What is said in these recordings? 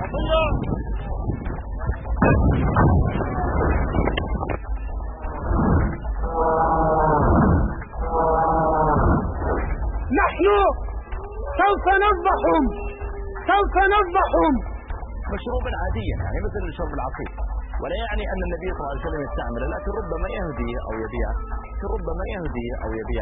نحن سوف نذبحهم مشروب عاديا يعني مثل شرب العصير، ولا يعني أن النبي صلى الله عليه وسلم يستعمله، لكن ربما يهدي أو يبيع.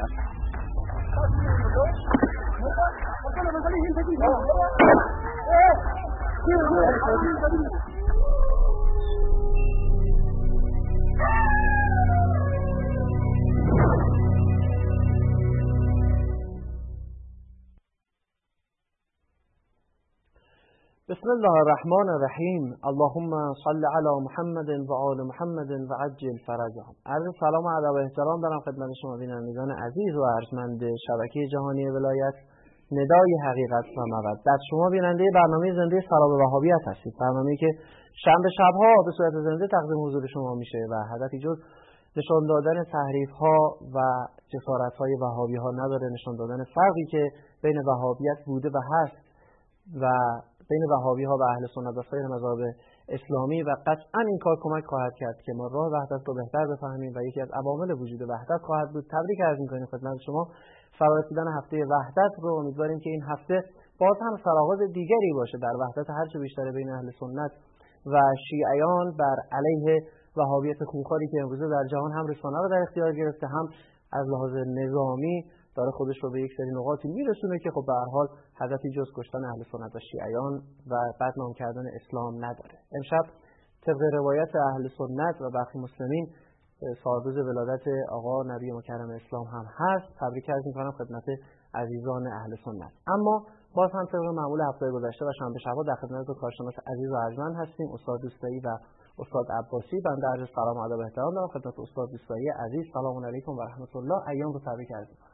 بسم الله الرحمن الرحیم. اللهم صل علی محمد و آل محمد و عجل فرجهم. عرض سلام و ادب و احترام دارم خدمت شما بینندگان عزیز و ارجمند شبکه جهانی ولایت ندای حقیقت و مودت. شما بیننده برنامه زنده سراب وهابیت هستید، برنامه‌ای که شنبه شب‌ها به صورت زنده تقدیم حضور شما میشه و هدفی جز نشان دادن تحریف‌ها و جسارت‌های وهابی‌ها نداره، نشان دادن فرقی که بین وهابیت بوده و هست و بین وهابی‌ها و اهل سنت و سایر مذاهب اسلامی، و قطعاً این کار کمک خواهد کرد که ما راه وحدت رو بهتر بفهمیم و یکی از عوامل وجود وحدت خواهد بود. تبریک عرض می‌کنیم خدمت شما فرارسیدن هفته وحدت رو. امیدواریم که این هفته باز هم سرآغاز دیگری باشه در وحدت هرچه بیشتر بین اهل سنت و شیعیان بر علیه وهابیت خونخواری که امروزه در جهان هم رسانه رو در اختیار گرفته، هم از لحاظ نظامی داره خودش رو به یک سری نقاطی میرسونه که خب به هر حال هدفی جز کشتن اهل سنت و شیعیان و بدنام کردن اسلام نداره. امشب طبق روایت اهل سنت و برخی مسلمین سالروز ولادت آقا نبی مکرم اسلام هم هست. تبریک عرض می‌کنم خدمت عزیزان اهل سنت. اما باز هم طبق معمول هفته گذشته و شنبه شب‌ها در خدمت کارشناس عزیز و ارجمند هستیم، استاد دوستایی و استاد عباسی. بنده عرض سلام و ادب و احترام دارم خدمت استاد دوستایی عزیز. سلام علیکم و رحمت الله. ایام رو تبریک عرض می‌کنم.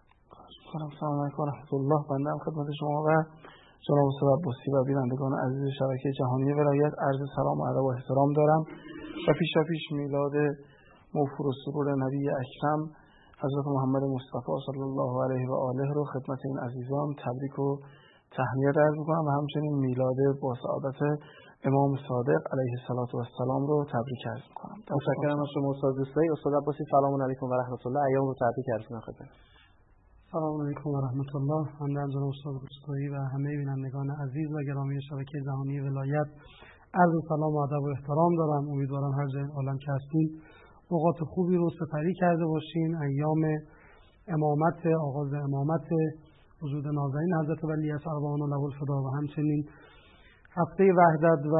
سلام علیکم و رحمت الله. بنده هم خدمت شما و جناب استاد عباسی و بینندگان عزیز شبکه جهانی ولایت عرض سلام و ادب و احترام دارم و پیش میلاد موفور السرور نبی اکرم حضرت محمد مصطفی صلی الله علیه و آله رو خدمت این عزیزان تبریک و تهنیت عرض می‌کنم و همچنین میلاد با سعادت امام صادق علیه السلام رو تبریک عرض می‌کنم. متشکرم از شما استاد دوستایی. استاد عباسی سلام علیکم و رحمت الله. ایام رو تبریک عرض می‌کنم. سلام علیکم و رحمت الله. من جناب استاد دوستایی و همه بینندگان عزیز و گرامی شبکه جهانی ولایت عرض سلام و ادب و احترام دارم. امیدوارم هر جای عالم که هستین اوقات خوبی رو سپری کرده باشین. ایام امامت، آغاز امامت وجود نازنین حضرت ولی عصر ارواحنا له الفدا و همچنین هفته وحدت و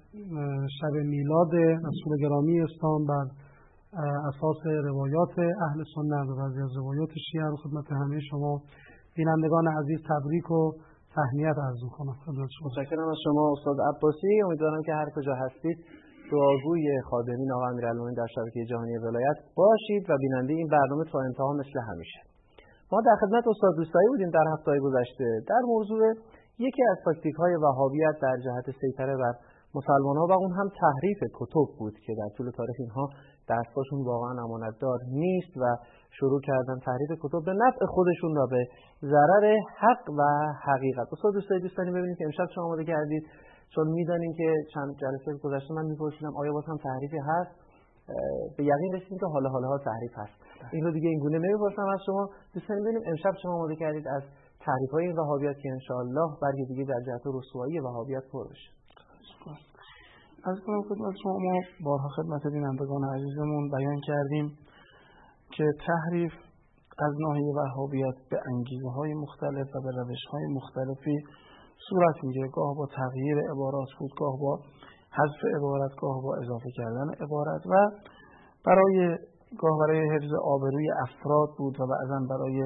شب میلاد رسول گرامی اسلام بر اساس روایات اهل سنت و بعضی از روایات شیعه رو خدمت همه شما بینندگان عزیز تبریک و تهنیت عرض می‌کنم. متشکرم از شما استاد عباسی. امیدوارم که هر کجا هستید دعاگوی خادمین آقا امیرالمومنین در شبکه جهانی ولایت باشید و بیننده این برنامه تا انتها مثل همیشه. ما در خدمت استاد دوستایی بودیم در هفته‌های گذشته در موضوع یکی از تاکتیک‌های وهابیت در جهت سیطره بر مسلمان‌ها و اون هم تحریف کتب بود که در طول تاریخ اینها دستاشون واقعا امانتدار نیست و شروع کردن تحریف کتب به نفع خودشون و به ضرر حق و حقیقت. استاد دوستانی ببینید که امشب شما آماده کردید، چون میدونین که چند جلسه گذشته من میپرسیدم آیا باز هم تحریفی هست، به یقین رسیدیم که حالا تحریف هست. این رو دیگه این گونه نمیپرسم از شما. دوستان ببینیم امشب شما آماده کردید از تحریف‌های وهابیت که ان شاءالله برگ دیگه در جهت رسوایی وهابیت پر بشه. از کنم خدمت شما ما بارها خدمت بینندگان عزیزمون بیان کردیم که تحریف از ناحیه وهابیت به انگیزه‌های مختلف و به روش‌های مختلفی صورت میگیره. گاه با تغییر عبارات بود، گاه با حذف عبارت، گاه با اضافه کردن عبارت و گاه برای حفظ آبروی افراد بود و بعضا برای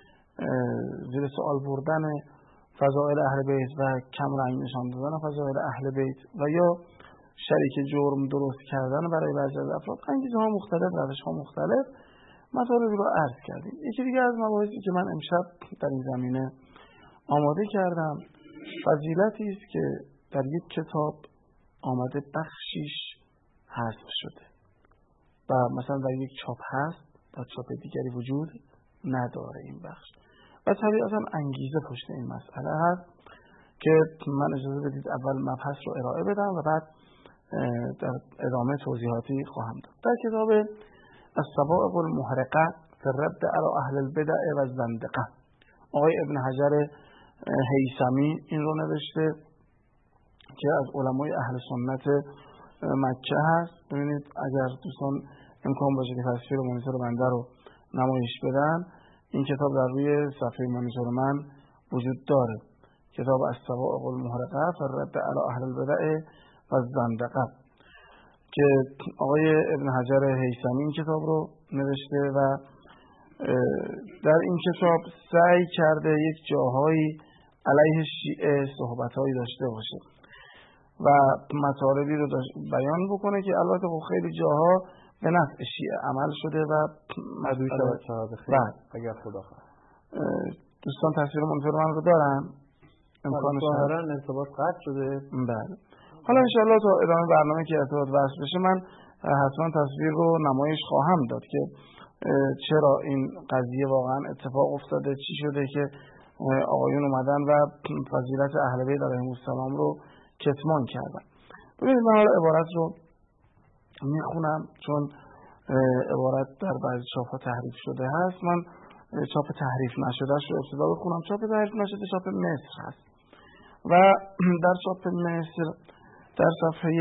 زیر سوال بردن فضائل اهل بیت و کم رنگ نشان دادن فضائل اهل بیت و یا شریک جرم درست کردن برای بعضی از افراد. انگیزه‌ها مختلف، روش‌ها مختلف، مطالبی رو عرض کردیم. یکی دیگه از مباحثی که من امشب در این زمینه آماده کردم فضیلتی است که در یک کتاب آمده بخشیش حذف شده و مثلا در یک چاپ هست در چاپ دیگری وجود نداره این بخش و طبیعتا انگیزه پشت این مسئله هست که من اجازه بدید اول مبحث رو ارائه بدم و بعد در ادامه توضیحاتی خواهم داد. در کتاب الصواعق المحرقه فی الرد علی اهل البدع و الزندقه آقای ابن حجر هیثمی این رو نوشته که از علمای اهل سنت مکه هست. ببینید اگر دوستان امکان باشه که تصویر مانیتور بنده رو نمایش بدن، این کتاب در روی صفحه مانیتور من وجود داره، کتاب الصواعق المحرقه فی الرد علی اهل البدع و الزندقه که آقای ابن حجر هیثمی این کتاب رو نوشته و در این کتاب سعی کرده یک جاهایی علیه شیعه صحبتهایی داشته باشه و مطالبی رو بیان بکنه که البته خب خیلی جاها به نفع شیعه عمل شده و مدوی شود. اگر خدا خواهد دوستان تصویر منظور من رو دارن؟ امکانش ظاهرا ارتباط قطع شده. بله. حالا انشاءالله تا ادامه برنامه که ارتباط وصل بشه من حتما تصویر رو نمایش خواهم داد که چرا این قضیه واقعا اتفاق افتاده، چی شده که آقایون اومدن و فضیلت اهل بیت علیهم السلام رو کتمان کردن. ببینید من حالا عبارت رو میخونم چون عبارت در بعضی چاپ‌ها تحریف شده هست. من چاپ تحریف نشده رو ابتدا بخونم. چاپ تحریف نشده چاپ مصر هست و در چاپ مصر در صفحه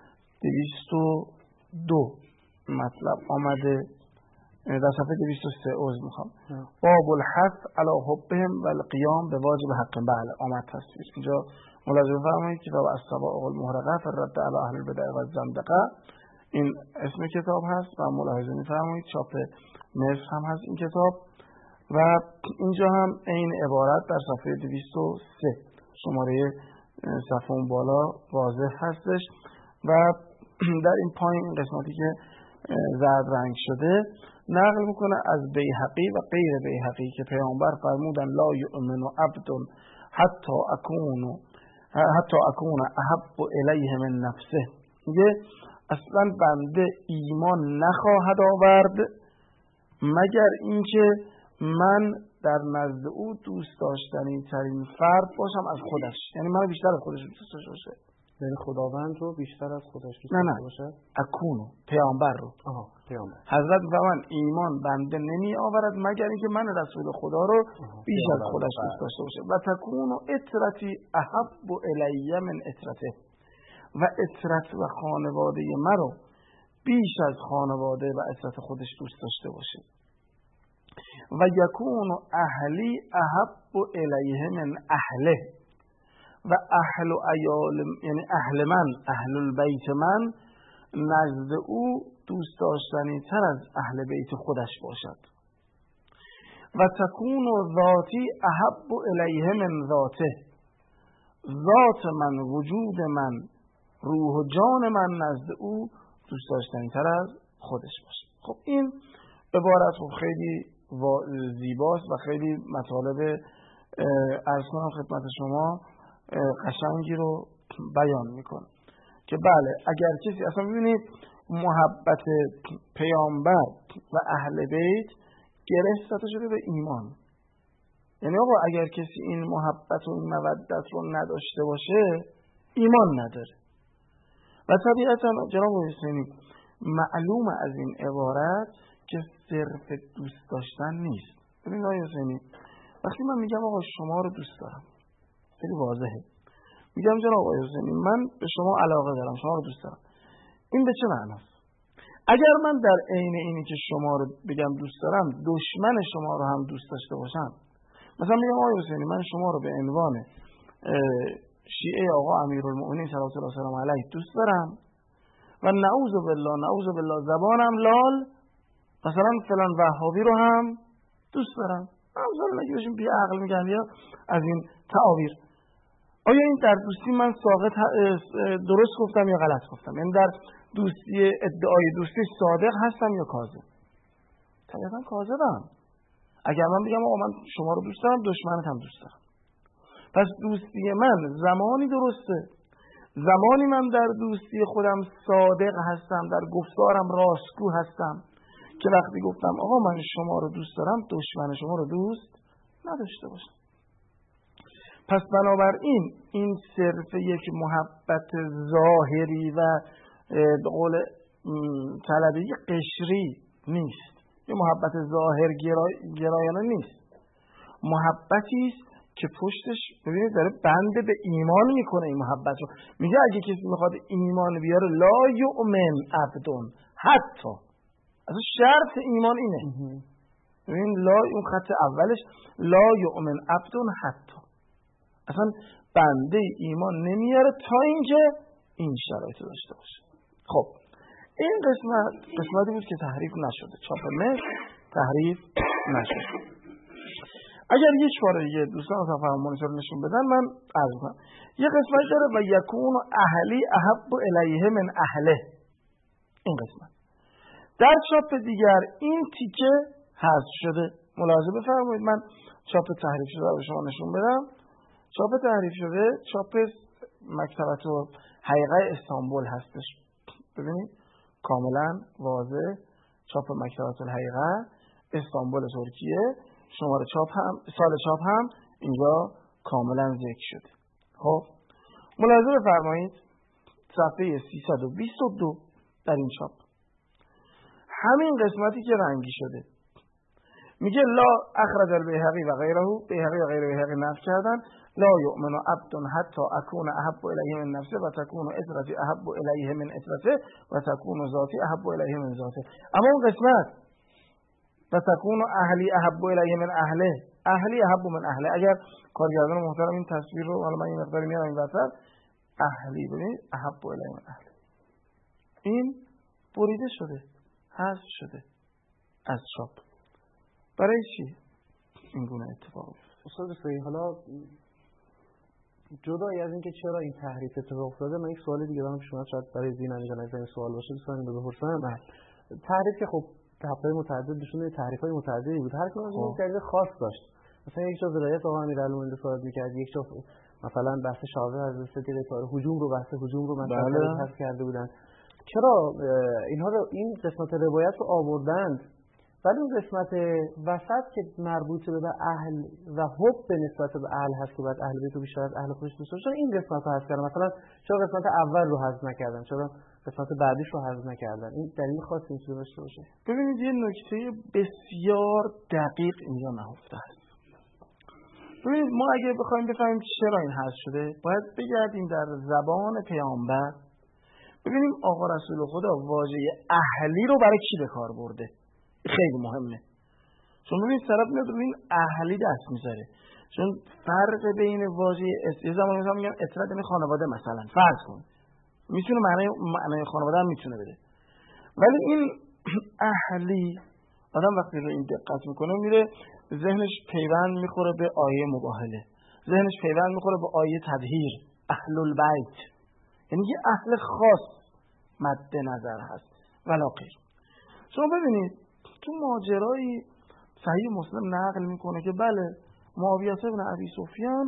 202 مطلب آمده، در صفحه 203 عذر میخوام، باب الحث علی حبهم و القیام به واجب حق. بله آمد تصویر اینجا ملاحظه فرمایید. کتاب الصواعق المحرقه فی الرد علی اهل البدع و الزندقه این اسم کتاب هست و ملاحظه میفرمایید چاپ مصر هم هست این کتاب و اینجا هم این عبارت در صفحه 203 شماره صفحه اون بالا واضح هستش و در این پایین این قسمتی که زرد رنگ شده نقل میکنه از بیهقی و غیر بیهقی که پیامبر فرمودن لا یؤمن عبد حتی اکون احب الیه من نفسه. میگه اصلا بنده ایمان نخواهد آورد مگر اینکه من در نزد او دوست داشتنی ترین فرد باشم از خودش، یعنی من بیشتر از خودش دوست داشته باشه، یعنی خداوند رو بیشتر از خودش دوست داشته باشه. اکونو پیامبر رو پیامبر حضرت فرمان ایمان بنده نمی آورد مگر اینکه من رسول خدا رو بیش از خودش دوست داشته باشه و تکونو اطرتی احب الیه من اطرته و اطرت و خانواده مرا بیش از خانواده و اطرت خودش دوست داشته باشه و یکون اهلی احب الیه من اهله و اهل ایال یعنی اهل من اهل البیت من نزد او دوست داشتنی تر از اهل بیت خودش باشد و تکون ذاتی احب الیه من ذاته، ذات من وجود من روح و جان من نزد او دوست داشتنی تر از خودش باشه. خب این عبارت خیلی زیباست و خیلی مطالب عرض کنم خدمت شما قشنگی رو بیان میکنه که بله اگر کسی اصلا ببینید محبت پیامبر و اهل بیت گره زده شده به ایمان، یعنی آقا اگر کسی این محبت و این مودت رو نداشته باشه ایمان نداره و طبیعتا جناب حسینی معلوم از این عبارت که صرف دوست داشتن نیست. ببین آقای حسینی وقتی من میگم آقا شما رو دوست دارم خیلی واضحه، میگم جناب آقای حسینی من به شما علاقه دارم، شما رو دوست دارم، این به چه معناست؟ اگر من در عین اینی که شما رو بگم دوست دارم دشمن شما رو هم دوست داشته باشم، مثلا میگم آقای حسینی من شما رو به عنوان شیعه آقا امیرالمؤمنین صلوات الله و سلامه علیه دوست دارم و نعوذ بالله زبانم لال مثلا فلان وهابی رو هم دوست دارم، مثلا نگی بشیم بی عقل میگم یا از این تعابیر، آیا این در دوستی من ساقط درست گفتم یا غلط گفتم؟ این در دوستی ادعای دوستی صادق هستم یا کاذب؟ طبعا کاذبم. اگر من بگم آقا من شما رو دوست دارم دشمنت هم دوست دارم، پس دوستی من زمانی درسته زمانی من در دوستی خودم صادق هستم، در گفتارم راستگو هستم که وقتی گفتم آقا من شما رو دوست دارم دشمن شما رو دوست نداشته باشم. پس بنابراین این صرف یک محبت ظاهری و به قول طلبی قشری نیست، یه محبت ظاهر گرایانه نیست، محبتی است که پشتش ببینید داره بند به ایمان میکنه. این محبت رو میگه اگه کسی میخواد ایمان بیاره لا یؤمن عبدون حتی، اصلا شرط ایمان اینه. ببین لا، اون خط اولش لا یؤمن عبدون حتی، اصلا بنده ایمان نمیاره تا اینکه این شرایط داشته باشه. خب این قسمتی بود که تحریف نشده، چاپ مصر تحریف نشده. اگر یک بار دیگه دوستان صفحه مانیتور نشون بدن من عرض کنم. یه قسمت داره و یکون اهلی احب الیه من اهله، این قسمت. در چاپ دیگر این تیکه حذف شده. ملاحظه بفرمایید من چاپ تحریف شده رو شما نشون بدم. چاپ تحریف شده چاپ مکتبت حقیقه استانبول هستش. ببینید کاملا واضح چاپ مکتبت حقیقه استانبول ترکیه، شماره چاپ هم، سال چاپ هم اینجا کاملا ذکر شده. خب ملاحظه بفرمایید صفحه 322 در این چاپ همین قسمتی که رنگی شده میگه لا اخرج البیهقی و غیره، بیهقی و غیر بیهقی نفی کردن لا یؤمن عبد حتی اکون احب الیه من نفسه و تکون اطرتی احب الیه من اطرته و تکون ذاتی احب الیه من ذاته. اما اون قسمت و تکون اهلی احب الیه من اهله، اهلی احب من اهله، اگر کارگردان محترم این تصویر رو حالا من این مقداری میارم این وسط، اهلی ببینید احب الیه من اهله، این بریده شده، حذف شده از چاپ. برای چی این گونه اتفاق افتاد؟ استاد رفیعی حالا جدای از اینکه چرا این تحریف اتفاق افتاده، من یک سوال دیگه دارم شما شاید برای بینندگان این سوال باشه دوستان بپرسم. تحریف که خب تحریف‌های متعدد نشون تحریف‌های متعددی بود، هر کدوم از اون دلیل خاص داشت. مثلا یک جا ولایت آقا امیرالمومنین صحبت می‌کرد، یک جا مثلا بحث شاوه از صدیق طاهر هجوم رو بحث هجوم رو مثلا حذف کرده بودن. چرا اینها رو این قسمت روایت رو آوردند ولی اون قسمت وسط که مربوط به اهل و حب به نسبت به اهل هست که بعد اهل بیت رو بیشتر از اهل خودش دوست داشتن، این قسمت رو حذف کردن؟ مثلا چرا قسمت اول رو حذف نکردن، چرا قسمت بعدیش رو حذف نکردن؟ این دلیل خاصی میتونه داشته باشه؟ ببینید یه نکته بسیار دقیق اینجا نهفته است. ببینید ما اگه بخوایم بفهمیم چرا این حذف شده باید بگردیم در زبان پیامبر ببینیم آقا رسول خدا واژه اهلی رو برای کی به کار برده. خیلی مهمه، چون ببینید طرف میاد روی این اهلی دست میذاره، چون فرق بین واژه یه زمانی مثلا میگم اطراد یعنی خانواده، مثلا فرض کن میتونه معنای خانواده هم میتونه بده، ولی این اهلی آدم وقتی رو این دقت میکنه میره ذهنش پیوند میخوره به آیه مباهله، ذهنش پیوند میخوره به آیه تطهیر، اهل البیت، یعنی یه اهل خاص مد نظر هست ولا غیر. شما ببینید تو ماجرایی صحیح مسلم نقل میکنه که بله معاویه ابن ابی سفیان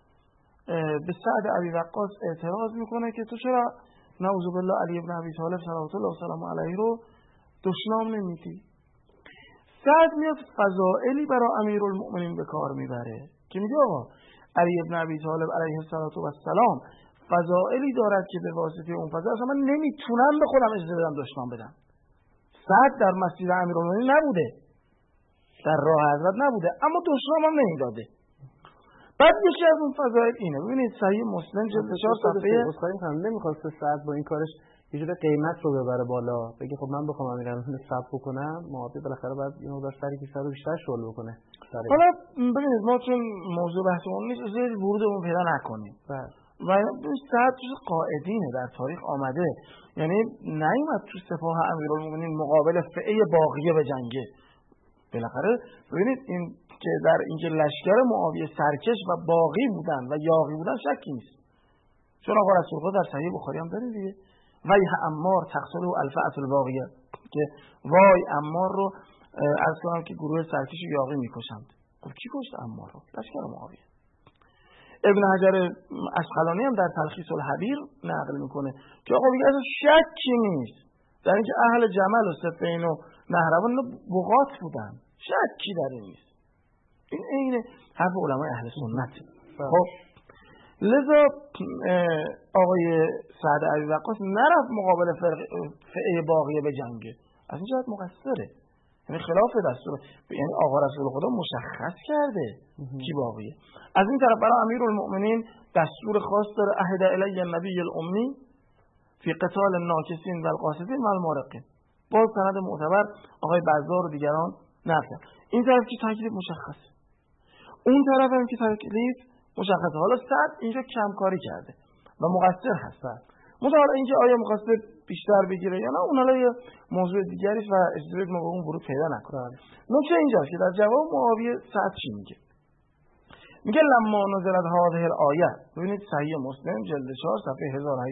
به سعد ابی وقاص اعتراض میکنه که تو چرا نعوذ بالله علی ابن ابی طالب صلوات الله و سلام علیه رو دشنام نمیدی؟ سعد میاد فضائلی برای امیرالمؤمنین به کار میبره که میگه آقا علی ابن ابی طالب علیه السلام فضائلی دارد که به واسطه اون فضائل اصلا من نمیتونم به خودم اجازه بدم دشنام بدم. سعد در مسجد امیرالمؤمنین نبوده، در راه حضرت نبوده، اما دشنام هم نمیداده. بعد یکی از اون فضائل اینه، ببینید صحیح مسلم جلد 4 صفحه هم نمیخواست سعد با این کارش یه جور قیمت رو ببره بالا، بگه خب من بخوام امیرالمؤمنین صبر بکنم، معاویه بالاخره بعد اینو داشت سری که سر بیشتر شغل بکنه. حالا ببینید ما چون موضوع بحثمون نیست از ورودمون پیدا نکنیم. و سعد جز قائدینه در تاریخ آمده، یعنی نیامد تو سپاه امیرالمؤمنین مقابل فئه باغیه به جنگه. بالاخره ببینید این که در اینکه لشکر معاویه سرکش و باغی بودن و یاغی بودن شکی نیست، چون آقا رسول خدا در صحیح بخاری هم داره دیگه ویح عمار تقتله الفئة الباغیه، که وای عمار رو از کنم که گروه سرکش و یاغی میکشند. خب کی کشت عمار رو؟ لشکر معاویه. ابن حجر اسقلانی هم در تلخیص الحبیر نقل میکنه که آقا میگه اصلا شکی نیست در اینکه اهل جمل و صفین و نهروان بغات بودن، شکی در این نیست. این عین حرف علمای اهل سنت. خب لذا آقای سعد ابی وقاص نرفت مقابل فئه باقیه به جنگه، از این جهت مقصره، یعنی خلاف دستور، یعنی آقا رسول خدا مشخص کرده کی باقیه. از این طرف برای امیرالمؤمنین دستور خاص داره، عهد الی النبی الامی فی قتال الناکسین و القاسطین و المارقین، با سند معتبر آقای بزار و دیگران نرفتن. این طرف که تکلیف مشخصه، اون طرف هم که تکلیف مشخصه. حالا سعد اینجا کمکاری کرده و مقصر هست. مثلا اینکه آیا مقصر بیشتر بگیره یا نه اون حالا یه موضوع دیگری و اجازه ما به اون ورود پیدا نکنه. نکته اینجاست که در جواب معاویه سعد چی میگه؟ میگه لما نزلت هذه الآیه، ببینید صحیح مسلم جلد 4 صفحه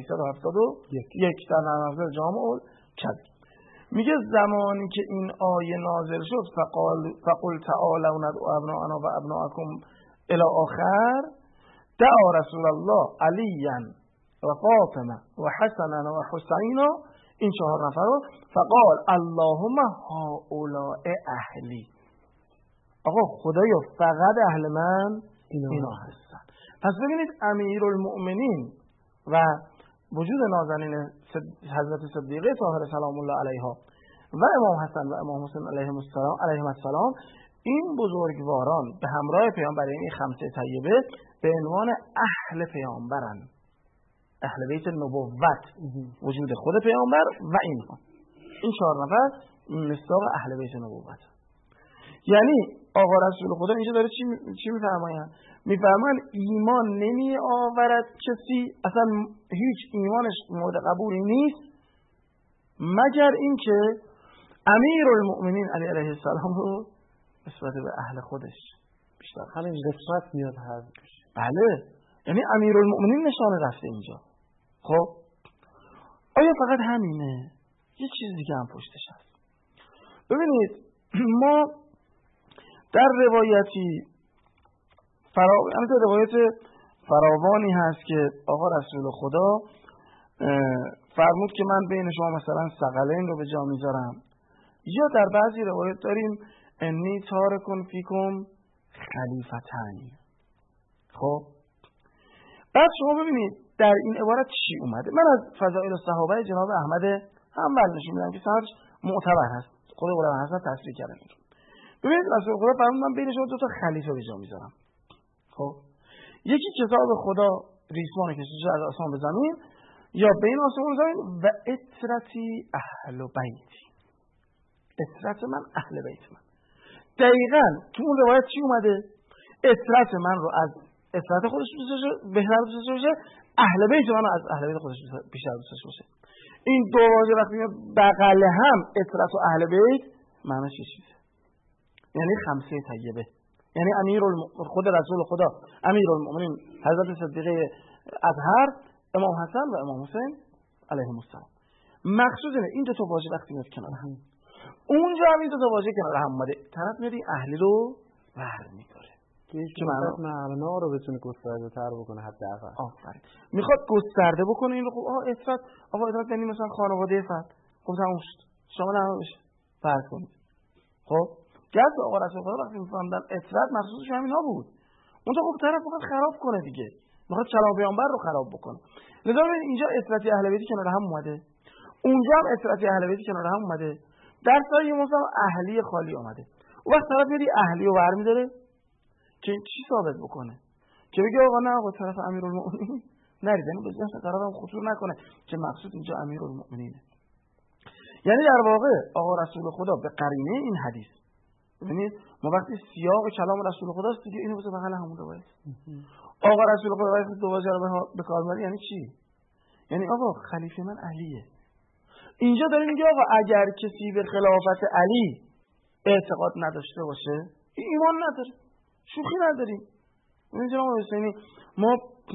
1871 در نمازه جامع الکبیر، میگه زمانی که این آیه نازل شد فقل تعالوا ندعو ابناءنا و ابناءکم الی آخر، دعا رسول الله علیا و فاطمه و حسن و حسین، این 4 نفر رو، فقال اللهم هؤلاء اهلی، آقا خدایا فقط اهل من اینا هستن. پس ببینید امیرالمؤمنین و وجود نازنین حضرت صدیقه طاهره سلام الله علیها و امام حسن و امام حسین علیهم السلام، این بزرگواران به همراه پیامبر، این خمسه طیبه به عنوان اهل پیامبرن، اهل بیت نبوت، وجود خود پیامبر و اینها، این 4 نفر مصداق اهل بیت نبوت. یعنی آقا رسول خدا اینجا داره چی میفرماین؟ میفرمان ایمان نمی آورد کسی، اصلا هیچ ایمانش مورد قبولی نیست مگر اینکه امیرالمؤمنین علیه السلام رو نسبت به اهل خودش بیشتر همین نسبت میاد هست. بله، یعنی امیرالمؤمنین نشانه رفته اینجا. خب آیا فقط همینه؟ یه چیز دیگه هم پشتش هست. ببینید ما در روایتی روایت فراوانی هست که آقا رسول خدا فرمود که من بین شما مثلا ثقلین رو به جا میذارم، یا در بعضی روایت داریم انی تارکن فیکم خلیفتین. خب بعد شما ببینید در این عبارت چی اومده. من از فضائل الصحابه جناب احمد حنبل نشون میدم که سندش معتبر هست، خود علما حسن تصریح کردن. ببینید رسول خدا فرمود من بین شما 2 تا خلیفه به جا میذارم. خب یکی کتاب خدا ریسمان کشیده از آسمان به زمین، یا بین آسمان و زمین، و اطرتی اهل بیتی، اطرت من اهل بیت من. دقیقاً تو اون روایت چی اومده؟ اطرت من رو از اطرت خودش بهتر دوست باشه، اهل بیت من رو از اهل بیت خودش بیشتر دوست باشه. این دو واژه وقتی بغل هم اطرت و اهل بیت معنیش چیه؟ یعنی خمسه طیبه، یعنی خود رسول خدا امیرالمؤمنین حضرت صدیقه اطهر، امام حسن و امام حسین علیهم السلام. مقصود اینه این 2 تا واژه وقتی میاد کنار هم، اونجا هم این 2 تا واژه کنار هم اومده، طرف میاد این اهلی رو ور می‌داره که معنا رو بتونه گسترده تر بکنه. حداقل آفرین میخواد گسترده بکنه این رو. خب اطرت، آقا اطرت یعنی مثلا خانواده فرد، خب تموم شد، شما نه بشه فرض کنید. خب گفت آقا رسول خدا وقتی میفهمدن اطرت مخصوصش همینها بود، اون تو خب طرف میخواد خراب کنه دیگه، میخواد کلام پیامبر رو خراب بکنه. لذا اینجا اطرت اهل بیت کنار هم اومده، اونجا هم اطرت اهل بیت کنار هم اومده، در سایه مثلا اهلی خالی اومده. اون وقت طرف میاد اهلی رو برمی‌داره که چی ثابت بکنه؟ که بگه آقا نه آقا طرف امیرالمؤمنین نرید، یعنی به ذهن قرارم خطور نکنه که مقصود اینجا امیرالمؤمنینه. یعنی در واقع آقا رسول خدا به قرینه این حدیث، ببینید ما وقتی سیاق کلام رسول خداست دیگه، اینو بذار بغل همون روایت. آقا رسول خدا وقتی دو واژه رو به کار میاره یعنی چی؟ یعنی آقا خلیفه من علیه. اینجا داره میگه آقا اگر کسی به خلافت علی اعتقاد نداشته باشه ایمان نداره، شوخی نداریم. اینجا ما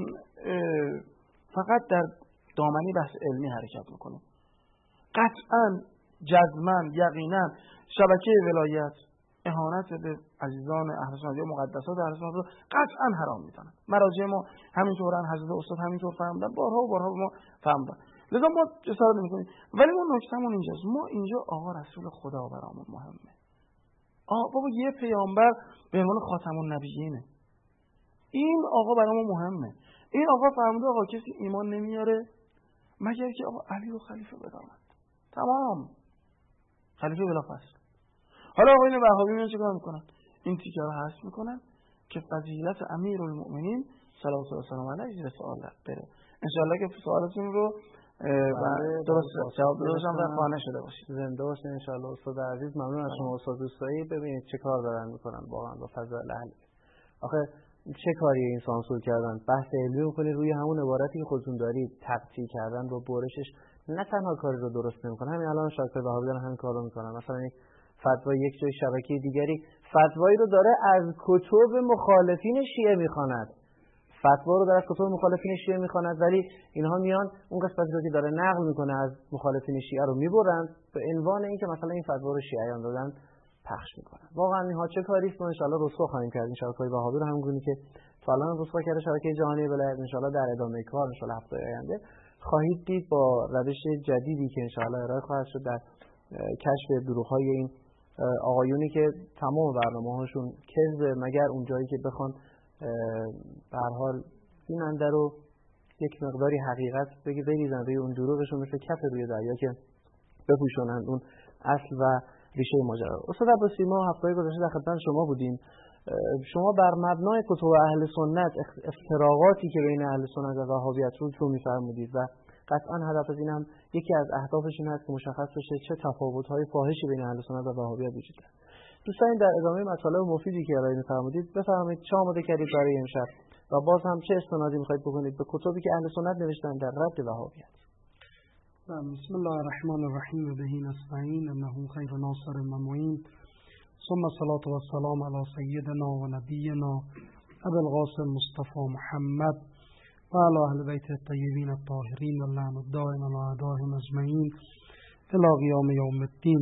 فقط در دامنه بحث علمی حرکت میکنیم. قطعاً جزماً یقیناً شبکه ولایت اهانت به عزیزان اهل سنت یا مقدسات اهل سنت رو قطعاً حرام میدونن. مراجع ما همینطورن، حضرت استاد همینطور فهمیدن، بارها و بارها ما فهمیدن. لذا ما جسارت نمی‌کنیم. ولی اون نکتهمون اینجاست، ما اینجا آقا رسول خدا برامون مهمه. بابا یه پیامبر به عنوان خاتم النبیینه، این آقا برامون مهمه. این آقا فرموده آقا کسی ایمان نمیاره مگر که آقا علی رو خلیفه بداند. تمام، خلیفه بلافاصله. حالا آقا این وهابی میان چیکار میکنن؟ این تیکه رو حذف میکنن که فضیلت امیرالمؤمنین صلوات الله و سلامه علیه زیر سوال بره. ان شاء الله که سوالتون رو درست جواب دادم و قانع شده باشید. زنده باشین ان شاء الله. استاد عزیز ممنون از شما استاد دوستایی. ببینید چه کار دارن میکنن واقعا با فضائل اهل. آخه چه کاری این سانسور کردن؟ بحث علمی میکنید روی همون عبارتی که خودتون دارید تقطیع کردن رو برشش نه تنها کاری رو درست نمیکنه، همین الان شاکر بهایی دارن همین کارو میکنن. مثلا یک فتوا یک جای شبکه دیگری فتوایی رو داره از کتب مخالفین شیعه میخواند، فتوا رو در کتب مخالفین شیعه میخواند، ولی اینها میان اون قسمتی رو که داره نقل میکنه از مخالفین شیعه رو میبرن به عنوان اینکه مثلا این فتوا رو شیعیان دادن پخش میکنن. واقعا اینها چه کاری است؟ ما ان شاء الله رسوا خواهیم کرد این شبکه‌های وهابی رو، همونگونه که تا الان رسوا کرده شبکه جهانی ولایت. ان شاء الله در ادامه کار ان شاء الله هفته آینده خواهید دید با روش جدیدی که ان شاء الله ارائه خواهد شد در کشف دروغ‌های این آقایونی که تمام برنامه‌هاشون کذب، مگر اون جایی که بخوان به هر حال بیننده رو یک مقداری حقیقت بریزن روی اون دروغشون، مثل کف روی دریا که بپوشونن اون اصل و ریشه ماجرا. استاد عباسی ما هفته گذشته در خدمت شما بودیم. شما بر مبنای کتب اهل سنت افتراقاتی که بین اهل سنت و وهابیت رو می‌فرمودید و قطعا هدف از این هم یکی از اهدافش این هست که مشخص بشه چه تفاوت‌های فاحشی بین اهل سنت و وهابیت وجود داره. دوستان در ادامه مطالب مفیدی که ارائه می‌فرمودید بفرمایید چه آماده کردید برای امشب و باز هم چه استنادی می‌خواید بکنید به کتبی که اهل سنت نوشتن در رد وهابیت. بسم الله الرحمن الرحیم و به نستعین انه خیر ناصر و معین ثم الصلاة والسلام علی سیدنا و نبینا ابی القاسم مصطفی محمد و علی اهل بیت الطیبین الطاهرین و اللعن الدائم علی اعدائهم اجمعین الی قیام یوم الدین.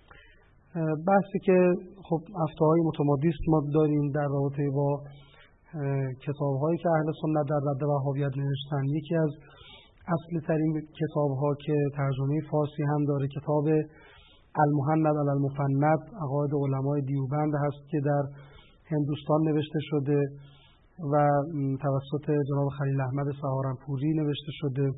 بحثی که خب هفته‌های متمادی است ما داریم در رابطه با کتاب‌هایی که اهل سنت در رد وهابیت نوشتن. یکی از اصلی ترین کتاب‌ها که ترجمه فارسی هم داره کتاب المهند علی المفند عقاید علمای دیوبند هست که در هندوستان نوشته شده و توسط جناب خلیل احمد سهارنپوری نوشته شده.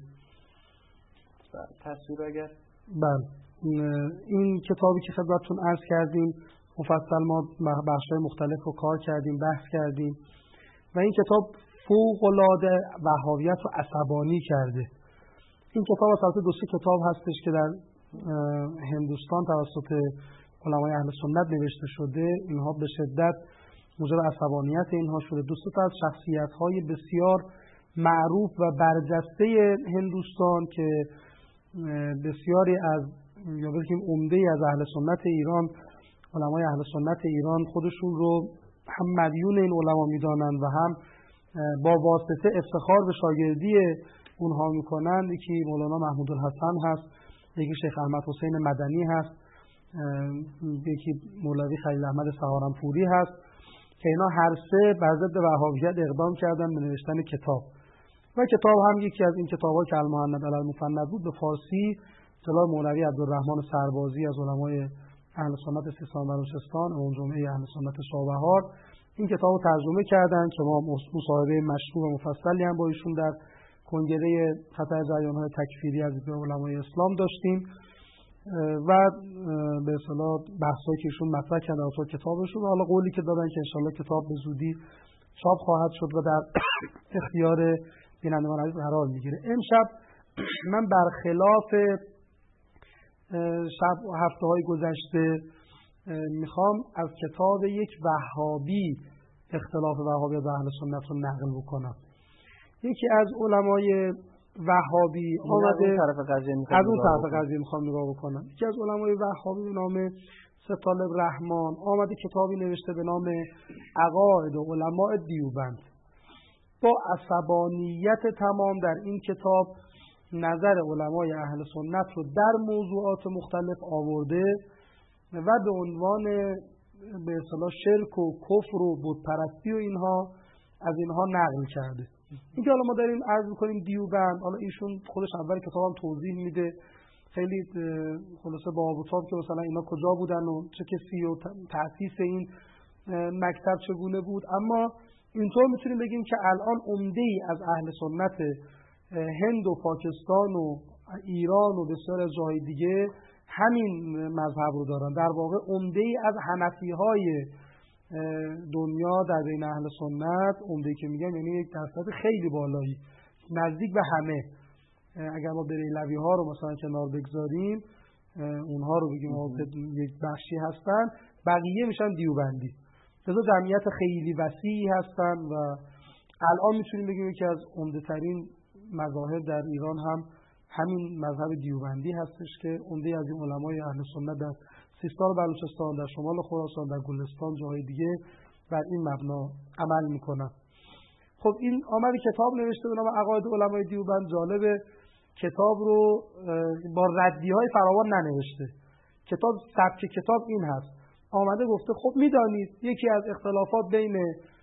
تصویر اگر بله این کتابی که خدمتتون عرض کردیم مفصل ما بخش‌های مختلف رو کار کردیم، بحث کردیم و این کتاب فوق‌العاده وهابیت رو عصبانی کرده. این کتاب اصلا دو سه کتاب هستش که در هندوستان توسط علمای اهل سنت نوشته شده. اینها به شدت موجب عصبانیت اینها شده. دو سه تا از شخصیت‌های بسیار معروف و برجسته هندوستان که بسیاری از یا بگیم عمده‌ای از اهل سنت ایران، علمای اهل سنت ایران خودشون رو هم مدیون این علما می‌دانند و هم با واسطه افتخار به شاگردی اونها میکنن. یکی مولانا محمود الحسن هست، یکی شیخ احمد حسین مدنی هست، یکی مولوی خلیل احمد سهارنپوری هست که اینا هر سه بر ضد وهابیت اقدام کردن به نوشتن کتاب و کتاب هم یکی از این کتاب‌ها که المهند علی المفند بود به فارسی جناب مولوی عبدالرحمن سربازی از علمای اهل سنت سیستان و بلوچستان امام جمعه اهل سنت شاهبهار این کتاب رو ترجمه کردن که ما مصاحبه مشروع و مفصلی هم با ایشون در کنگره خطر جریان‌های تکفیری از علمای اسلام داشتیم و به اصطلاح بحثایی که ایشون مطرح کردن در کتابشون. حالا قولی که دادن که انشالله کتاب به زودی چاپ خواهد شد و در اختیار بینندگان عزیز قرار میگیره. امشب من برخلاف هفته‌های گذشته میخوام از کتاب یک وهابی اختلاف وهابیت و اهل سنت رو نقل بکنم. یکی از علمای وهابی آمده از اون طرف قضیه میخوام نگاه بکنم. یکی از علمای وهابی به نام سطالب رحمان آمده کتابی نوشته به نام عقاید علماء دیوبند. با عصبانیت تمام در این کتاب نظر علمای اهل سنت رو در موضوعات مختلف آورده و به عنوان به اصطلاح شرک و کفر و بتپرستی و اینها از اینها نقل کرده. این که حالا ما داریم عرض می‌کنیم دیوبند، حالا ایشون خودش اول کتابم توضیح میده خیلی خلاصه با آب و تاب که مثلا اینا کجا بودن و چه کسی و تأسیس این مکتب چگونه بود، اما اینطور میتونیم بگیم که الان عمده‌ای از اهل سنت هند و پاکستان و ایران و بسیار از جای دیگه همین مذهب رو دارن. در واقع عمده‌ای از حنفی‌های دنیا در بین اهل سنت، عمده‌ای که میگم یعنی یک درصد خیلی بالایی، نزدیک به همه، اگر ما بریلوی‌ها رو مثلا کنار بگذاریم، اونها رو بگیم یک بخشی هستن، بقیه میشن دیوبندی. لذا جمعیت خیلی وسیعی هستن و الان میتونیم بگیم یکی از عمده‌ترین مذاهب در ایران هم همین مذهب دیوبندی هستش که عمده از این علمای اهل سنت در سیستان و بلوچستان، در شمال خراسان، در گلستان، جاهای دیگه بر این مبنا عمل میکنن. خب این آمده کتاب نوشته به نام عقاید علمای دیوبند. جالبه کتاب رو با ردی‌های فراوان ننوشته. کتاب سبک کتاب این هست، آمده گفته خب میدانید یکی از اختلافات بین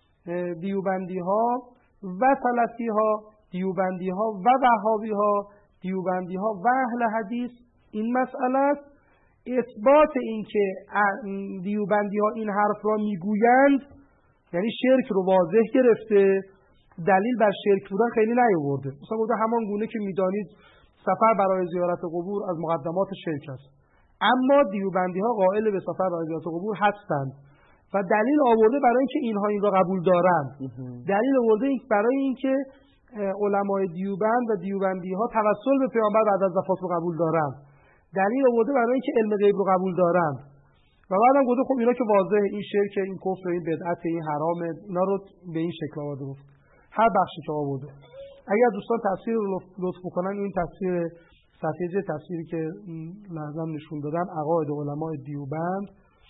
دیوبندی‌ها و سلفی‌ها، دیوبندی‌ها و وهابی‌ها، دیوبندی‌ها و اهل حدیث این مسئله است. اثبات این که دیوبندی‌ها این حرف را میگویند یعنی شرک رو واضح گرفته، دلیل بر شرک بودن خیلی نیاورده. مثلا گفته همان گونه که میدانید سفر برای زیارت قبور از مقدمات شرک است، اما دیوبندی‌ها قائل به سفر برای زیارت قبور هستند و دلیل آورده برای اینکه اینها این را قبول دارند. دلیل آورده برای اینکه علمای دیوبند و دیوبندی‌ها توسل به پیامبر بعد از وفات رو قبول دارند. دلیل آورده برای اینکه علم غیب رو قبول دارند. و بعدم گفته خب اینا که واضحه این شرک، این کفر، این بدعت، این حرام، اینا رو به این شکل آورده گفت. هر بخشی که آورده. اگر دوستان تفسیر رو لطف بکنن، این تفسیر صفحه تفسیری که لازم نشون دادن، عقاید علمای دیوبند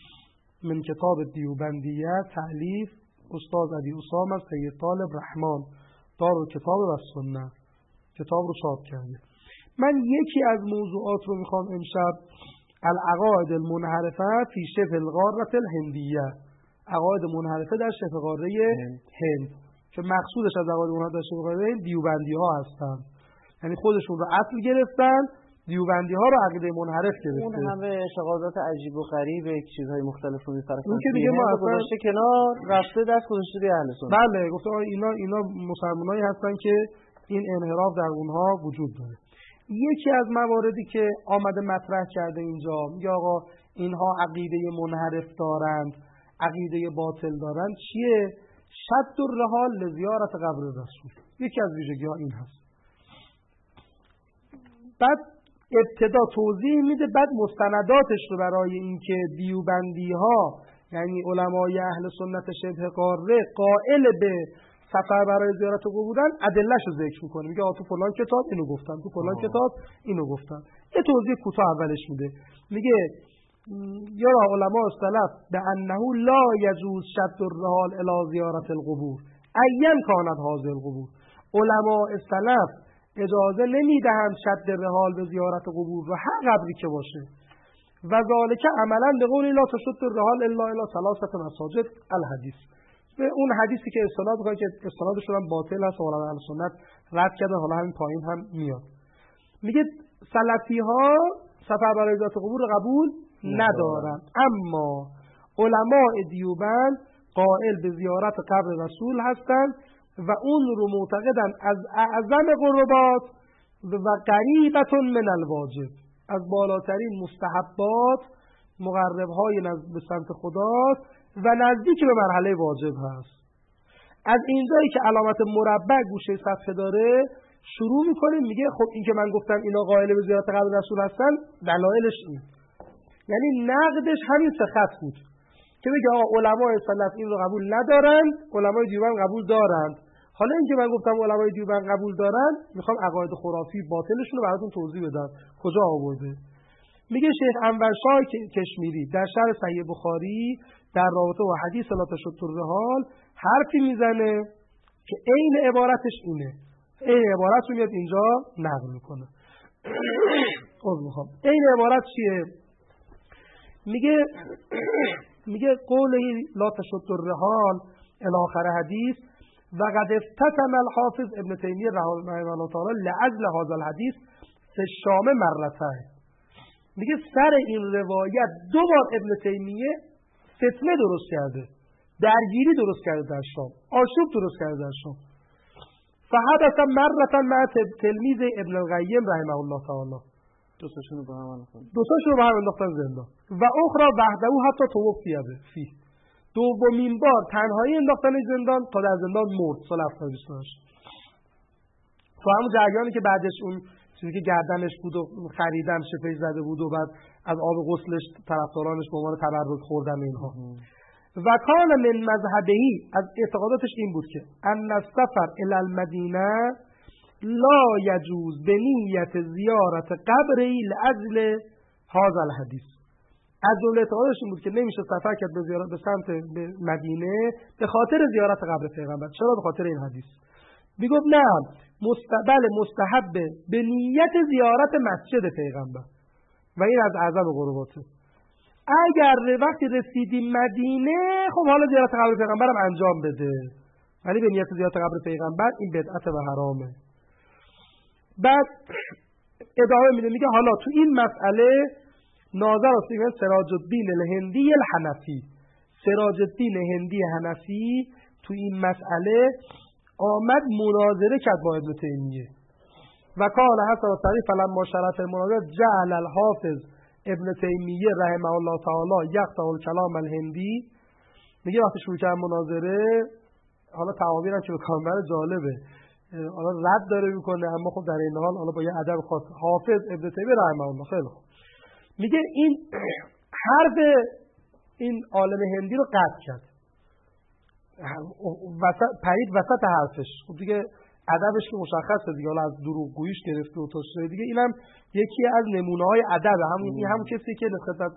من کتاب دیوبندیه، تألیف استاد علی اسامه از سید طالب رحمان، دارالکتاب و سنه، کتاب رو چاپ کرده. من یکی از موضوعات رو میخوام امشب، العقاید المنحرفه فی شبه القاره الهندیه، عقاید منحرفه در شبه قاره هند، که مقصودش از عقاید منحرفه در شبه قاره هند دیوبندی‌ها هستن، یعنی خودشون رو اصل گرفتن، دیوبندی‌ها رو عقیده منحرف گرفتن. اون همه اعتقادات عجیب و غریب، چیزهای مختلف رو می‌فرستن. اون که دیگه ما گذاشته کنار، رفته دست گذاشته به اهل سنت. بله، گفتم اینا مسلمانایی هستن که این انحراف در اونها وجود داره. یکی از مواردی که آمده مطرح کرده اینجا، میگه آقا اینها عقیده منحرف دارند، عقیده باطل دارند. چیه؟ شد الرحال لزیارت قبر رسول. یکی از ویژگی‌ها این هست. بعد ابتدا توضیح میده، بعد مستنداتش رو برای اینکه دیوبندی‌ها یعنی علمای اهل سنت شبه قاره قائل به سفر برای زیارت قبورن، ادله‌اش رو ذکر می‌کنه. میگه تو فلان کتاب اینو گفتن، تو فلان کتاب اینو گفتن. یه توضیح کوتاه اولش میده. میگه یرا علماء السلف به انه لا یجوز شد الرحال الی زیارت القبور ايا كانت هذه القبور. علماء السلف اجازه نمیدهند شد الرحال به زیارت قبور و هر قبری که باشه. و ذالک عملا به قول لا تشد الرحال الا الى ثلاثه مساجد الحدیث. به اون حدیثی که استناد می‌کنه که استنادش هم باطل است، علماء اهل سنت رد کردن، حالا همین پایین هم میاد. میگه سلفی‌ها سفر برای زیارت قبور قبول ندارن، اما علماء دیوبند قائل به زیارت قبر رسول هستند و اون رو معتقدن از اعظم قربات و قریبة من الواجب، از بالاترین مستحبات، مقرب‌های به سمت خدا و نزدیک به مرحله واجب هست. از اینجایی که علامت مربع گوشه صفحه داره شروع میکنیم، میگه خب این که من گفتم اینا قائل به زیارت قبر رسول هستن، دلایلش این، یعنی نقدش همین سه خط بود که بگه آقا علمای سلف این رو قبول ندارند، علمای دیوبند قبول دارند. حالا اینکه من گفتم علمای دیوبند قبول دارند، میخوام عقاید خرافی باطلشون رو براتون توضیح بدم کجا آورده. میگه شیخ انورشاه کشمیری در شرح صحیح بخاری در رابطه با حدیث لا تشد الرحال حرفی میزنه که عین عبارتش اینه، این عبارت رو میاد اینجا نقل میکنه. این عبارت چیه؟ میگه قوله لا تشد الرحال الی آخر حدیث و قد افتتن الحافظ ابن تیمیه رحمه الله تعالی لعجل هذا الحدیث فی الشام مرتين. میگه سر این روایت دو بار ابن تیمیه فتنه درست کرده. درگیری درست کرده در شام، آشوب درست کرده در شام. فحدث مرة مع تلمیذ ابن القیم رحمه الله تعالی، دوستاشون رو با هم انداختن زندان. و اخرى وحده حتی توفی فی، دومین بار تنهایی انداختن زندان تا در زندان مرد سال 78. تو همون جریانی که بعدش اون چیزی که گردنش بود و خریدن شپش زده بود و بعد از آب غسلش طرفدارانش به عنوان تبرک خوردن اینها. و کان من مذهبی، از اعتقاداتش این بود که ان السفر الی المدینه لا یجوز به نیت زیارت قبری لاجل هذا الحدیث. از جمله اعتقادش این بود که نمیشه سفر کرد به زیارت به سمت مدینه به خاطر زیارت قبر پیغمبر. چرا؟ به خاطر این حدیث. میگفت نه، مستحب به نیت زیارت مسجد پیغمبر و این از اعظم قرباته. اگر وقتی رسیدیم مدینه خب حالا زیارت قبر پیغمبرم انجام بده، ولی به نیت زیارت قبر پیغمبر این بدعت و حرامه. بعد ادامه میده، میگه حالا تو این مسئله ناظر است سراج الدین الهندی الحنفی، سراج الدین هندی حنفی تو این مسئله آمد مناظره کرد با ابن تیمیه. و کان حسن الطریق فلما شرط المناظره جعل الحافظ ابن تیمیه رحمه الله تعالی یقطع الکلام الهندی. میگه وقتی شروع کرد مناظره، حالا تعابیر هم که به کامبر جالبه، حالا رد داره میکنه اما خب در این حال حالا با یه ادب خاص. حافظ ابن تیمیه رحمه الله خیلی خوب میگه این حرف این عالم هندی رو قطع کرد، پرید وسط حرفش. خب دیگه ادبش که مشخصه دیگه، حالا از دروغگوییش گرفته و تا چیزای دیگه. اینم یکی از نمونه‌های ادب. همون کسی که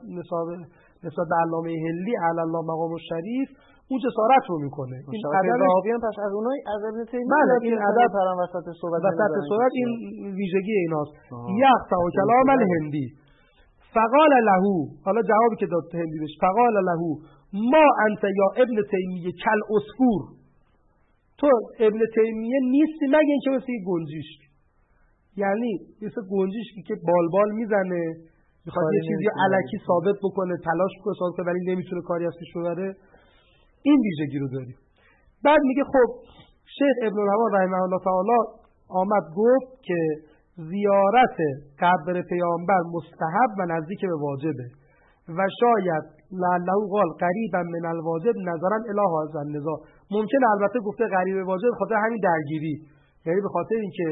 نسبت به علامه هلی علی الله مقام الشریف اون جسارت رو میکنه. این ادب پس از اونای از ابن تیمیه. بله، این ادب وسط صحبت این ویژگی ایناست. یقطع کلام الهندی. فقال له، حالا جوابی که داد هندی بهش، فقال له ما انت یا ابن تیمیه کل عصفور، تو ابن تیمیه نیستی مگه اینکه مثل گنجیش، یعنی مثل گنجیش که بالبال میزنه میخواد یه چیزی الکی ثابت بکنه، تلاش بکنه ثابت کنه ولی نمیتونه کاری ازش ببره. این ویژگی رو داری. بعد میگه خب شیخ ابن الهوان رحمه الله تعالی آمد گفت که زیارت قبر پیامبر مستحب و نزدیک به واجبه و شاید لعله قال قریبا من الواجب نظرا الی هذا النزاع. ممکنه البته گفته قریب به واجب خاطر همین درگیری، یعنی به خاطر اینکه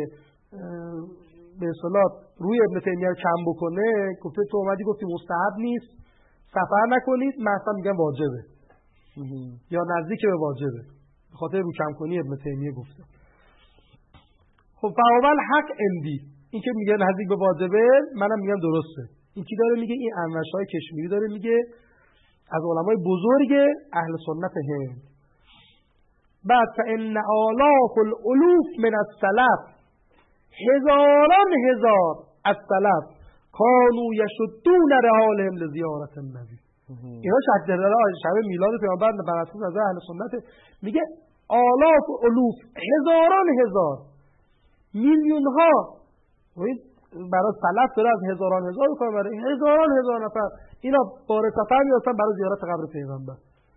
به اصطلاح روی ابن تیمیه رو کم بکنه، گفته تو اومدی گفتی مستحب نیست سفر نکنید، من اصلا میگم واجبه یا نزدیک به واجبه، به خاطر رو کم کنی ابن تیمیه گفته. خب فاول حق اندی، این که میگه نزدیک به واجبه منم میگم درسته. این کی داره میگه؟ این انوشای کشمیری داره میگه از علمای بزرگ اهل سنت هند. بعد فان آلاف الالوف من السلف، هزاران هزار از سلف کانوا یشدون رحالهم لزیارت النبی. اینا شب میلاد پیامبر بر اساس نظر اهل سنت میگه آلاف الالوف، هزاران هزار، میلیون ها، برای سلف داره از هزاران هزار کنه، برای هزاران هزار نفر اینا بار سفر میاستن برای زیارت قبر پیغمبر.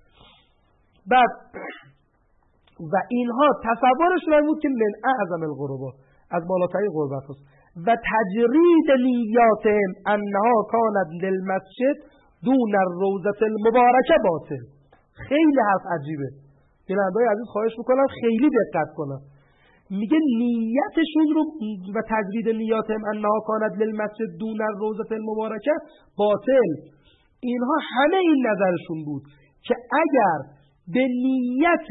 بعد و اینها تصورشون این بود که من اعظم القربا، از بالاترین قربت است. و تجرید نیاتهم انها کانت للمسجد دون الروضة المبارکه باطل. خیلی حرف عجیبه، بیننده‌های عزیز خواهش میکنم خیلی دقت کنن. میگه نیتشون رو و تجرید نیاتهم انها کانت للمسجد دون الروضة المبارکه باطل. اینها همه این نظرشون بود که اگر به نیت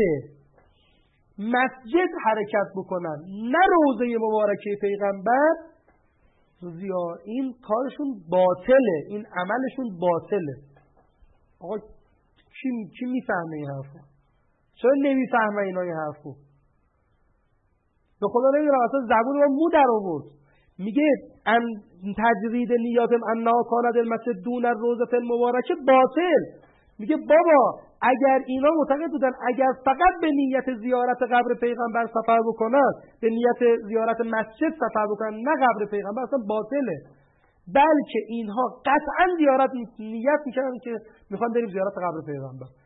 مسجد حرکت بکنن نه روضه مبارکه پیغمبر، این کارشون باطله، این عملشون باطله. آقا کی میفهمه این حرفو؟ چرا نمیفهمه اینا این حرفو؟ به خدا نمیدونم اصلا زبون ما مو در آورد. میگه ان تجرید نیاتم انها کانت المسجد دون الروضة المبارکه باطل. میگه بابا اگر اینا معتقد بودن اگر فقط به نیت زیارت قبر پیغمبر سفر بکنن، به نیت زیارت مسجد سفر بکنن نه قبر پیغمبر، اصلا باطله. بلکه اینها قطعا زیارت نیت میکنن که میخوان بریم زیارت قبر پیغمبر.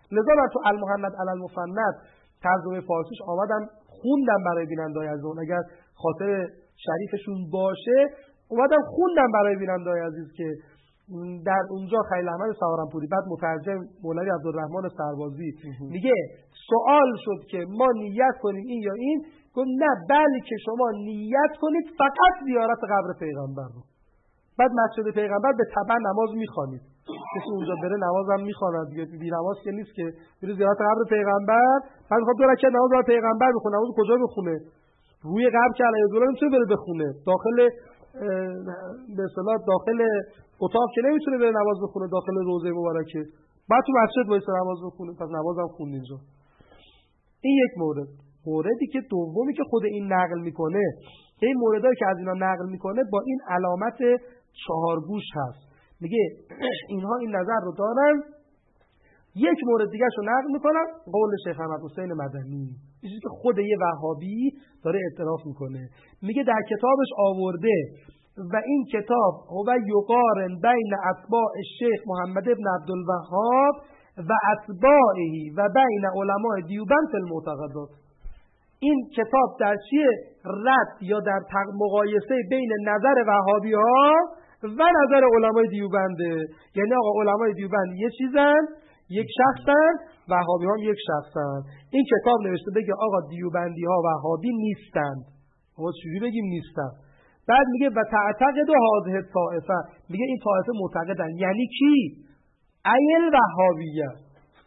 لذا من تو المهند علی المفند ترجمه فارسیش آمدم خوندم برای بیننده‌های عزیز، اگر خاطر شریفشون باشه اومدم خوندم برای بیننده‌های عزیز که در اونجا خلیل احمد سهارنپوری بعد مترجم مولوی عبدالرحمن سربازی میگه سوال شد که ما نیت کنیم این یا این، گفت نه بلکه شما نیت کنید فقط زیارت قبر پیغمبر رو. بعد مسجد پیغمبر به تبع نماز میخوانید، کسی اونجا بره نماز هم میخواند دیگه، بی نماز که نیست که بره زیارت قبر پیغمبر. بعد خب 2 رکعت نماز برای پیغمبر بخونه، نماز کجا بخونه؟ روی قبر که علیه السلام نمیتونه بره بخونه، داخل به اصطلاح داخل اتاق که نمیتونه بره نماز بخونه، داخل روضه مبارکه، بعد تو مسجد وایسه نماز بخونه. پس نماز هم خوند اینجا. این یک مورد. موردی که دومی که خود این نقل میکنه، این موردایی که از اینا نقل میکنه با این علامت 4 گوش هست، میگه اینها این نظر رو دارن. یک مورد دیگه شو نقل میکنن، قول شیخ احمد حسین مدنی، چیزی که خود یه وهابی داره اعتراف میکنه، میگه در کتابش آورده و این کتاب هو یقارن بین اتباع شیخ محمد ابن عبدالوهاب و اتباعه و بین علماء دیوبند فی المعتقدات. این کتاب در چیه؟ رد یا در مقایسه بین نظر وهابی ها و نظر علمای دیوبنده. یعنی آقا علمای دیوبند یه چیزن، یک شخصن، وهابی ها یک شخصن. این کتاب نوشته بگه آقا دیوبندی ها وهابی نیستند. آقا چجوری بگیم نیستن؟ بعد میگه و تعتقد هذه الطائفه، میگه این طائفه معتقدن. یعنی کی؟ ایل وهابیت،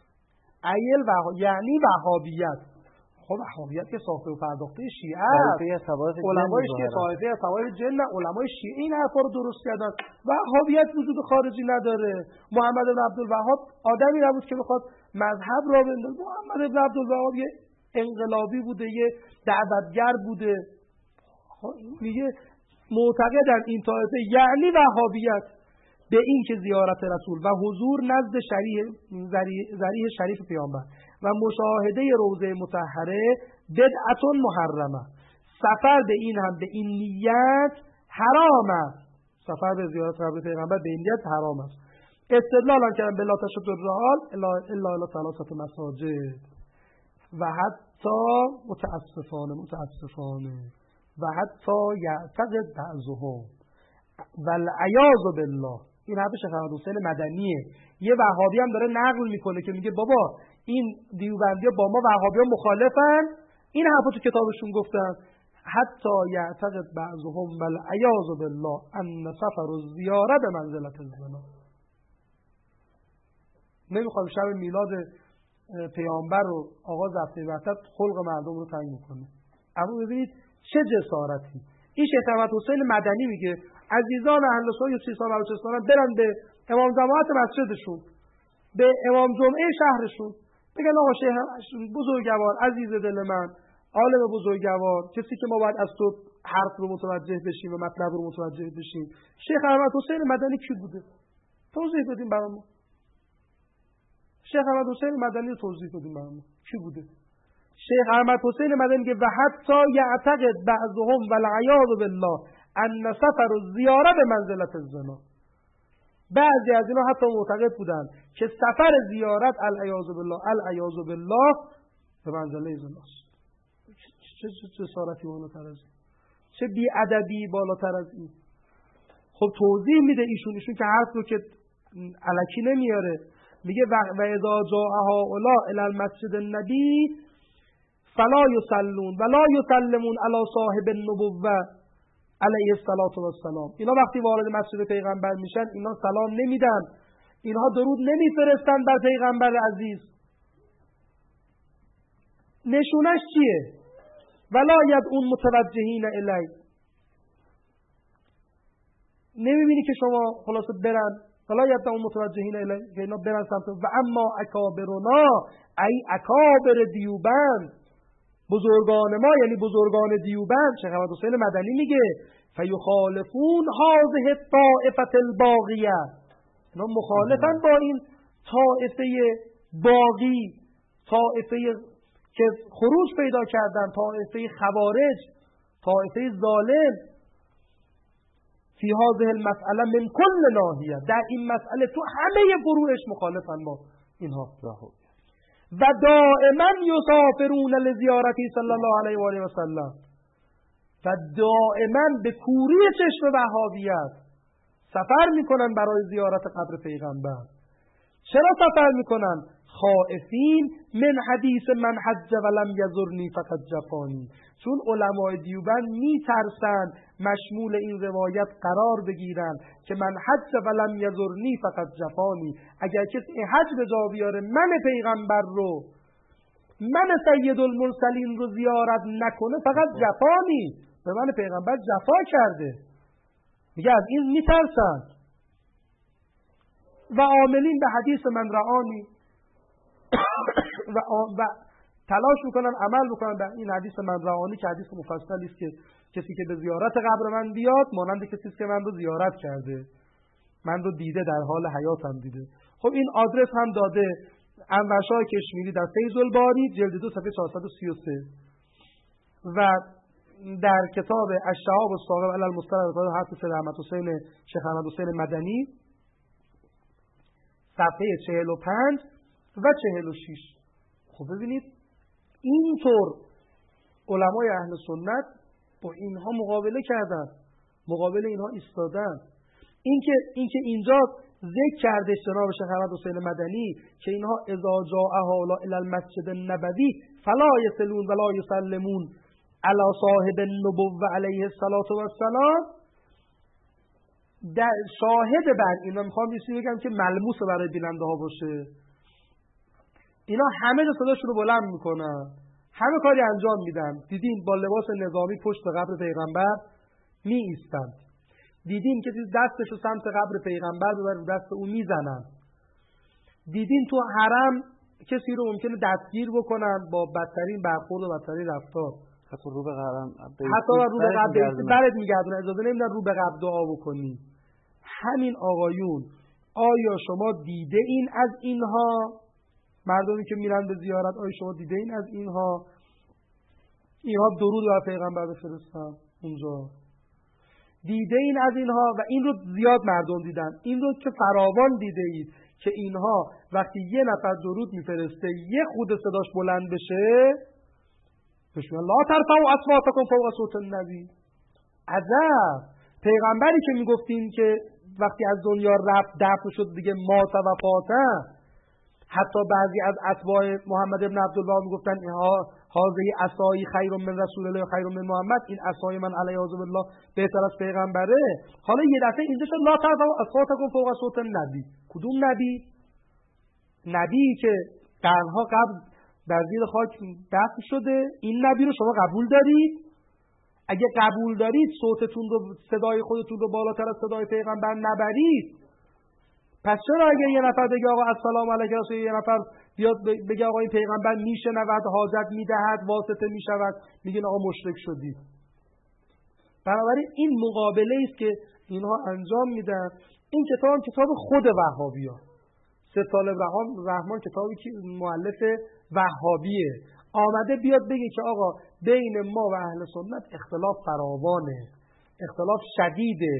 یعنی وهابیت. خب وهابیت که ساخته و پرداخته شیعه است، علمای شیعه طایفه از طوایف جن، علمای شیعه این حرفا رو درست کردن. وهابیت وجود خارجی نداره. محمد بن عبدالوهاب آدمی نبود که بخواد مذهب را بندازه. محمد بن عبدالوهاب یه انقلابی بوده، یه دعوتگر بوده. میگه معتقدن این طایفه یعنی وهابیت به این که زیارت رسول و حضور نزد ذریح شریف پیامبر و مشاهده روضه مطهره بدعت محرمه. سفر به این هم به این نیت حرام است. سفر به زیارت قبر پیغمبر به این نیت حرام است. استدلال کردن به لا تشد الرحال الا الی ثلاثه مساجد و حتی متاسفانه و حتی یعتقد بعضهم والعیاذ بالله. این حرف شیخ احمد حسین مدنیه. یه وهابی هم داره نقل میکنه که میگه بابا این دیوبندی‌ها با ما وهابی‌ها مخالفن. این حرفو تو کتابشون گفتن. حتی یعتقد بعضهم والعیاذ بالله ان سفر الزیاره به منزلت الزنا. نمیخوام شب میلاد پیامبر رو آغاز هفته وحدت خلق مردم رو تنگ میکنه. اما ببینید چه جسارتی. این شیخ احمد حسین مدنی میگه عزیزان اهل سنت 300 و 400 برن به امام جماعت مسجدشون، به امام جمعه شهرشون، بگن آقا شیخ بزرگوار عزیز دل من، عالم بزرگوار، کسی که ما باید از تو حرف رو متوجه بشیم و مطلب رو متوجه بشیم، شیخ احمد حسین مدنی کی بوده؟ توضیح بدیم برامون. شیخ احمد حسین مدنی رو توضیح بدیم برامون کی بوده؟ شیخ احمد حسین مدنی که و حتی یعتقد بعضهم والعیاذ بالله ان سفر الزیاره به منزلت الزنا. بعضی از اینا حتی معتقد بودن که سفر زیارت العیاذ بالله به منزله زناست. چه جسارتی بالاتر از این، چه بی‌ادبی بالاتر از این. خب توضیح میده ایشون که حرف رو که الکی نمیاره. میگه و اذا جاء هؤلاء الی المسجد النبی فلا یصلون ولا یسلمون علی صاحب النبوه علیه السلام. اینا وقتی وارد مسجد پیغمبر میشن اینا سلام نمیدن، اینها درود نمیفرستن بر پیغمبر عزیز. نشونش چیه؟ ولا یدعون متوجهین الی. نمیبینی که شما خلاصه برن ولا یدعون متوجهین الی که اینا برن سمت و اما اکابرنا ای اکابر دیوبند، بزرگان ما یعنی بزرگان دیوبند. شیخ احمد حسین مدنی میگه فیخالفون هذه الطائفه الباغیه. اینا مخالفن با این طائفه باغی، طائفه که خروج پیدا کردن، طائفه خوارج، طائفه ظالم. فی هذه المسئله من کل ناحیه، در این مسئله تو همه فروعش مخالفن با اینها. و دائما یسافرون لزیارتی صلی الله علیه و آله و سلم، و دائما به کوری چشم وهابیت سفر میکنن برای زیارت قبر پیغمبر. چرا سفر میکنن؟ خائفین من حدیث من حج ولم یزرنی فقط جفانی. چون علمای دیوبند میترسن مشمول این روایت قرار بگیرن که من حج ولم یزرنی فقط جفانی، اگر کسی حج به جا بیاره من پیغمبر رو، من سید المرسلین رو زیارت نکنه فقط جفانی، به من پیغمبر جفا کرده. میگه از این میترسن. و عاملین به حدیث من رعانی و تلاش میکنن عمل میکنن به این حدیث من رعانی که حدیث مفصلی است که کسی که به زیارت قبر من بیاد مانند کسی است که من رو زیارت کرده، من رو دیده، در حال حیاتم دیده. خب این آدرس هم داده انورشاه کشمیری در فیض الباری جلد 2 صفحه 433 و در کتاب الشهاب الصاغر علی المستند حافظ رحمت حسین شیخ احمد حسین مدنی صفحه 45 و 46. خب ببینید اینطور علمای اهل سنت با اینها مقابله کردن، مقابل اینها ایستادن. اینکه اینجا ذکر کرده جناب شیخ احمد حسین مدنی که اینها اذا جاء هؤلاء الی المسجد النبوی فلا یصلون ولا یسلمون علی صاحب النبوة علیه الصلاة والسلام، در شاهد بر اینا میخوام یه بگم که ملموس برای بیننده ها باشه. اینا همه صداشون رو بلند میکنن، همه کاری انجام میدن. دیدین با لباس نظامی پشت قبر پیغمبر می ایستند، دیدین که دستش رو سمت قبر پیغمبر ببر رو دست اون میزنن، دیدین تو حرم کسی رو ممکنه دستگیر بکنن با بدترین برخورد و بدترین رفتار، حتی رو به قبر برد میگردونه، اجازه نمیدن رو به قبر دعا بکنی. همین آقایون آیا شما دیده این از اینها؟ مردمی که میرن به زیارت آیا شما دیده این از اینها درود بر پیغمبر بفرستن اونجا؟ دیده این از اینها؟ و این رو زیاد مردم دیدن، این رو که فراوان دیده اید که اینها وقتی یه نفر درود میفرسته یه خود صداش بلند بشه بهش میگن لا ترفعوا اصواتکم فوق صوت النبی. عجب، پیغمبری که میگفتین که وقتی از دنیا رفت دفن شد دیگه مات و فاته، حتی بعضی از اتباع محمد ابن عبدالله میگفتن هذه عصای خیر من رسول الله خیر من محمد، این عصای من علیه بالله بهتر از پیغمبره. حالا یه دفعه اینجا شد لا ترفعوا اصواتکم فوق صوت النبی. کدوم نبی؟ نبی که قرنها قبل در زیر خاک دفن شده، این نبی رو شما قبول دارید؟ اگه قبول دارید صوتتون رو، صدای خودتون رو بالاتر از صدای پیغمبر نبرید. پس چرا اگه یه نفر بگه آقا السلام علیک رسول، یه نفر بیاد بگه آقا این پیغمبر میشنود، حاجت میدهد، واسطه میشود، میگین آقا مشرک شدید؟ بنابراین این مقابله است که اینها انجام میدن. این کتاب خود وهابیه، سید طالب رحمان کتابی که مؤلف وهابیه آمده بیاد بگه که آقا بین ما و اهل سنت اختلاف فراوانه، اختلاف شدیده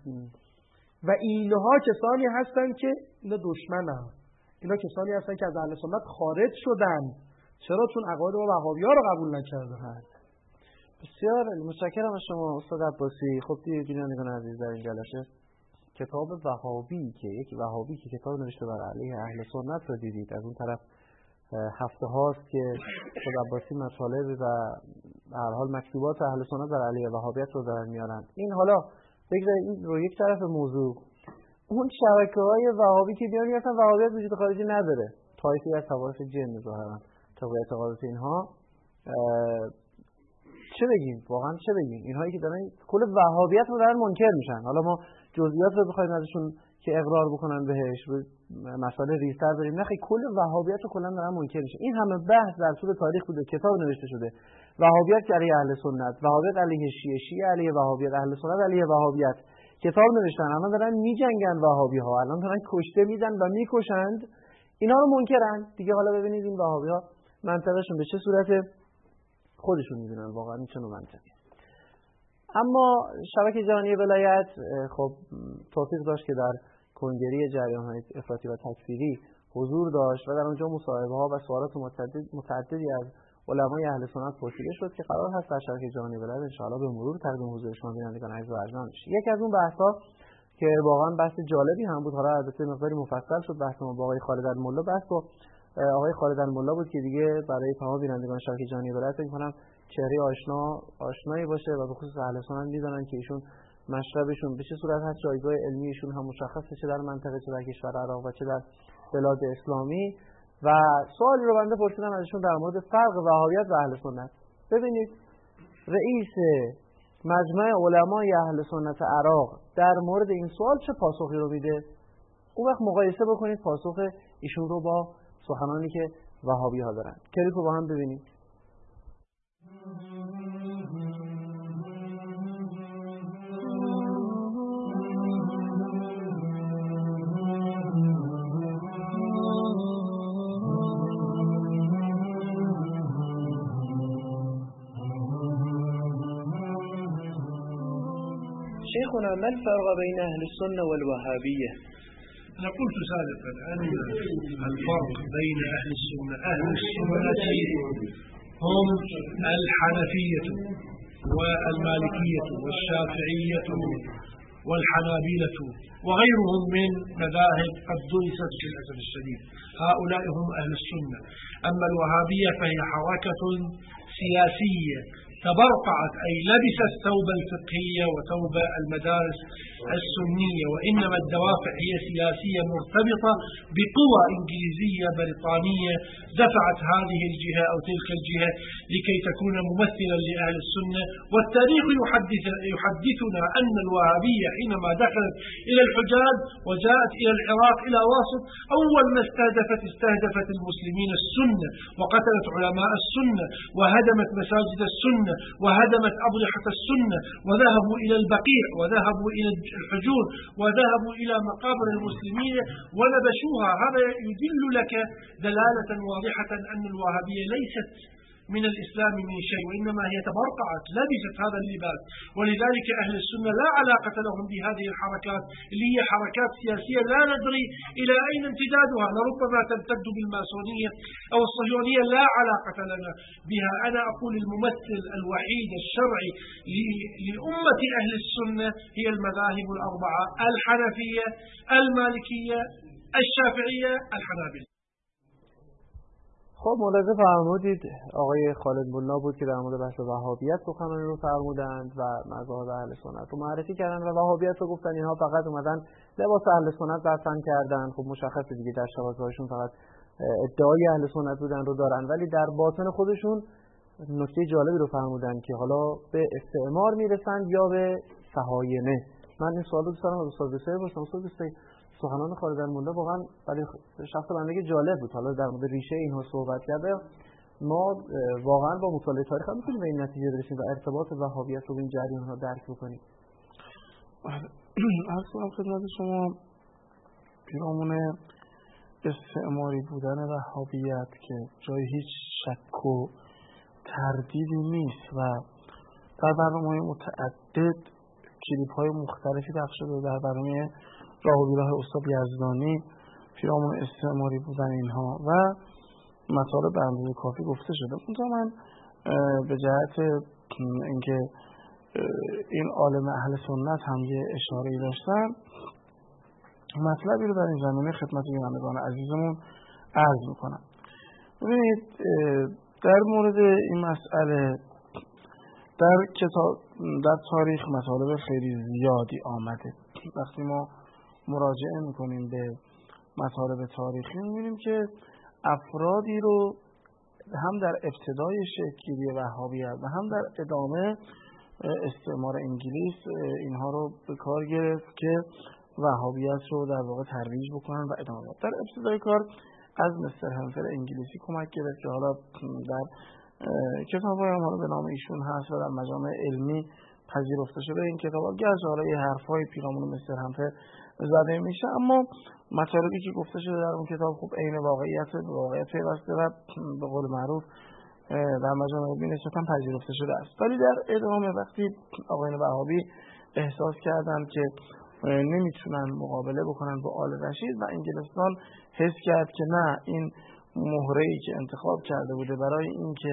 و اینها کسانی هستن که اینا دشمنن، اینا کسانی هستن که از اهل سنت خارج شدن. چرا؟ چون عقاید ما وهابی‌ها رو قبول نکردن. بسیار متشکرم از شما استاد عباسی. خب دیگران عزیز در این جلسه کتاب وهابی که یک وهابی که کتاب نوشته بر علیه اهل سنت رو دیدید. از اون طرف هفته هاست که استاد عباسی مطالب و هر حال مکتوبات اهل سنت در علیه وهابیت رو دارن میارن. این حالا بگذارید این رو یک طرف موضوع، اون شبکه‌های وهابی که بیان میگن وهابیت وجود خارجی نداره، طایفی از طوایف جن ظاهرا طبق اعتقادات اینها. چه بگیم واقعا چه بگیم؟ اینهایی که دارن کل وهابیت رو دارن منکر میشن. حالا ما جزئیات رو بخوایم ازشون که اقرار بکنن بهش رو مسئله ریزتر بریم، نه کل وهابیت رو کلا دارن منکر میشن. این همه بحث در طول تاریخ بوده، کتاب نوشته شده، وهابیت علیه اهل سنت، وهابیت علیه شیعه، شیعه علیه وهابیت، اهل سنت علیه وهابیت، کتاب نوشتن. الان دارن میجنگن وهابی‌ها، الان دارن کشته میزنن و میکشند، اینا رو منکرن دیگه. حالا ببینید این وهابی‌ها منطقشون به چه صورت خودشون میدونن واقعا چه نوع منطقی. اما شبکه جهانی ولایت خب توفیق داشت که در کنگری جریان‌های افراطی و تکفیری حضور داشت و در اونجا مصاحبه ها و سوالات متعددی از علمای اهل سنت پرسیده شد که قرار هست در شبکه جهانی ولایت ان شاء الله به مرور تقدیم حضور شما بینندگان عزیز و ارجمند بشه. یکی از اون بحث‌ها که واقعا بحث جالبی هم بود، حالا البته مقداری مفصل شد بحث ما با آقای خالد الملا، بحث با آقای خالد الملا بود که دیگه برای تمام بینندگان شبکه جهانی ولایت فکر کنم چهره آشنایی باشه و به خصوص اهل سنت می‌دونن که ایشون مشربشون به چه صورت هست، جایگاه علمی ایشون هم مشخصه چه در منطقه چه در کشور عراق و چه در بلاد اسلامی. و سوالی رو بنده پرسیدم ازشون در مورد فرق وهابیت و اهل سنت. ببینید رئیس مجمع علمای اهل سنت عراق در مورد این سوال چه پاسخی رو میده، اون وقت مقایسه بکنید پاسخ ایشون رو با سخنانی که وهابی ها دارن. کلیپ رو با هم ببینید. شيخنا ما الفرق بين أهل السنة والوهابية؟ أنا قلت سابقا أن الفرق بين أهل السنة هم الحنفية والمالكية والشافعية والحنابلة وغيرهم من مذاهب قد درست للأسف الشديد، هؤلاء هم أهل السنة. أما الوهابية فهي حركة سياسية تبرقعت أي لبست ثوب الفقهية وثوب المدارس السنية، وإنما الدوافع هي سياسية مرتبطة بقوى إنجليزية بريطانية دفعت هذه الجهة أو تلك الجهة لكي تكون ممثلا لأهل السنة. والتاريخ يحدثنا أن الوهابية حينما دخلت إلى الحجاز وجاءت إلى العراق إلى واسط، أول ما استهدفت المسلمين السنة وقتلت علماء السنة وهدمت مساجد السنة وهدمت أضرحة السنة وذهبوا إلى البقيع وذهبوا إلى الحجور وذهبوا إلى مقابر المسلمين ونبشوها. هذا يدل لك دلالة واضحة أن الوهابية ليست من الإسلام من شيء، وإنما هي تبرقعت لبست هذا اللباس. ولذلك أهل السنة لا علاقة لهم بهذه الحركات اللي هي حركات سياسية لا ندري إلى أين امتدادها، لربما تمتد بالماسونية أو الصهيونية، لا علاقة لنا بها. أنا أقول الممثل الوحيد الشرعي لأمة أهل السنة هي المذاهب الأربعة: الحنفية، المالكية، الشافعية، الحنابلة. خب ملاحظه فرمودید آقای خالد ملا بود که در مورد بحث وهابیت سخنرانی رو فرمودند و مذاهب اهل سنت رو معرفی کردن و وهابیت رو گفتن اینها فقط اومدن لباس اهل سنت برداشت کردن. خب مشخصه دیگه در شبکه‌هاشون فقط ادعای اهل سنت بودن رو دارن، ولی در باطن خودشون نکته جالبی رو فرمودن که حالا به استعمار میرسند یا به صهاینه. من این سوالو دوست دارم از استاد بسیار باشم. استاد بسیار سخنان خالد الملا واقعا ولی شخص بنده جالب بود. حالا در مورد ریشه اینها صحبت کرده. ما واقعا با مطالعه تاریخ هم میتونیم به این نتیجه برسیم و ارتباط وهابیت رو با این جریان ها درک بکنیم. اصلا خدمت شما پیرامون استعماری بودن وهابیت که جای هیچ شک و تردیدی نیست و در برنامه‌های متعدد کلیپ‌های مختلفی پخش شده. در برنامه راه و بیراه استاد یزدانی پیرامون استعماری بودن اینها و مطالب به اندازه کافی گفته شده. اونجا من به جهت اینکه این عالم اهل سنت هم یه اشاره‌ای داشتن، مطلبی رو در این زمینه خدمت بینندگان عزیزمون عرض میکنم. ببینید در مورد این مسئله در تاریخ مطالب خیلی زیادی آمده. وقتی ما مراجعه میکنیم به مطالب تاریخی میبینیم که افرادی رو هم در ابتدای شکل‌گیری وهابیت و هم در ادامه استعمار انگلیس اینها رو به کار گرفت که وهابیت رو در واقع ترویج بکنن و ادامه بدن. در ابتدای کار از مستر همفر انگلیسی کمک گرفت که حالا در کتاب‌های هم حالا به نام ایشون هست و در مجامع علمی پذیرفته شده. این کتاب‌ها گرچه حالا یه حرفای پیرامون مستر همفر زده میشه، اما مطالبی که گفته شده در اون کتاب خوب عین واقعیت پیوسته و به قول معروف در مجامع علمی نسبتاً پذیرفته شده است. ولی در ادامه وقتی آقایان وهابی احساس کردند که نمیتونن مقابله بکنن با آل رشید و انگلستان حس کرد که نه، این مهره‌ای که انتخاب کرده بوده برای اینکه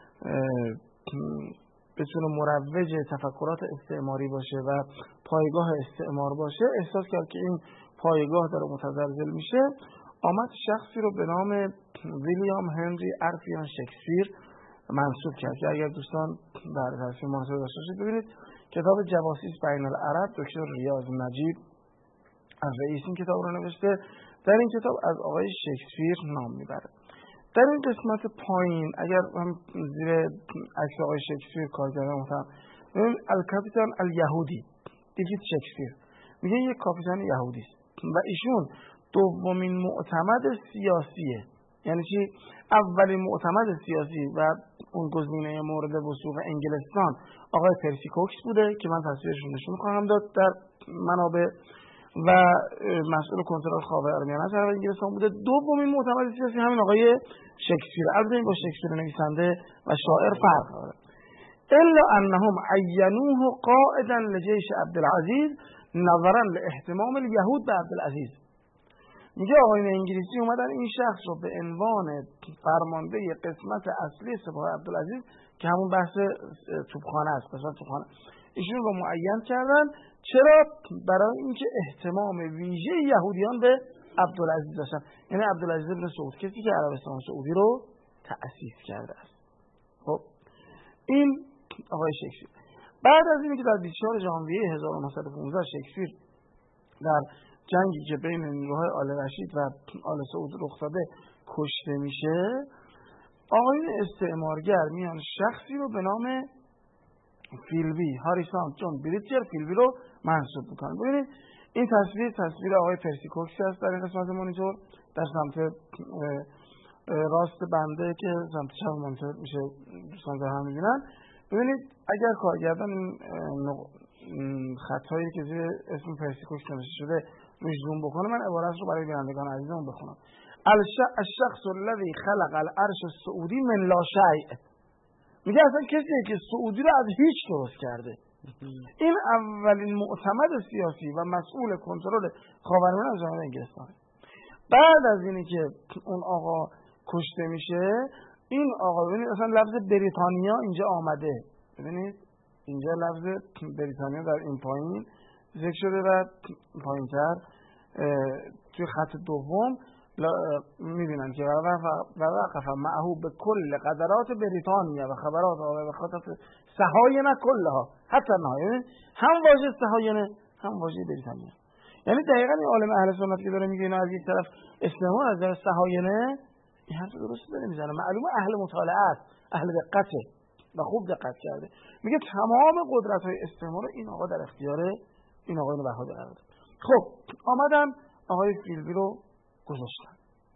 بتونه مروج تفکرات استعماری باشه و پایگاه استعمار باشه، احساس کرد که این پایگاه داره متزلزل میشه. آمد شخصی رو به نام ویلیام هنری ارفیان شکسپیر منصوب کرد که اگر دوستان در تصویر مناسب داشته باشید ببینید کتاب جواسیس بین العرب دکتر ریاض نجیب از رئیس این کتاب رو نوشته. در این کتاب از آقای شکسپیر نام میبره. در این قسمت پایین اگر هم زیر عکس آقای شکسپیر کار کردم مثلا ببین الکاپیتان الیهودی دیگه شکسپیر میگه یک کاپیتان یهودی است و ایشون دومین معتمد سیاسیه. یعنی چی؟ اولین معتمد سیاسی و اون گزینه مورد وثوق انگلستان آقای پرسی کوکس بوده که من تصویرشون نشون می‌خوام داد در منابع و مسئول کنترل خاورمیانه از انگلستان بوده. دومین معتمد سیاسی همین آقای شکسپیر. البته این با شکسپیر نویسنده و شاعر فرق داره. الا انهم عینوه قائدا لجیش عبدالعزیز نظرا لاهتمام الیهود به عبدالعزیز. میگه آقایان انگلیسی اومدن این شخص رو به عنوان فرمانده قسمت اصلی سپاه عبدالعزیز که همون بحث توپخانه است، قسمت توپخانه، ایشون رو معین کردن. چرا؟ برای اینکه اهتمام ویژه یهودیان به عبدالعزیز داشتن. یعنی عبدالعزیز بن سعود کسی که عربستان سعودی رو تأسیس کرده است. خب این آقای شکسپیر بعد از اینکه در 24 ژانویه 1915 شکسپیر در جنگی که بین نیروهای آل رشید و آل سعود رخ داده کشته میشه، آقایون استعمارگر میان شخصی رو به نام فیلبی هاریسون جون بریتجر فیلبی رو منصوب میکنن. ببینید این تصویر آقای پرسی کوکس است در این قسمت مانیتور در سمت راست بنده که سمت چپ مانیتور میشه دوستان در هم میبینن. ببینید اگر کارگردان این خطایی که زیر اسم پرسی کوکس نوشته شده روش زوم بکنه، من عبارت رو برای بینندگان عزیزم بخونم. الشخص الذي خلق العرش السعودی من لا شیء. میگه اصلا کسی که سعودی رو از هیچ درست کرده. این اولین معتمد سیاسی و مسئول کنترل خاورمیانه از جامعه انگلستان. بعد از اینی که اون آقا کشته میشه، این آقا ببینید اصلا لفظ بریتانیا اینجا آمده. ببینید اینجا لفظ بریتانیا در این پایین ذکر شده و پایینتر توی خط دوم میبینن که وقف معه به کل قدرات بریتانیا و خبرات و خطط سهاینه کلها حتی نهایه هم واژه سهاینه هم واژه بریتانیا. یعنی دقیقا این عالم اهل سنت که داره میگه اینا از یک طرف استعمار از طرف سهاینه، این حرف درست داره میزنه. معلومه اهل مطالعه است، اهل دقته و خوب دقت کرده. میگه تمام قدرت های استعمار این آقا در اختیار این آقای بهادر قرار داد. خب آمدن آقای فیلبی رو گذاشتن.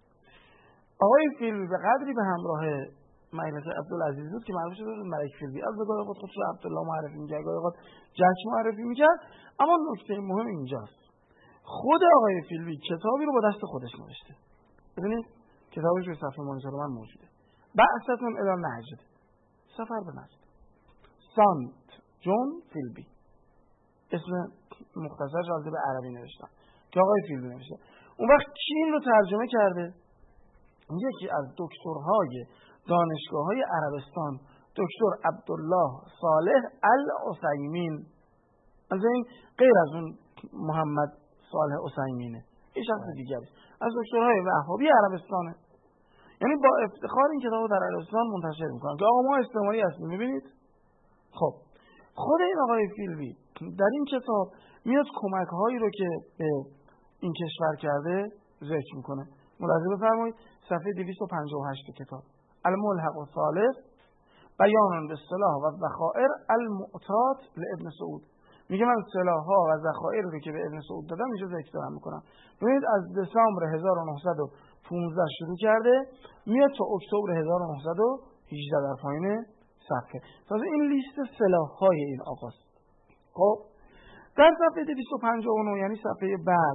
آقای فیلبی به قدری به همراه ملک عبدالعزیز بود که معروف شده بود ملک فیلبی. از گاهی اوقات خودش عبدالله معرفی می‌کرد، گاهی اوقات جک معرفی می‌کرد. اما نکته مهم اینجاست خود آقای فیلبی کتابی رو با دست خودش نوشته. ببینید کتابش روی صفحه مانیتور من موجوده. بعثتون الی نجد، سفر به نجد. سانت جون فیلبی، اسم مختصرش البته به عربی نوشتم که آقای فیلبی نوشته. اون وقت کی این رو ترجمه کرده؟ یکی از دکترهای دانشگاه‌های عربستان، دکتر عبدالله صالح العثیمین. از این غیر از اون محمد صالح عثیمینه، این شخص دیگری از دکترهای وهابی عربستانه. یعنی با افتخار این کتابو در عربستان منتشر میکنن که آقا ما استعماری هستیم. میبینید؟ خب خود این آقای فیلبی در این کتاب میاد کمک‌هایی رو که به این کشور کرده ذکر میکنه. ملاحظه بفرمایید صفحه 258 کتاب الملحق الثالث بیان الاصطلاح و ذخایر المعطات لابن سعود. میگه من اصطلاح‌ها و ذخایر رو که به ابن سعود دادم اینجا ذکر دارم میکنم. ببینید از دسامبر 1915 شروع کرده میاد تا اکتبر 1918 در پایین صفحه. تازه این لیست سلاح‌های این آقاست. خب در صفحه 259 یعنی صفحه بعد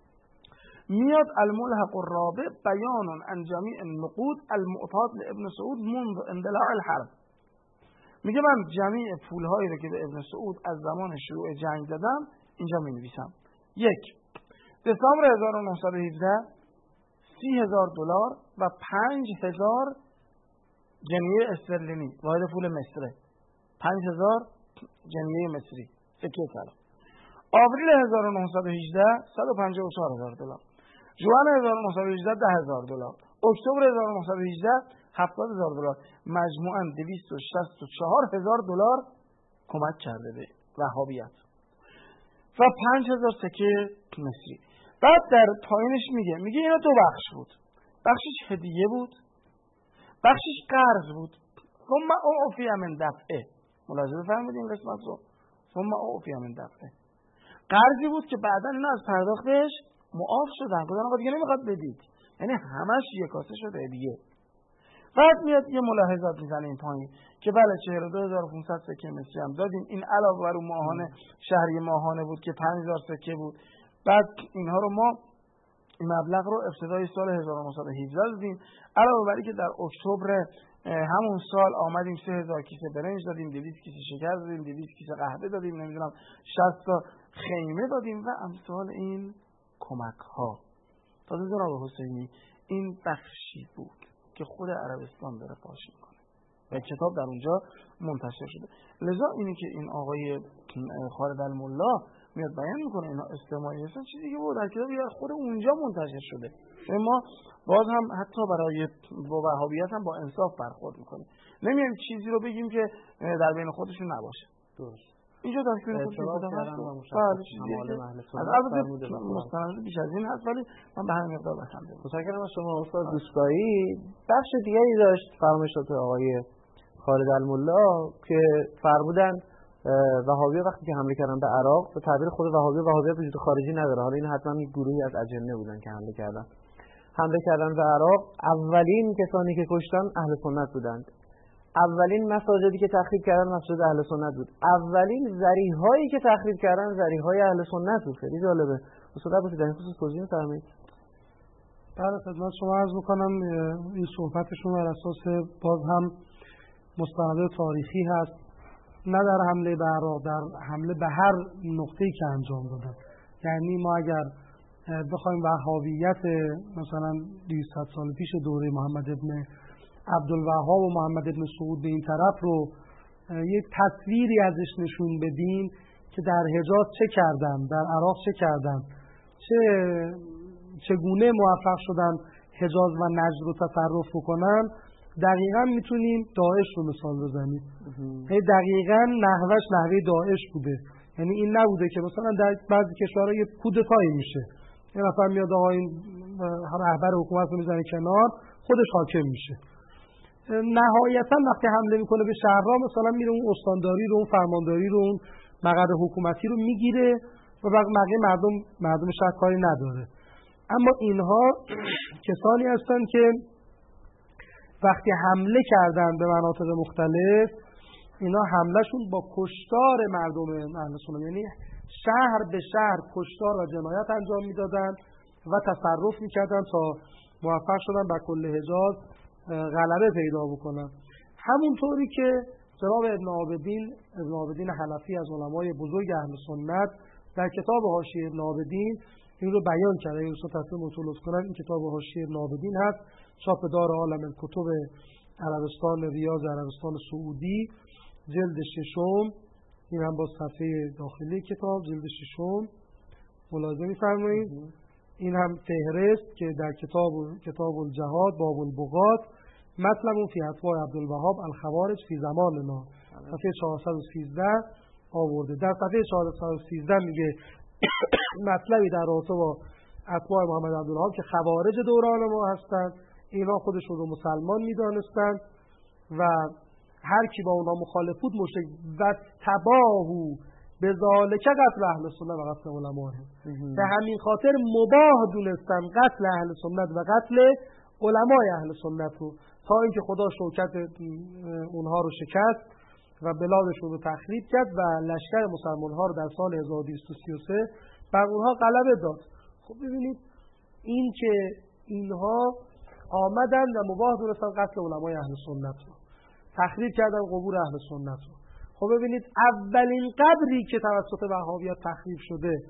میاد الملحق الرابع بیان عن جمیع النقود المعطات لابن سعود منذ اندلاع الحرب. میگه من جمیع پولهایی رو که به ابن سعود از زمان شروع جنگ دادم اینجا می نویسم. 1 دسامبر 1917 $30,000 و 5,000 جنیه استرلینی واحد پول مصره، 5,000 جنیه مصری سکه طلا. آوریل 1918 $154,000. ژوئن 1918 $10,000. اکتبر 1918 $70,000. مجموعاً $264,000 کمک کرده به وهابیت و 5,000 سکه مصری. بعد در پایینش میگه اینا دو بخش بود، بخشش هدیه بود، بخشش قرض بود. ثم اعفی من دفعه، ملاحظه فرمودین این قسمت رو، ثم اعفی من دفعه. قرضی بود که بعدا اینا از پرداختش معاف شدن، گفتن آقا دیگه نمیخواد بدید، یعنی همش یکاسه شده هدیه. بعد میاد یه ملاحظات میزنه این پایین که بله 42,500 سکه مصری هم دادیم، این علاوه بر اون ماهانه شهری ماهانه بود که 5,000 سکه بود. بعد اینها رو ما این مبلغ رو ابتدای سال 1917 دادیم، علاوه بر اینکه در اکتبر همون سال آمدیم 3,000 کیسه برنج دادیم، 200 کیسه شکر دادیم، 200 کیسه قهوه دادیم، نمیدونم 60 تا خیمه دادیم و امثال این کمک ها. تازه جناب حسینی این بخشی بود که خود عربستان داره پاش میکنه و کتاب در اونجا منتشر شده. لذا اینی که این آقای خالد الملا میاد بیان میکنه اینا استماعی هستن چیزی که بود در کتاب خود اونجا منتشر شده. ما باز هم حتی برای با وهابیت هم با انصاف برخورد میکنیم، نمیایم چیزی رو بگیم که در بین خودشون نباشه. درست اینجا در بین خودشون البته مستند بیش از این هست، ولی من به همین مقدار بسنده. متشکرم از شما استاد دوستایی. بخش دیگری داشت فرمایشات آقای خالد الملا که فرمودن وهابی وقتی که حمله کردن به عراق، به تعبیر خود وهابی وجود خارجی نداره، حالا این حتما یک گروهی از اجنه بودن که حمله کردن به عراق. اولین کسانی که کشتن اهل سنت بودند، اولین مساجدی که تخریب کردن مسجد اهل سنت بود، اولین ذریحه‌ای که تخریب کردن ذریحه‌های اهل سنت بود. خیلی جالبه. استاد عباسی در این خصوص توضیح می‌فرمایید؟ بله خدمت شما عرض می‌کنم این صحبتشون بر اساس باز هم مستند تاریخی هست، نه در حمله به عراق، در حمله به هر نقطه‌ای که انجام دادن. یعنی ما اگر بخوایم وهابیت مثلا 200 سال پیش دوره محمد ابن عبدالوهاب و محمد ابن سعود به این طرف رو یک تصویری ازش نشون بدیم که در حجاز چه کردن، در عراق چه کردن، چگونه موفق شدن حجاز و نجد رو تصرف بکنن، دقیقاً میتونیم داعش رو مثال بزنیم. دقیقاً نحوه داعش بوده. یعنی این نبوده که مثلا در بعضی کشورها یه کودتایی میشه، یه نفر میاد آقا این رهبر حکومت رو میزنه کنار، خودش حاکم میشه. نهایتاً وقتی حمله میکنه به شهرها مثلا میره اون استانداری رو، اون فرمانداری رو، اون مقر حکومتی رو میگیره و بقیه مردم شهر کاری نداره. اما اینها کسانی هستن که وقتی حمله کردن به مناطق مختلف، اینا حملهشون با کشتار مردم اهل سنت، یعنی شهر به شهر کشتار و جنایت انجام میدادن و تصرف میکردن تا موفق شدن بر کل حجاز غلبه پیدا بکنن. همونطوری که جناب ابن عابدین حنفی از علمای بزرگ اهل سنت در کتاب حاشیه ابن عابدین این رو بیان کرده، این رو تصمیم مطالعه کنن. این کتاب حاشیه ابن عابدین هست، چاپ دار عالم الکتب عربستان ریاض عربستان سعودی، جلد 6. این هم با صفحه داخلی کتاب جلد 6 ملاحظه می‌فرمایید. این هم فهرست که در کتاب الجهاد باب البغات مطلب فی اتباع عبدالوهاب الخوارج فی زماننا، صفحه 413 آورده. در صفحه 413 میگه مطلبی در رابطه با اتباع محمد عبدالوهاب که خوارج دوران ما هستند، اینا خودشون رو مسلمان میدانستند و هر کی با اونا مخالف بود مشرک و تباهو به ذالک قتل اهل سنت و قتل علماء. به همین خاطر مباح دونستن قتل اهل سنت و قتل علمای اهل سنت رو، تا اینکه خدا شوکت اونها رو شکست و بلادشون رو تخریب کرد و لشکر مسلمان ها رو در سال 1233 بر اونها غلبه داد. خب ببینید این که اینها آمدن و مباح دونستن قتل علمای اهل سنت رو، تخریب کردن قبور اهل سنت رو. خب ببینید اولین قبری که توسط وهابیت تخریب شده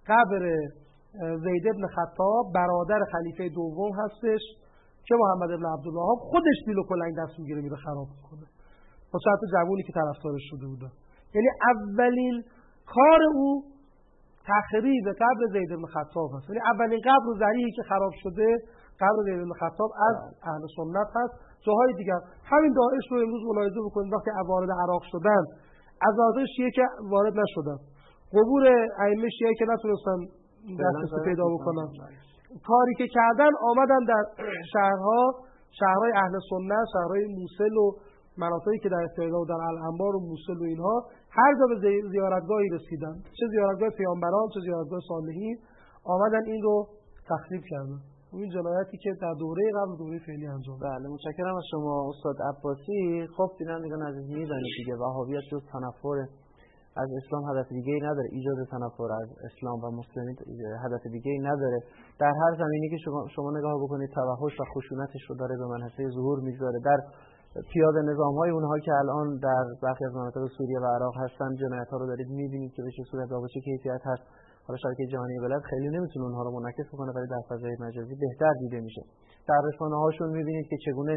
قبر زید بن خطاب برادر خلیفه دوم هستش که محمد بن عبدالوهاب خودش بیل و کلنگ دست میگیره میره خراب میکنه با چند تا جوونی که طرفدارش شده بودن. یعنی اولین کار او تخریب قبر زید بن خطاب هست. یعنی اولین قبر ذریعی که خراب شده قبر زید بن خطاب از اهل سنت هست. جاهای دیگر همین داعش رو امروز ملاحظه بکنید وقتی وارد عراق شدن عزادار شیعه که وارد نشدن، قبور ائمه شیعه که نتونستن دسترسی پیدا بکنن، کاری که کردن آمدن در شهرهای اهل سنت، شهرهای موصل و مناطقی که در استردا و در الانبار و موصل و اینها هر جا به زیارتگاهی رسیدن، چه زیارتگاه پیامبران چه زیارتگاه صالحین، آمدن این رو تخریب کردن. این جنایتی که در دوره قبل دوره فعلی انجام. بله متشکرم از شما استاد عباسی. خب بینندگان عزیز می‌دونید دیگه وهابیت جز تنفر از اسلام هدف دیگه‌ای نداره، ایجاد تنفر از اسلام و مسلمین هدف دیگه‌ای نداره. در هر زمینه‌ای که شما نگاه بکنید توحش و خشونتش رو داره به منحصه ظهور می‌گذاره. در پیاده نظام‌های اونها که الان در برخی از مناطق سوریه و عراق هستن جنایت‌ها رو دارید می‌بینید که به چه صورت و به چه کیفیت هست. حالا شبکه جهانی بلد خیلی نمیتونه اونها رو منعکس بکنه ولی در فضای مجازی بهتر دیده میشه. در رسانه‌هاشون می‌بینید که چگونه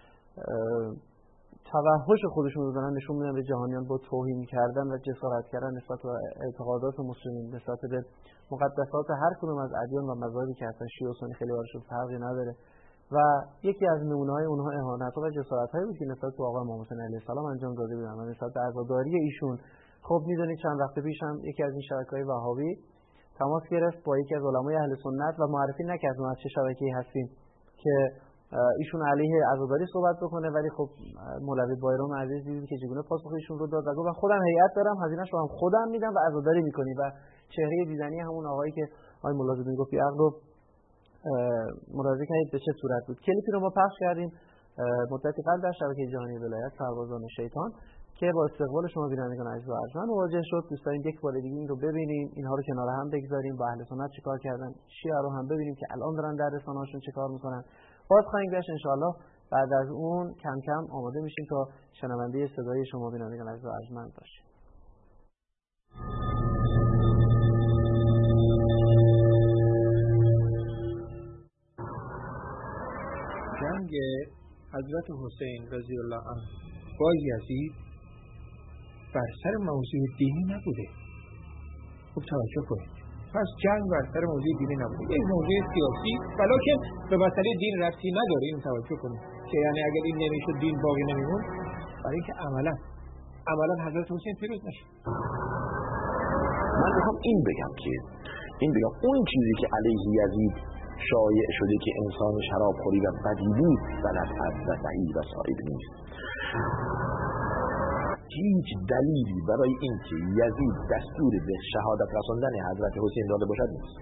توحش خودشون رو دارن نشون میدن به جهانیان با توهین کردن و جسارت کردن نسبت به اعتقادات مسلمین، نسبت به مقدسات هر کدوم از ادیان و مذاهبی که هستن. شیعه و سنی خیلی براشون فرقی نداره و یکی از نمونه‌های اونها اهانت و جسارت‌هایی بود که نسبت به آقا امام حسین علیه السلام انجام داده بودن و نسبت به عزاداری ایشون. خب میدونید چند وقت پیش هم یکی از این شبکه‌های وهابی تماس گرفت با یکی از علمای اهل سنت و معرفی نکرد ما از چه شبکه‌ای هستیم که ایشون علیه عزاداری صحبت بکنه، ولی خب مولوی بایرام عزیز دیدید که چگونه پاسخ ایشون رو داد و گفت خودم هیئت دارم، هزینه‌اش رو هم خودم میدم و عزاداری می‌کنی و چهره دیدنی همون آقایی که آقای ملازم گفت عقل رو مراجعه کردید به چه صورت بود. کلیپی رو ما پخش کردیم مدتی قبل در شبکه جهانی ولایت سربازان شیطان که با استقبال شما بینندگان عزیز و ارجمند مواجه شد. دوست داریم یک بار دیگه این رو ببینیم، اینها رو کنار هم بگذاریم، با اهل سنت چیکار کردن، شیعه رو هم ببینیم که الان دارن در رسانه‌هاشون چیکار میکنن. باز خواهیم گشت ان شاءالله. بعد از اون کم کم آماده میشیم تا شنونده صدای شما بینندگان عزیز و ارجمند باشیم. جنگ حضرت حسین رضی الله عنه با یزید بر سر موضوع دینی نبوده. خوب توجه کنید. پس جنگ بر سر موضوع دینی نبوده. یک موضوع سیاسی ولیکن به مسئله دین ربطی نداره. این توجه کنید که یعنی اگر این نمیشد دین باقی نمیمون، برای اینکه عملا حضرت حسین پیروز نشد. من میخوام این بگم اون چیزی که علیه یزید شایع شده که انسان شرابخوری و بدیدی و نفس و صحیح و صاحب نیست، هیچ دلیلی برای این که یزید دستور به شهادت رساندن حضرت حسین داده باشد نیست.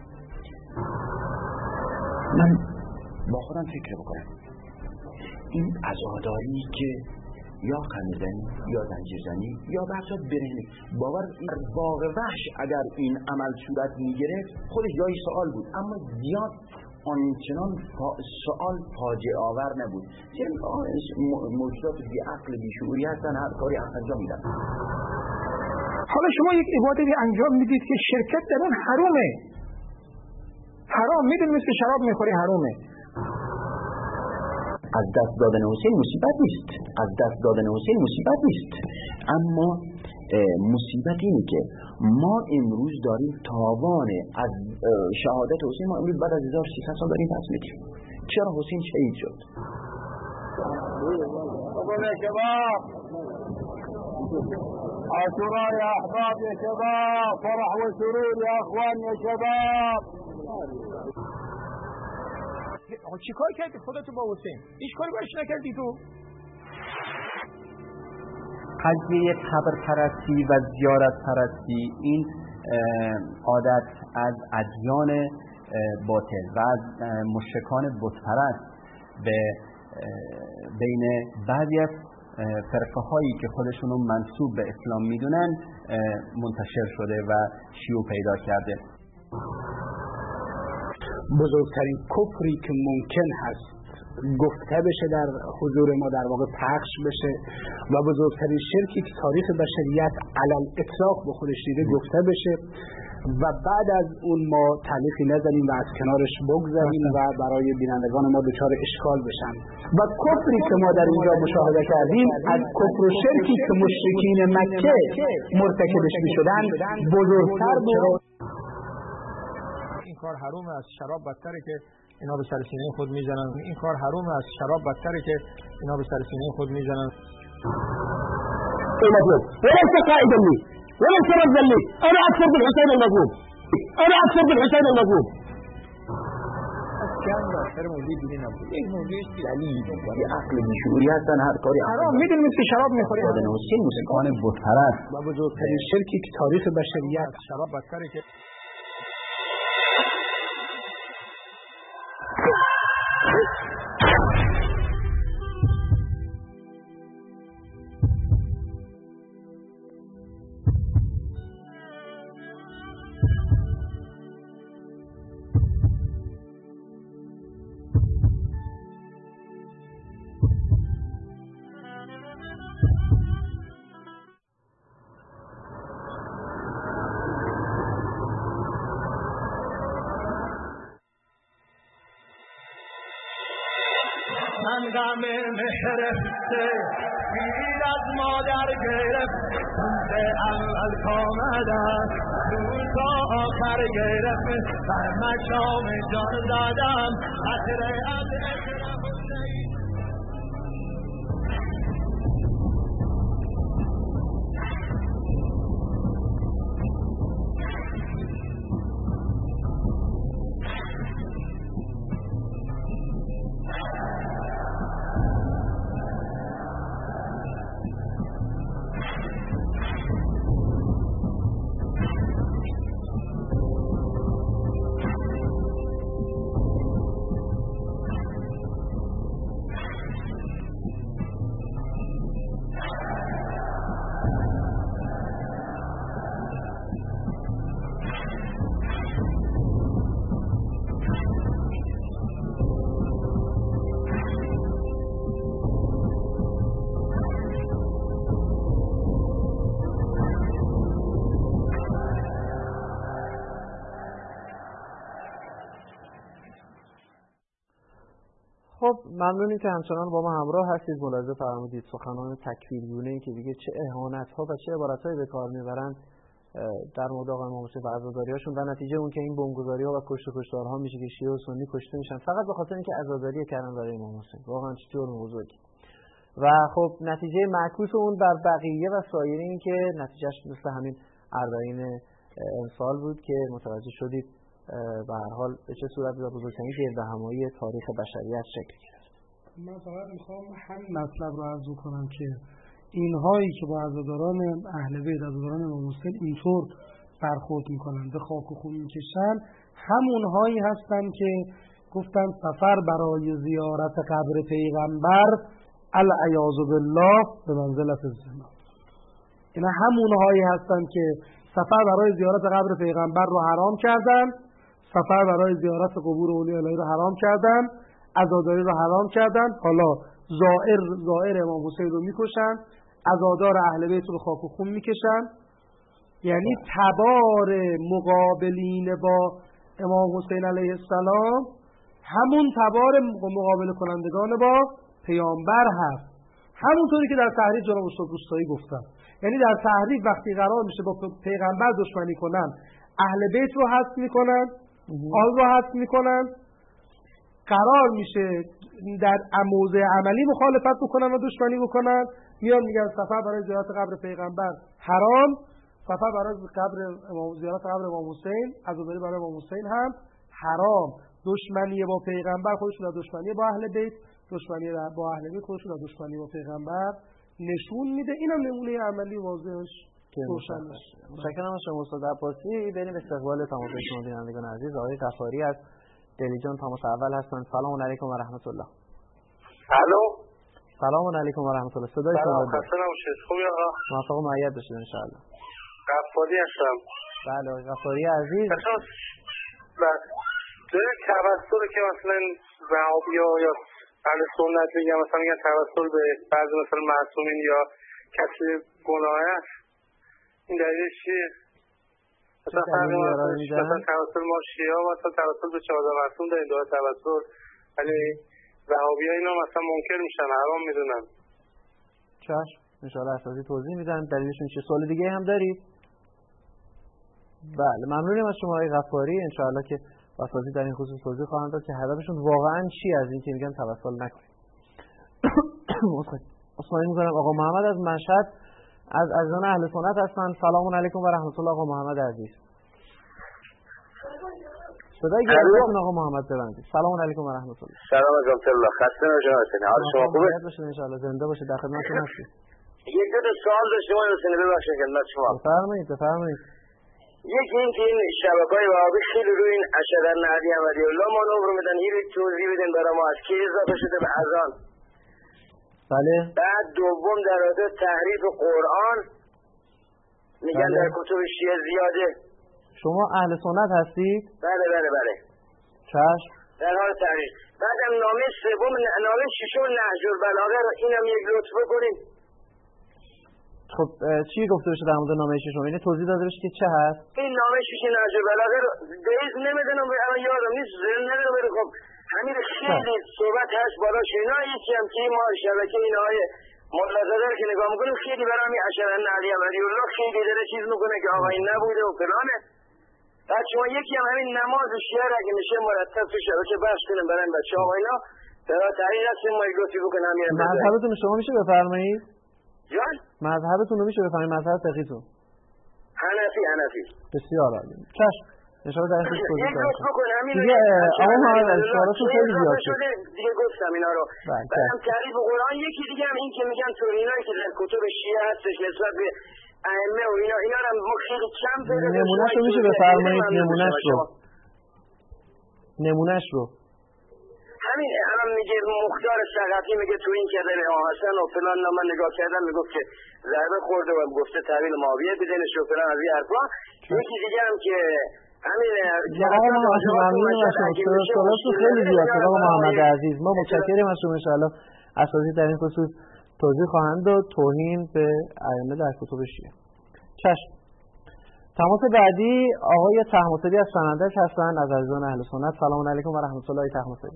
من با خودم فکر بکنم این عزاداری که یا خندزنی یا زنجیرزنی یا بحثات برهنه باور واقع وحش اگر این عمل صورت میگرفت خودش جای سوال بود، اما زیاد آنچنان سوال فاجعه آور نبود. چون موجودات بی عقل بی شعوری هستن، هر کاری انجام میدن. حالا شما یک عبادتی انجام میدید که شرکت در اون حرامه، حرام میدونید مثل شراب میخوری حرامه. از دست دادن حسین مصیبت نیست، اما مصیبت اینه که ما امروز داریم تاوان از شهادت حسین، ما امروز بعد از 1300 سال داریم پس میدیم. چرا حسین شهید شد؟ شباب عاشوراء يا احباب يا شباب، فرح وسرور يا اخوان يا شباب. چی کار کردی خودتو با حسین؟ هیچ کاری باش نکردی تو؟ قضیه قبر پرستی و زیارت پرستی این عادت از ادیان باطل و از مشرکان بت پرست به بین بعضی از فرقه هایی که خودشونو منسوب به اسلام میدونن منتشر شده و شیوع پیدا کرده. بزرگترین کفری که ممکن هست گفته بشه در حضور ما، در واقع پخش بشه، و بزرگترین شرکی که تاریخ بشریت علل اطلاق به خودش دیده گفته بشه، و بعد از اون ما تعلیقی نزنیم و از کنارش بگذاریم و برای بینندگان ما دچار اشکال بشن. و کفری که ما در اینجا مشاهده کردیم از کفر و شرکی که مشرکین مکه مرتکبش می‌شدند بزرگتر بود. این کار حرام از شراب بدتره که اینا به سر سینه خود میزنن. این کار حرام از شراب بدتره که اینا به سر سینه خود میزنن. المظلوم وليس قائدا لي وليس رجلا لي، انا اكثر بالحسين المظلوم، انا اكثر بالحسين المظلوم. کم بستر موضوع دیگه نبود، یک موضوع دلیلی بود. یه عقل بیشعوری هستن هر کاری حرام میدونید که شراب میخورید. آدم حسین موسیقان بتپرست و بزرگترین شرکی که تاریخ بشریت شراب بدتره که غم مهرفته بیر از مادر گرفت، روز اول کامدن روز تا آخر گرفت، بر مشام جان دادم عطر از خب ممنونیم که همچنان با ما همراه هستید. ملاحظه فرمودید سخنان تکفیرگونه‌ای که دیگه چه اهانت‌ها و چه عبارت‌هایی به کار میبرند در مورد آقای امام حسین و عزاداری‌هاشون، و نتیجه اون که این بمبگذاری‌ها و کشتارها میشه که شیعه و سنی کشته میشن فقط به خاطر اینکه عزاداری کردن برای امام حسین. واقعا چطور بزرگی. و خب نتیجه معکوس اون بر بقیه و سایرین که نتیجهش مثل همین 40 امسال بود که متوجه شدید به هر حال به چه صورت و بزرگترین گردهمایی تاریخ بشریت شکل گرفت. من فقط میخوام همین مطلب رو عرض کنم که اینهایی که با عزاداران اهل بیت، عزاداران امام حسین اینطور برخورد میکنن، به خاک و خون میکشن، همونهایی هستن که گفتن سفر برای زیارت قبر پیغمبر العیاذ بالله به منزلت الزنا. اینا همونهایی هستن که سفر برای زیارت قبر پیغمبر رو حرام کردن، سفر برای زیارت قبور اولیاء الهی رو حرام کردن، عزاداری رو حرام کردن. حالا زائر امام حسین رو میکشن، عزادار اهل بیت رو خاک و خون میکشن. یعنی تبار مقابلین با امام حسین علیه السلام همون تبار مقابل کنندگان با پیامبر هست. همونطوری که در تحریف جناب استاد روستایی گفتن، یعنی در تحریف وقتی قرار میشه با پیغمبر دشمنی کنن، اهل بیت رو حذف میکنن، آل رو حذف میکنن، قرار میشه در موضع عملی مخالفت بکنن و دشمنی بکنن، میان میگن سفر برای زیارت قبر پیغمبر حرام، سفر برای زیارت قبر امام حسین، عزاداری برای امام حسین هم حرام. دشمنی با پیغمبر خودشون در دشمنی با اهل بیت، دشمنی با اهل بیت خودشون در دشمنی با پیغمبر نشون میده. اینم نمونه عملی واضحش روشن میشه. متشکرم از شما استاد عباسی. بریم استقبال تماس شما بینندگان عزیز. آقای غفاری از دلیجان تماس اول هستند. سلام علیکم و رحمت الله. الو. سلام علیکم و رحمت الله. صدای شما بود. خسته نباشید. خوبی آقا؟ موفق و مؤید باشید ان شاء الله. غفاری هستم. بله آقای غفاری عزیز. بله. در توسل که مثلا وهابی‌ها یا اهل سنت میگن، مثلا میگن توسل به بعضی مثلا معصومین یا کسی گناه است، این دلیلش چیه؟ مثلا توسل ما شیعه مثلا توسل به 14 معصوم داریم دعا توسل، ولی وهابی‌ها اینا مثلا منکر میشن، حرام میدونن. چشم ان شاء الله اساسی توضیح میدن دلیلشون چیه. سوال دیگه هم دارید؟ بله ممنونیم از شما آقای غفاری. ان شاء الله که اساسی در این خصوص توضیح خواهند داد که هدفشون واقعا چی از این که میگن توسل نکنید. اسماعیل میکنم آقا محمد از مشهد از عزیزان اهل سنت هستن. سلام علیکم و رحمت الله آقا محمد عزیز. صدای گردتون آقا محمد ببندید. سلام علیکم و رحمت الله. سلام علیکم و الله. خسته نباشید. حال شما خوبه؟ ان شاء الله زنده باشید. در خدمتتون هستیم. یک دو سوال داشتم حسین ببخشید خدمت شما. بفرمایید. یکی این که این شبکه‌های وهابی خیلی روی این اشهد ان علی ولی الله مانور میدن، این توضیح بدین برای ما از کی اضافه شده به اذان. بله. بعد دوم در رابطه تحریف قرآن میگن در کتب شیعه زیاده. شما اهل سنت هستید؟ بله. چشم. در حال تحریف. بعدم نامه سوم نامه ششم نهج البلاغه رو اینم یک لطف کنید. خب چی گفته بشه در مورد نامه ششم؟ اینه توضیح داده بشه که چه هست؟ این نامه ششم نهج البلاغه رو دیز نمیدونم الان یادم نیست ندارم. خب همین خیلی صحبت هست بالا اینا یکی هم که ما شبکه اینهای ملازدار که نگاه میکنیم خیلی برای همین اشهد ان علی ولی الله خیلی داره چیز میکنه که آقا این نبوده و فلانه. بعد شما یکی هم همین نماز شیعه را که میشه مرتب تو شبکه بحث کنیم برای این بچه آقا اینا برای تحریر هستیم ما لطفی بکنم همین مذهبتون شما میشه بفرمایید؟ جان؟ مذهبتون رو میشه بفرمایید؟ مذهب فقیه‌تون حنفی. بسیار عالی. چشم نشاط در این توضیح یک لطف بکن همین دیگه آقا محمد اشاراتون خیلی زیاد شده دیگه گفتم اینا رو. بعدم تعریف قرآن یکی دیگه هم این که میگن تو اینایی که در کتب شیعه هستش نسبت به ائمه و اینا رو ما خیلی کم پیدا کردیم. نمونه‌شو میشه بفرمایید؟ نمونه‌ش رو همین الان میگه مختار ثقفی میگه تو این که در امام حسن و فلان من نگاه کردم میگفت که ضربه خورده و گفته تعویل معاویه بدنش و فلان از این حرفا. یکی دیگه هم که همین سوالاتون خیلی زیاد شد آقا محمد عزیز. ما متشکریم از شما. ان شاء الله اساتید در این خصوص توضیح خواهند داد. توهین به ائمه در کتب شیعه. چشم. تماس بعدی آقای طهماسبی از سنندج هستند از عزیزان اهل سنت. سلام علیکم و رحمت الله. طهماسبی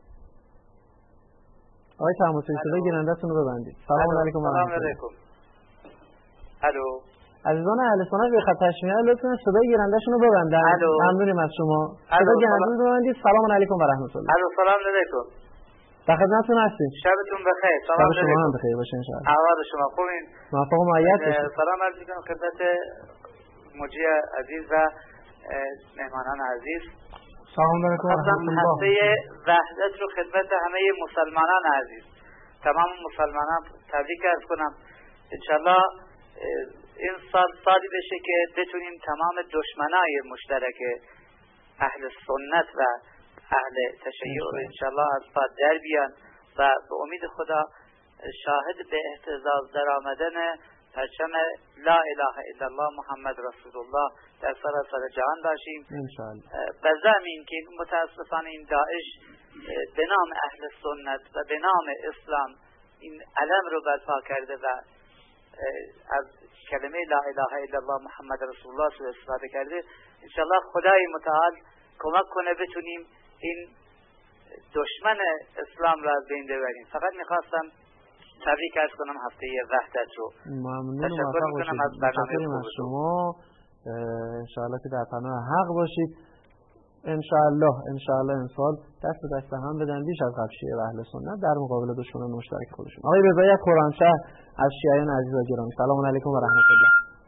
آقای طهماسبی صدای گیرنده‌تون رو ببندید. سلام علیکم و رحمت الله. الو عزیزان اهل سنت به خط تشمیه لطفاً صدای گیرنده‌شون رو ببندن. ممنونیم از شما. صدای گیرنده‌تون رو ببندید. سلام علیکم و رحمت الله. سلام علیکم. در خدمتتون هستیم. شبتون بخیر. سلام علیکم. شما هم بخیر باشه ان شاء الله. احوال شما خوبین؟ موفق و مؤید باشید. سلام عرض می‌کنم خدمت مجری عزیز و مهمانان عزیز. سلام علیکم و رحمت الله. هفته وحدت رو خدمت همه مسلمانان عزیز تمام مسلمانان تبریک عرض کنم. انشالله این سال سالی بشه که بتونیم تمام دشمنای مشترک اهل سنت و اهل تشیع رو انشالله از پا در بیان و به امید خدا شاهد به اهتزاز در آمدن پرچم لا اله الا الله محمد رسول الله در سراسر جهان باشیم و زمین که متاسفانه این داعش به نام اهل سنت و به نام اسلام این علم رو برپا کرده و از کلمه لا اله الا الله محمد رسول الله رو استفاده کرده. انشالله خدای متعال کمک کنه بتونیم این دشمن اسلام را از بین ببریم. فقط میخواستم تبریک عرض کنم هفته وحدت رو. تشکر میکنم از برنامه از شما. انشاءالله که در پناه حق باشید. انشاءالله امسال دست به دست هم بدن بیش از قبل شیعه و اهل سنت در مقابل دشمن مشترک خودشون. آقای رضایی از خرمشهر از شیعیان عزیز و گرامی سلام علیکم و رحمت الله.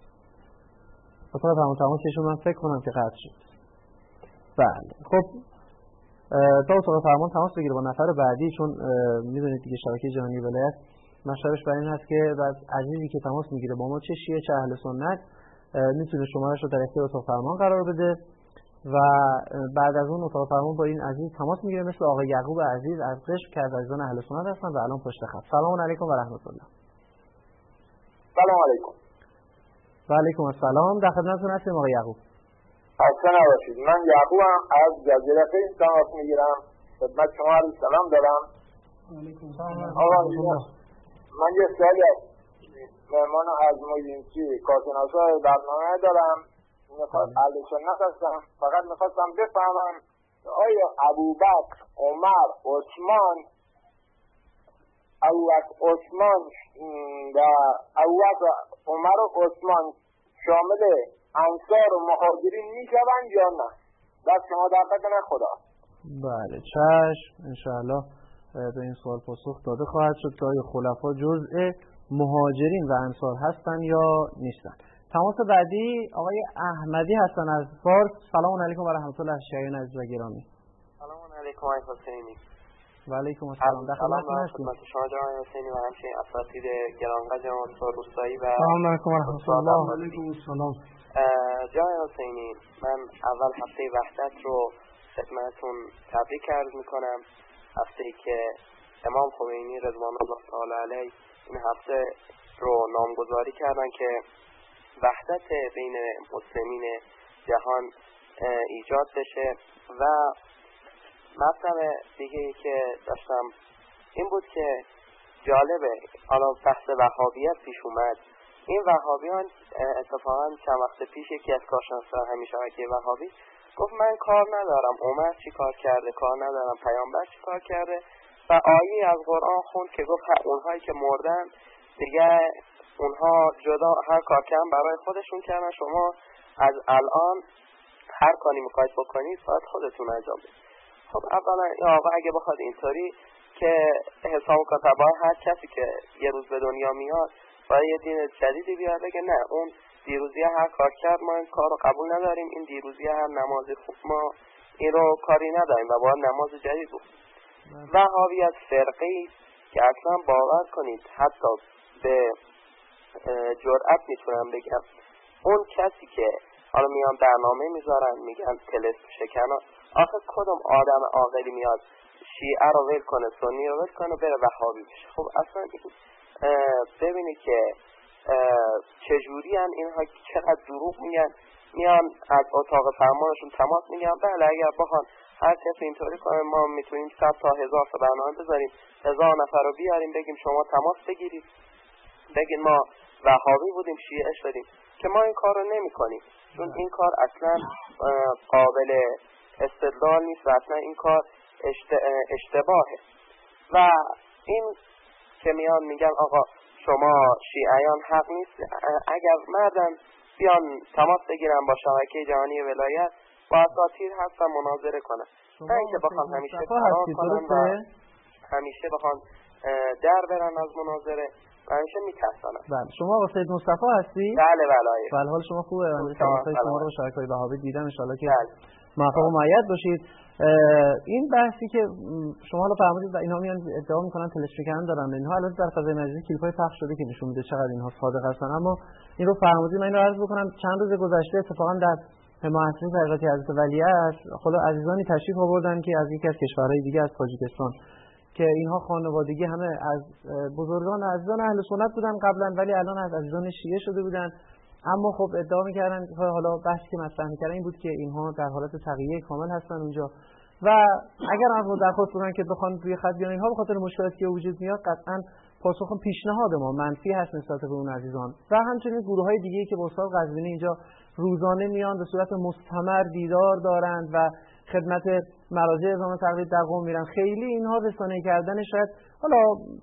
تمام چشون من فکر کنم که قطع شد. بله خب تا اتاق فرمان تماس بگیره با نفر بعدی، چون میدونید دیگه شبکه جهانی ولایت مشورش بر این هست که بعد عزیزی که تماس میگیره با ما چه شیعه چه اهل سنت میتونه شماره‌اش رو در اختیار اتاق فرمان قرار بده و بعد از اون اتاق فرمان با این عزیز تماس میگیره، مثل آقای یعقوب عزیز از قشم که از عزیزان اهل سنت هستن و الان پشت خط. سلام علیکم و رحمت الله. سلام علیکم. و علیکم السلام. در خدمتتون هستیم آقای یعقوب. خسته نباشید. من یعقوبم از جزیره فیض تماس میگیرم. خدمت شما عرض سلام دارم. علیکم سلام. آقا من یه سوالی از مهمان از موینچی کارشناسای برنامه دارم. اهل سنت هستم، فقط میخواستم بفهمم آیا ابوبکر، عمر، عثمان و ابوبکر، عمر و عثمان شامل انصار و مهاجرین میشوند یا نه؟ دست شما در قدر خدا. بله چشم، انشاءالله به این سوال پاسخ داده خواهد شد که آیا خلفا جزء مهاجرین و انصار هستن یا نیستن. تماس بعدی آقای احمدی هستن از فارس. سلام علیکم و رحمت الله شایان عزیز و گرامی. سلام علیکم آقای حسینی. و علیکم السلام. در خدمتتون هستیم. شما جناب حسینی و همچنین اساتید گرانقدر جناب روستایی و سلام علیکم و رحمت الله. و علیکم السلام. جناب حسینی، من اول هفته وحدت رو خدمتتون تبریک عرض میکنم. هفته‌ای که امام خمینی رضوان الله تعالی علیه این هفته رو نامگذاری کردن که وحدت بین مسلمین جهان ایجاد بشه. و مطلب دیگه که داشتم این بود که جالبه حالا بحث وهابیت پیش اومد. این وهابیان اتفاقا چند وقت پیش یکی از کارشناسان همین شبکه وهابی گفت من کار ندارم عمر چی کار کرده، کار ندارم پیامبر چی کار کرده، و آیه از قرآن خوند که گفت اونهایی که مردن دیگه اونها جدا هر کار کردن برای خودشون کردن، شما از الان هر کاری میخواید بکنید باید خودتون انجام بدید. خب اولا این آقا اگه بخواد اینطوری که حساب و کتابای هر کسی که یه روز به دنیا میاد باید یه دین جدیدی بیاد بگه نه اون دیروزی هر کار کرد ما این کار رو قبول نداریم، این دیروزی هر نمازی خوب ما این رو کاری نداریم و باید نماز جدید بود. وهابیت فرقی که اصلا باور کنید حتی به جرأت میتونم بگم اون کسی که حالا میان برنامه میذارن میگن تلسم شکنا، آخه کدوم آدم عاقلی میاد شیعه رو ول کنه سنی رو ول کنه بره وهابی بشه؟ خب اصلا ببینید که چجوری ان اینها چقدر دروغ میگن. میان از اتاق فرمانشون تماس میگن بله اگر بخوان هر کسی اینطوری کنه ما میتونیم 100 تا 1000 تا برنامه بذاریم 1000 نفر رو بیاریم بگیم شما تماس بگیرید بگین ما وهابی بودیم شیعه شدیم، که ما این کار رو نمی کنیم چون این کار اصلا قابل استدلال نیست و اصلا این کار اشتباهه. و این که میان میگن آقا شما شیعیان حق نیست، اگر مردن بیان تماس بگیرن با شبکه جهانی ولایت با اساتید هستن مناظره کنن، نه اینکه بخوام همیشه فرار کنن و همیشه بخوام در برن از مناظره و همیشه میترسنن. بله شما با سید مصطفی هستی؟ بله بله حال شما خوبه؟ من تماسای شما رو با شبکه‌های وهابی دیدم ان شاءالله که موفق و مؤید باشید. این بحثی که شما حالا فرمودید و اینها میان ادعا میکنن تلسفیکن دارن، اینها البته در فضای مجازی کلیپ‌های پخش شده که نشون میده چقدر اینها صادق هستن، اما این رو فرمودید من اینو عرض بکنم چند روز گذشته اتفاقا در محضر حضرت حضرت ولیعصر خلا عزیزانی تشریف آوردن که از یکی از کشورهای دیگه از تاجیکستان که اینها خانوادگی همه از بزرگان عزیزان اهل سنت بودن قبلا ولی الان از عزیزان شیعه شده بودن، اما خب ادعا می‌کردن حالا بحثی که مطرح می‌کردن این بود که اینها در حالت تغییر کامل هستن اونجا و اگر آنها درخواست کنن که بخوان روی خط بیان اینها به خاطر مشکلاتی که وجود میاد قطعاً پاسخ پیشنهاد ما منفی هست نسبت به اون عزیزان و همچنین گروه‌های دیگه‌ای که با استاد قزوینی اینجا روزانه میان به صورت مستمر دیدار دارند و خدمت مراجع اعزام تقویت در قم میرن. خیلی اینها رسانه‌ای کردن شاید حالا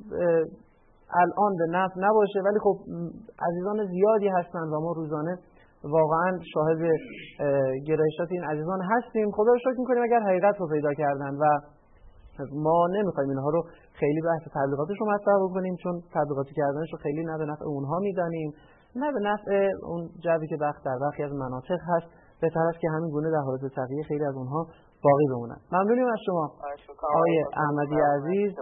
الان به نفع نباشه ولی خب عزیزان زیادی هستن و ما روزانه واقعا شاهد گرایشات این عزیزان هستیم. خدا رو شکر می‌کنیم اگر حقیقت رو پیدا کردن و ما نمی‌خوایم اینها رو خیلی بحث تبلیغاتش رو مطرح بکنیم چون تبلیغاتی کردنش رو خیلی نه به نفع اونها می‌دانیم نه به نفع اون جوی که در برخی از مناطق هست، بهتر است که همین گونه در حالت تغییر خیلی از اونها باقی بمونن. ممنونیم از شما آقای احمدی عزیز،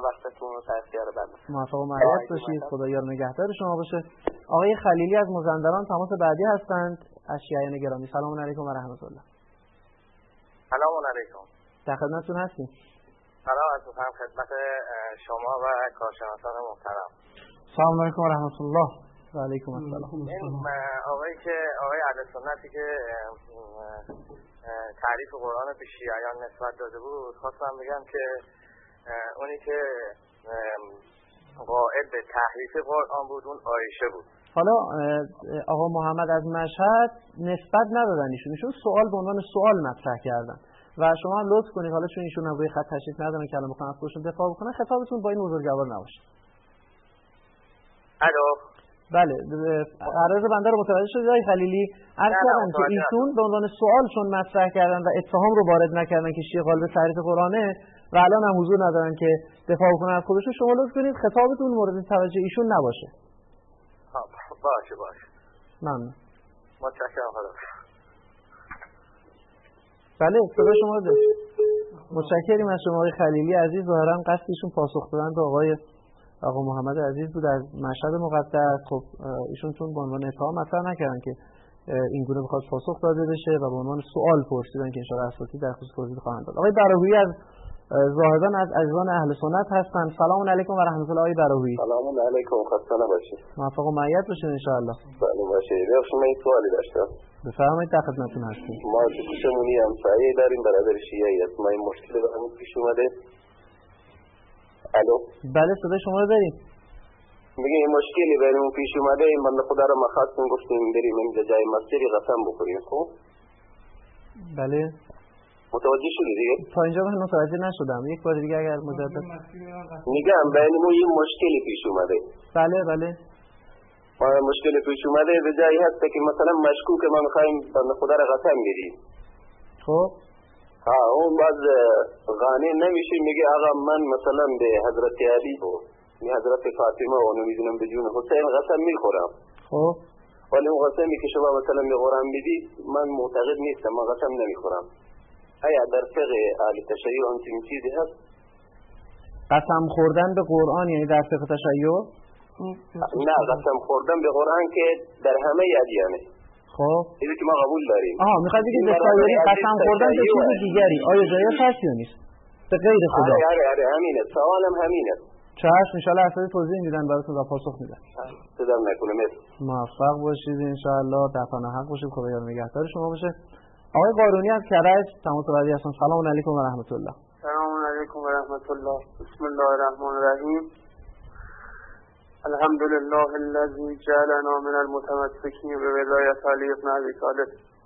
موفق و مؤید باشید، خدایا نگهدار شما باشه. آقای خلیلی از مازندران تماس بعدی هستند از شیعیان گرامی. سلام علیکم و رحمت الله. سلام علیکم. در خدمتتون هستیم. سلام عرض می‌کنم خدمت شما و کارشناسان محترم. سلام علیکم و رحمت الله. و علیکم السلام. آقای اهل سنتی که تعریف قرآن به شیعیان نسبت داده بود خواستم بگم که اونی که قائل به تحریف قرآن بود اون عایشه بود حالا آقا محمد از مشهد نسبت ندادن ایشون سوال به عنوان سوال مطرح کردن و شما هم لطف کنید حالا چون ایشون هم روی خط تشریف ندارن که الان بخوام از خودشون دفاع بکنن خطابتون با این بزرگوار نباشه. الو بله عرض بنده رو متوجه شدید آقای خلیلی؟ عرض کردم که ایشون به عنوان سوال چون مطرح کردن و اتهام رو وارد نکردن که شیعه غالب تحریف قرآنه و الان هم حضور ندارن که دفاع بکنن از خودشون، شما لطف کنید خطابتون مورد توجه ایشون نباشه. باشه ممنون. متشکرم. بله صدا شما رو دارید. متشکریم از شما آقای خلیلی عزیز. ظاهرا قصدشون پاسخ دادن به آقا محمد عزیز بود از مشهد مقدس. خب ایشون چون به عنوان اتهام مطرح نکردن که این گونه بخواد پاسخ داده بشه و به عنوان سوال پرسیدن که ان شاء الله اساتید در خصوص توضیح خواهند داد. آقای براهویی از زاهدان از عزیزان اهل سنت هستن. سلام علیکم و رحمت الله. آقای براهویی سلام علیکم، خسته نباشید. موفق و معید باشید ان شاء الله. بله باشه. من این سوالی داشتم. بفرمایید در خدمتتون هستیم. ما دوستمونی همسایه داریم برادر شیعه است. ما این مشکل برامون پیش اومده. الو بله صدا شما رو داریم. میگه این مشکلی برامون پیش اومده، این بنده خدا رو مخواستیم گفتیم بریم اینجا جای مسجدی قسم بخوریم. خب بله متوجه شدی دیگه؟ تا اینجا من متوجه نشدم، یک بار دیگه اگر مجدد میگم برامون این مشکلی پیش اومده. بله ما مشکل پیش اومده به جایی هست که مثلا مشکوک ما میخوایم بنده خدا رو قسم بدیم. خب اون باز غانه نمیشه، میگه آقا من مثلا به حضرت علی و حضرت فاطمه و نمیدونم به جون حسین قسم میخورم. خب ولی اون قسمی که شما مثلا به قرآن میدید من معتقد نیستم، من قسم نمیخورم. آیا در فقه اهل تشیع همچین چیزی هست؟ قسم خوردن به قرآن یعنی در فقه تشیع؟ نه، قسم خوردن به قرآن که در همه ادیانه. خب اینو که ما قبول داریم. میخواد بگید به سایری قسم خوردن به چیز دیگری آیا جایز هست یا نیست؟ به غیر خدا. آره همینه، سوالم همینه. چشم ان شاء الله اساتید توضیح میدن براتون و پاسخ میدن. صدام نکنه. موفق باشید ان شاء الله، در پناه حق باشید، خدا یار نگهدار شما باشه. آقای قارونی از کرج تماس بعدی هستن. سلام علیکم و رحمت الله. سلام علیکم و رحمت الله. بسم الله الرحمن الرحیم. الحمد لله الذي جعلنا من المتمسكين بولایت علی ابن ابی طالب.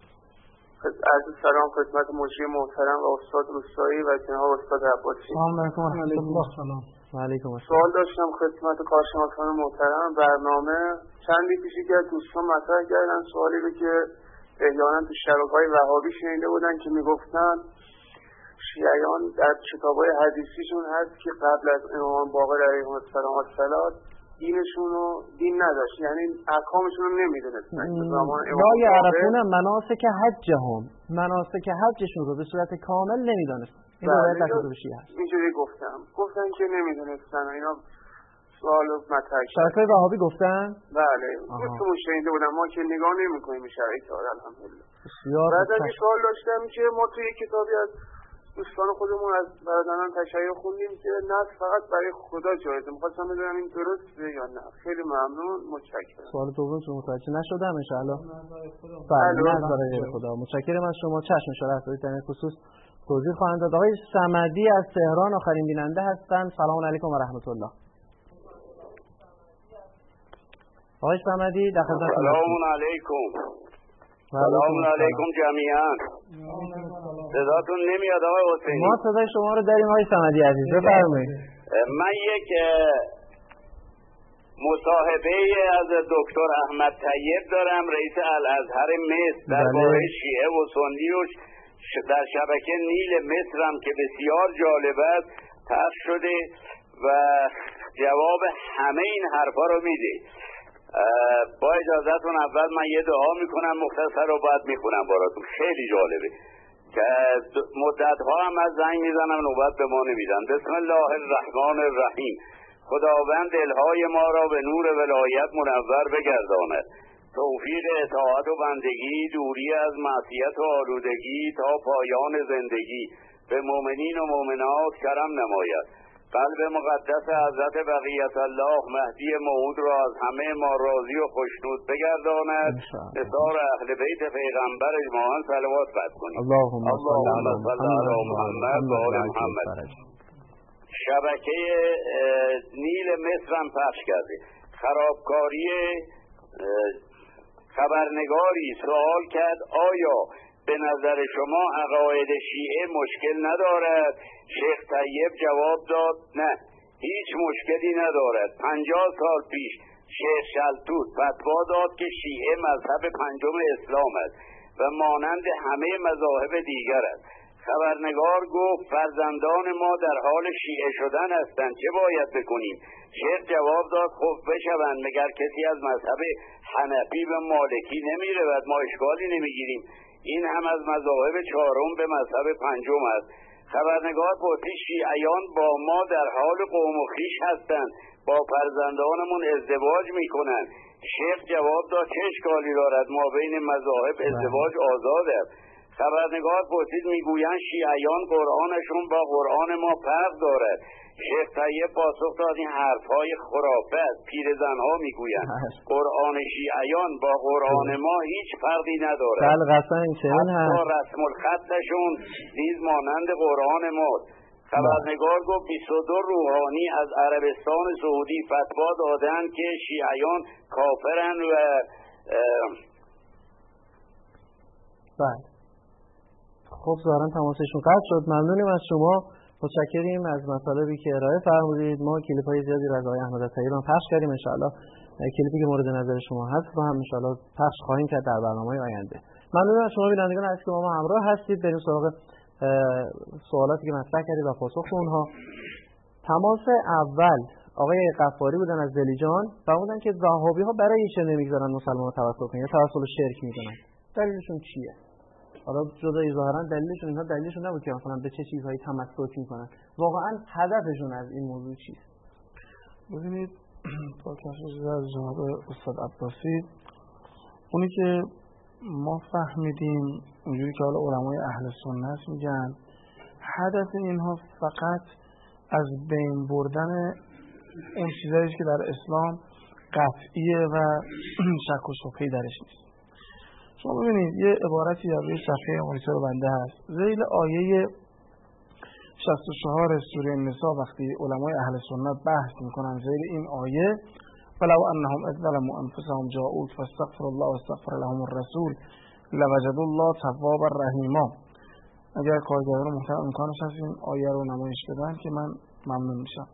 عرض سلام خدمت مجری محترم و استاد روستایی و جناب استاد عباسی. سلام علیکم و رحمت الله. سلام علیکم. سوال داشتم خدمت کارشناسان محترم. برنامه چندی پیشی که دوستان مطرح کردن سوالی رو که احیانا تو شبکه‌های وهابی شنیده بودن که میگفتن شیعیان در کتاب‌های حدیثیشون هست که قبل از امام باقر علیه السلام دینشون رو دین نداشت، یعنی احکامشون رو نمیدونستن. لا یعرفون مناسک حجهم، مناسک حجشون رو به صورت کامل نمیدونستن. این روایت در کتب شیعه هست. اینجوری گفتن که نمیدونستن. اینا سوال مطرح شد. شرکای وهابی گفتن؟ بله گفتمون شنیده بودم، ما که نگاه نمی‌کنیم به شرایط الحمدلله. بعد از این سوال داشتم که ما توی کتابی از دوستان خودمون از برادران تشیع خوندیم که نص فقط برای خدا جایزه. می‌خواستم بدونم این درسته یا نه. خیلی ممنون، متشکرم. سوال دوم رو متوجه نشدم ان شاء الله. بله نص برای خدا. متشکرم از شما. چشم ان شاء الله در این خصوص توضیح خواهند داد. آقای صمدی از تهران آخرین بیننده هستند. سلام علیکم و رحمت الله. آقای صمدی در خدمت. سلام علیکم. سلام علیکم جمیعا. صداتون نمیاد آقای حسینی؟ ما صدای شما رو داریم آقای صمدی عزیز، بفرمایید. من یک مصاحبه از دکتر احمد طیب دارم، رئیس الازهر مصر، درباره شیعه و سنی و در شبکه نیل مصر هم که بسیار جالب است پخش شده و جواب همه این حرفا رو میده. با اجازهتون اول من یه دعا میکنم مختصر رو بعد میخونم براتون، خیلی جالبه که مدت‌ها هم از زنگ میزنم نوبت به ما نمیدن. بسم الله الرحمن الرحیم. خداوند دلهای ما را به نور ولایت منور بگرداند، توفیق اطاعت و بندگی، دوری از معصیت و آلودگی تا پایان زندگی به مؤمنین و مؤمنات کرم نماید. قلب مقدس حضرت بقیت الله مهدی موعود را از همه ما راضی و خوشنود بگرداند. نثار اهل بیت پیغمبر اجماعاً صلوات بد کنید. اللهم صل علی محمد و آل محمد. شبکه نیل مصر هم پخش کرده. خرابکاری خبرنگاری سوال کرد آیا به نظر شما عقاید شیعه مشکل ندارد؟ شیخ طیب جواب داد نه، هیچ مشکلی ندارد. 50 سال پیش شیخ شلتوت فتوا داد که شیعه مذهب پنجم اسلام است و مانند همه مذاهب دیگر است. خبرنگار گفت فرزندان ما در حال شیعه شدن هستند، چه باید بکنیم؟ شیخ جواب داد خب بشوند، مگر کسی از مذهب حنفی و مالکی نمی رود، ما اشکالی نمیگیریم، این هم از مذاهب چهارم به مذهب پنجم است. خبرنگار پرسید شیعیان با ما در حال قوم و خویش هستند، با فرزندانمون ازدواج میکنند. شیخ جواب داد چه اشکالی دارد، ما بین مذاهب ازدواج آزاد است. خبرنگار پرسید میگویند شیعیان قرآنشون با قرآن ما فرق دارد. شیخ طیب پاسخ داد این حرفهای خرافه است، پیرزنها میگویند قرآن شیعیان با قرآن ما هیچ فرقی ندارد، حتی رسم الخطشون نیز مانند قرآن ماست. خبرنگار گفت 22 روحانی از عربستان سعودی فتوا دادند که شیعیان کافرن و خب ظاهرا تماسشون قطع شد. ممنونیم از شما، متشکریم از مطالبی که ارائه فرمودید. ما کلیپ های زیادی رو از آقای احمد طیب پخش کردیم، ان شاء الله کلیپی که مورد نظر شما هست رو هم ان شاء الله پخش خواهیم کرد در برنامه‌های آینده. ممنونم از شما بینندگان عزیز که با ما همراه هستید. بریم سراغ سوالاتی که مطرح کردید و پاسخ اونها. تماس اول آقای غفاری بودن از دلیجان و بودن که وهابی‌ها برای چه نمیگذارن مسلمان‌ها توسل کنن یا توسل شرک میکنن، دلیلشون چیه؟ حالا جدای ظاهرا دلیلشون اینها دلیلشون نبود که مثلا به چه چیزهایی تمسک میکنن، واقعا هدفشون از این موضوع چیست؟ ببینید با کشف از جناب استاد عباسی، اونی که ما فهمیدیم اونجوری که حالا علمای اهل سنت میگن هدف اینها فقط از بین بردن اون چیزایی که در اسلام قطعیه و شک و شبهه‌ای درش نیست. شما ببینید یه عبارتی در روی صفحه مانیتور بنده هست، ذیل آیه 64 سوره النساء وقتی علمای اهل سنت بحث میکنن ذیل این آیه فلو انهم اذ ظلموا انفسهم جاءوك فاستغفروا الله واستغفر لهم الرسول لوجدوا الله توابا رحیما. اگر کارگران محترم امکانش هست این آیه رو نمایش بدن که من ممنون میشم.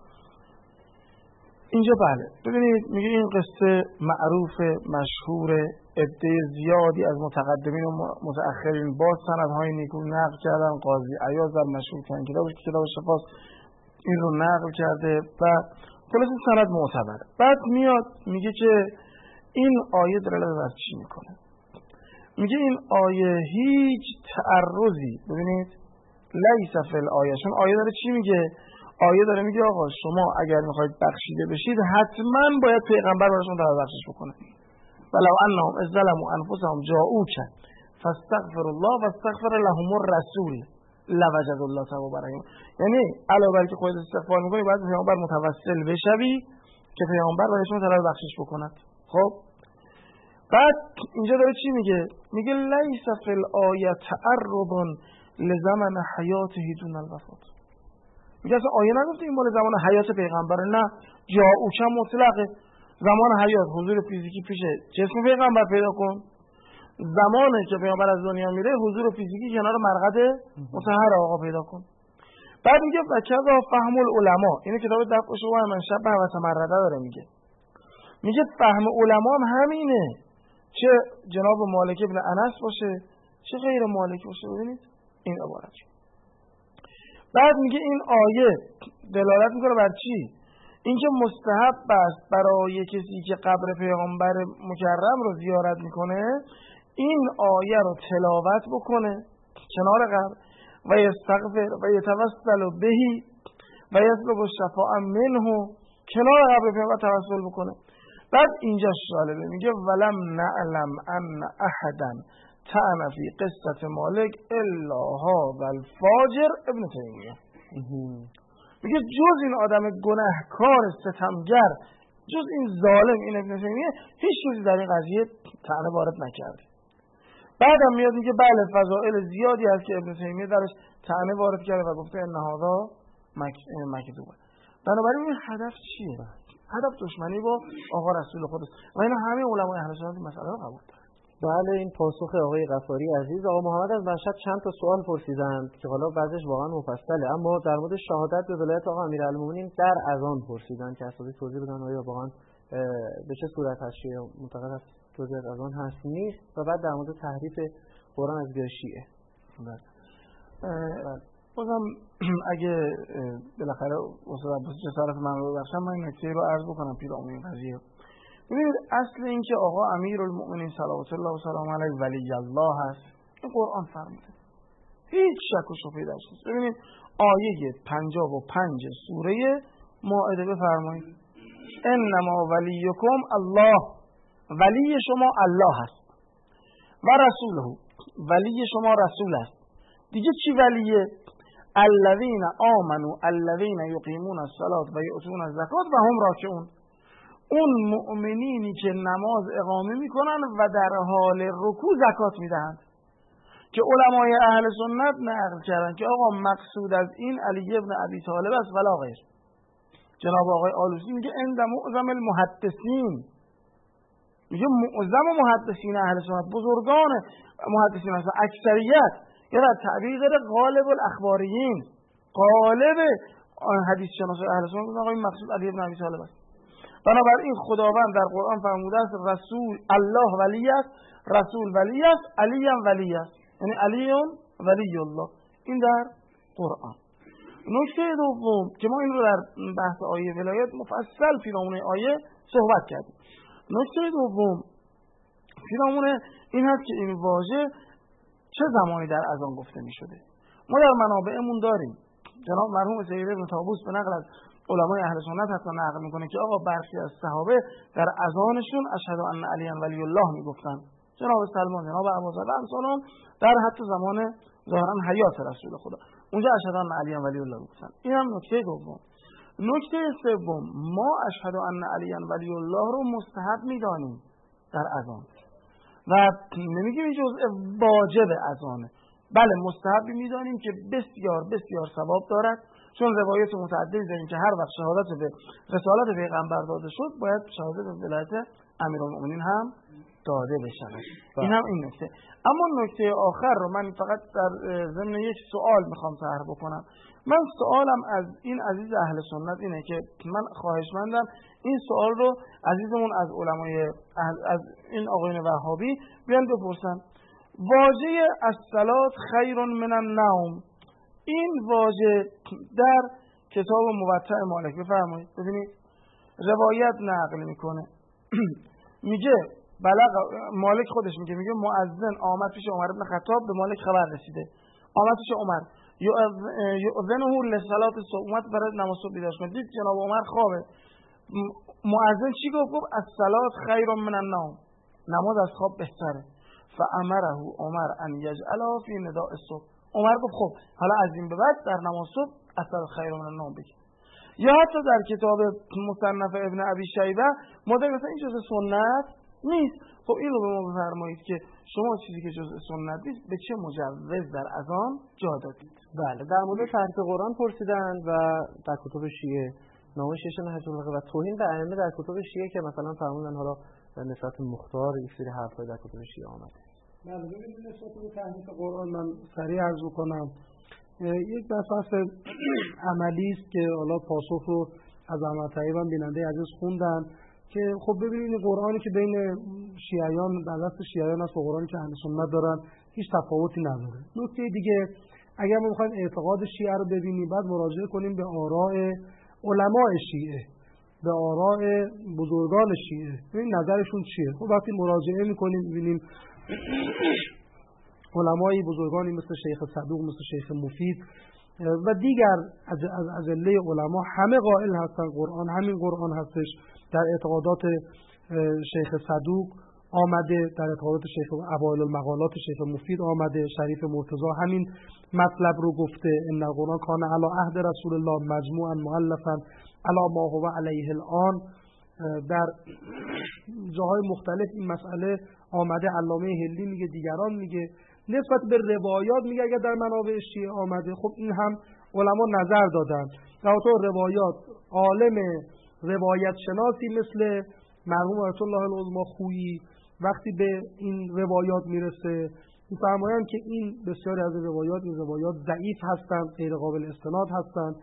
اینجا بله ببینید میگه این قصه معروف مشهور، عده زیادی از متقدمین و متأخرین با سندهای نیکو نقل کردن. قاضی عیاض در مشهور ترین کتابش کتاب شفاست این رو نقل کرده و خلاص سند معتبره. بعد میاد میگه که این آیه دلالت بر چی میکنه؟ میگه این آیه هیچ تعرضی، ببینید لیس فی الآیه، چون آیه داره چی میگه؟ آیه داره میگه آقا شما اگر میخواید بخشیده بشید حتما باید پیغمبر براتون بخشش بکنه. ولو انهم اذ ظلموا انفسهم جاءوک فاستغفر الله واستغفر لهم الرسول لوجدوا الله توابا رحیما. یعنی علاوه بر که خودت استغفار میکنی باید پیغمبر متوسل بشوی که پیغمبر برای شما طلب بخشش بکند. خب بعد اینجا داره چی میگه؟ میگه لیس فی الآیه تعرض لزمن حیاته دون الوفات. میگه اصلا آیه نگفته این مال زمان حیات پیغمبره، نه جاءوک مطلقه، زمان حیات حضور فیزیکی پیش جسم پیغمبر پیدا کن، زمانی که پیغمبر از دنیا میره حضور فیزیکی کنار مرقد مطهر آقا پیدا کن. بعد میگه وکذا فهم العلماء، این کتاب دفع شبه من شبه و تمرده داره میگه فهم علما همینه، چه جناب مالک ابن انس باشه چه غیر مالک باشه. ببینید این عبارت. بعد میگه این آیه دلالت میکنه بر چی؟ اینکه مستحب است برای کسی که قبر پیغمبر مکرم رو زیارت میکنه این آیه رو تلاوت بکنه کنار قبر و یستغفر و یتوسل بهی و یطلب الشفاعة منه، کنار قبر پیغمبر توسل بکنه. بعد اینجا جالبه میگه ولم نعلم ان احدا طعن فی قصة مالک الا هذا الفاجر ابن تیمیه. میگه جز این آدم گناهکار ستمگر، جز این ظالم این ابن تیمیه هیچ چیزی در این قضیه طعنه وارد نکرده. بعدم میاد میگه بله فضائل زیادی هست که ابن تیمیه درش طعنه وارد کرده و گفته ان هذا مکذوبه. بنابراین این هدف چیه؟ هدف دشمنی با آقا رسول خدا و اینا همه علمای اهل سنت این مسئله رو قبول دارن. بله، این پاسخ آقای غفاری عزیز. آقا محمد از مشهد چند تا سوال پرسیدند که حالا بعضیش واقعا مفصله، اما در مورد شهادت به ولایت آقا امیرالمومنین در اذان پرسیدند که اساساً توضیح بدن آیا واقعا به چه صورت هست، شیعه معتقد است توضیح از اذان هست نیست، و بعد در مورد تحریف قرآن از دیدگاه شیعه. بازم اگه بالاخره استاد عباسی جسارت من رو ببخشن، من این نکته رو عرض بکنم پیرامون این قضیه. ببینید اصل این که آقا امیرالمؤمنین صلوات الله و سلام علیه ولی الله هست، این قرآن فرموده، هیچ شک و شبهه‌ای درش نیست. ببینید آیه 55 سوره مائده بفرمایید انما ولیکم الله، ولی شما الله هست، و رسوله، ولی شما رسول است. دیگه چی ولیه؟ الذین آمنوا الذین یقیمون الصلاة و یؤتون الزکات و هم راکعون، اون مؤمنینی که نماز اقامه میکنن و در حال رکوع زکات میدهند، که علمای اهل سنت نقل کردن که آقا مقصود از این علی ابن ابی طالب است ولا غیر. جناب آقای آلوسی میگه عند معظم المحدثین، میگه معظم محدثین اهل سنت، بزرگان محدثین هستن، اکثریت، یا در تعبیر غالب الاخباریین، غالب حدیث شناسای اهل سنت آقا این مقصود علی ابن ابی طالب است. بنابراین خداوند در قرآن فرموده است رسول الله ولی است، رسول ولی است، علی هم ولی است، یعنی علی ولی الله. این در قرآن. نکته دوم که ما این رو در بحث آیه ولایت مفصل پیرامون آیه صحبت کردیم. نکته دوم پیرامون این هست که این واژه چه زمانی در اذان گفته می شده. ما در منابعمون داریم، جناب مرحوم سید ابن طاووس به نقل از علمای اهل سنت حتی نقل میکنه که آقا برخی از صحابه در اذانشون اشهد ان علی ولی الله میگفتن، جناب سلمان، جناب ابوذر و امثالهم در حتی زمان ظاهرا حیات رسول خدا اونجا اشهد ان علی ولی الله گفتن. این هم نکته دوم. نکته سوم، ما اشهد ان علی ولی الله رو مستحب میدانیم در اذان و نمیگیم این جزء واجب اذانه، بله مستحبی میدانیم که بسیار بسیار ثواب دارد، چون روایت متعددی داریم که هر وقت شهادت به رسالت پیغمبر داده شد باید شهادت به ولایت امیرالمؤمنین هم داده بشود. این هم این نکته. اما نکته آخر رو من فقط در ضمن یک سوال میخوام طرح بکنم. من سوالم از این عزیز اهل سنت اینه که من خواهشمندم این سوال رو عزیزمون از علمای از این آقایون وهابی بیان بپرسن. واژه الصلاة خیر من النوم، این واژه در کتاب موطأ مالک بفرمایید ببینید روایت نقل میکنه میگه بلغ مالک خودش میگه مؤذن آمد پیش عمر بن خطاب، به مالک خبر رسیده، آمد پیش عمر یؤذنه لصلاة الصبح، اومد برای نماز صبح بیدار شد، دید جناب عمر خوابه، مؤذن چی گفت؟ الصلاة خیر من النوم، نماز از خواب بهتره. فامره عمر ان یجعلها فی نداء الصبح، عمر گفت خب حالا از این به بعد در نماز صبح الصلاة خیر من النوم بگید. یا حتی در کتاب مصنف ابن ابی شیبه ما داریم مثلا این جزء سنت نیست. خب این رو به ما بفرمایید که شما چیزی که جزء سنت نیست به چه مجوز در اذان جا دادید؟ بله، در مورد تحریف قرآن پرسیدن و در کتب شیعه نامش نهج البلاغه و توهین به ائمه در کتب شیعه که مثلا فرمودن حالا نسبت مختار یک سری حرفای در کتب شیعه آمده. بله، ببینید نسبت به تحریف قرآن من سریع عرض کنم. یک بحث عملی است که حالا پاسخ رو از احمد طیب هم بیننده عزیز خوندن که خب ببینید قرآنی که بین شیعیان در دست شیعیان است و قرآنی که اهل سنت دارن هیچ تفاوتی نداره. نکته دیگه اگر ما بخوایم اعتقاد شیعه رو ببینیم بعد مراجعه کنیم به آراء علماء شیعه، به آراء بزرگان شیعه، ببین نظرشون چیه. خب وقتی مراجعه میکنیم میبینیم علمای بزرگانی مثل شیخ صدوق، مثل شیخ مفید و دیگر از اجله علما همه قائل هستن قرآن همین قرآن هستش. در اعتقادات شیخ صدوق آمده، در اعتقادات شیخ اوائل المقالات شیخ مفید آمده، شریف مرتضی همین مطلب رو گفته ان القرآن کان علی عهد رسول الله مجموعا مؤلفا علی ما هو علیه الان. در جاهای مختلف این مسئله آمده، علامه هلی میگه، دیگران میگه. نسبت به روایات میگه اگر در منابع شیعه آمده، خب این هم علما نظر دادن. در تو روایات عالم روایت شناسی مثل مرحوم آیت الله العظما خویی وقتی به این روایات میرسه میفرمایند که این بسیاری از این روایات ضعیف هستند، غیر قابل استناد هستند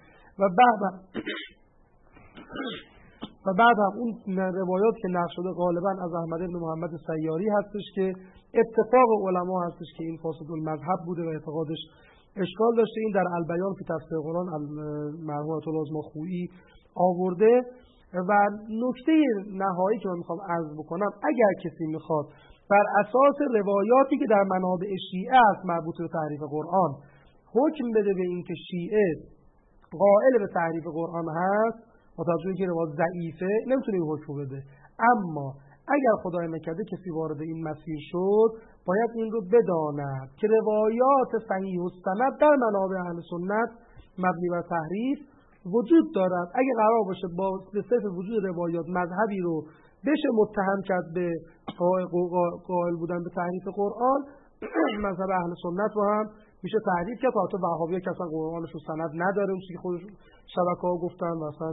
و بعد هم اون روایات که نقل شده غالبا از احمد بن محمد سیاری هستش که اتفاق علما هستش که این فاسد المذهب بوده و اعتقادش اشکال داشته. این در البیان فی تفسیر قرآن مرحوم آیت الله العظما خویی آورده. و نکته نهایی که من میخوام عرض بکنم، اگر کسی میخواد بر اساس روایاتی که در منابع شیعه است مربوط به تحریف قرآن حکم بده به این که شیعه قائل به تحریف قرآن هست، با توجه که روایت ضعیفه نمیتونه این حکم بده. اما اگر خدای نکرده کسی وارد این مسیر شد باید این رو بداند که روایات صحیح و سند در منابع اهل سنت مبنی بر تحریف وجود دارد. اگه قرار باشه با صرف وجود روایات مذهبی رو بشه متهم کرد به قائل بودن به تحریف قرآن، مذهب اهل سنت رو هم میشه تحریف کرد. حتی وهابی‌ها که اصلا قرآنش رو سند نداره، اون چیزی که خودش شبکه‌ها گفتن و اصلا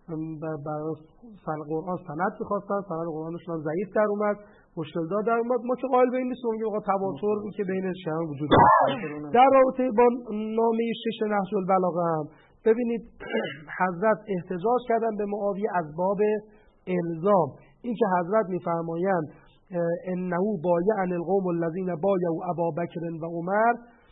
برای قرآن سند می‌خواستن، سند قرآنشون هم ضعیف در اومد، مشکل در اومد. ما که قائل به این نیستیم، میگیم تواتر که بین شیعه وجود داره. در رابطه با نامه 6 نهج البلاغه هم ببینید حضرت احتجاج کردن به معاویه از باب الزام. این که حضرت میفرمایند انه بایع القوم الذین بایعوا ابابکر و عمر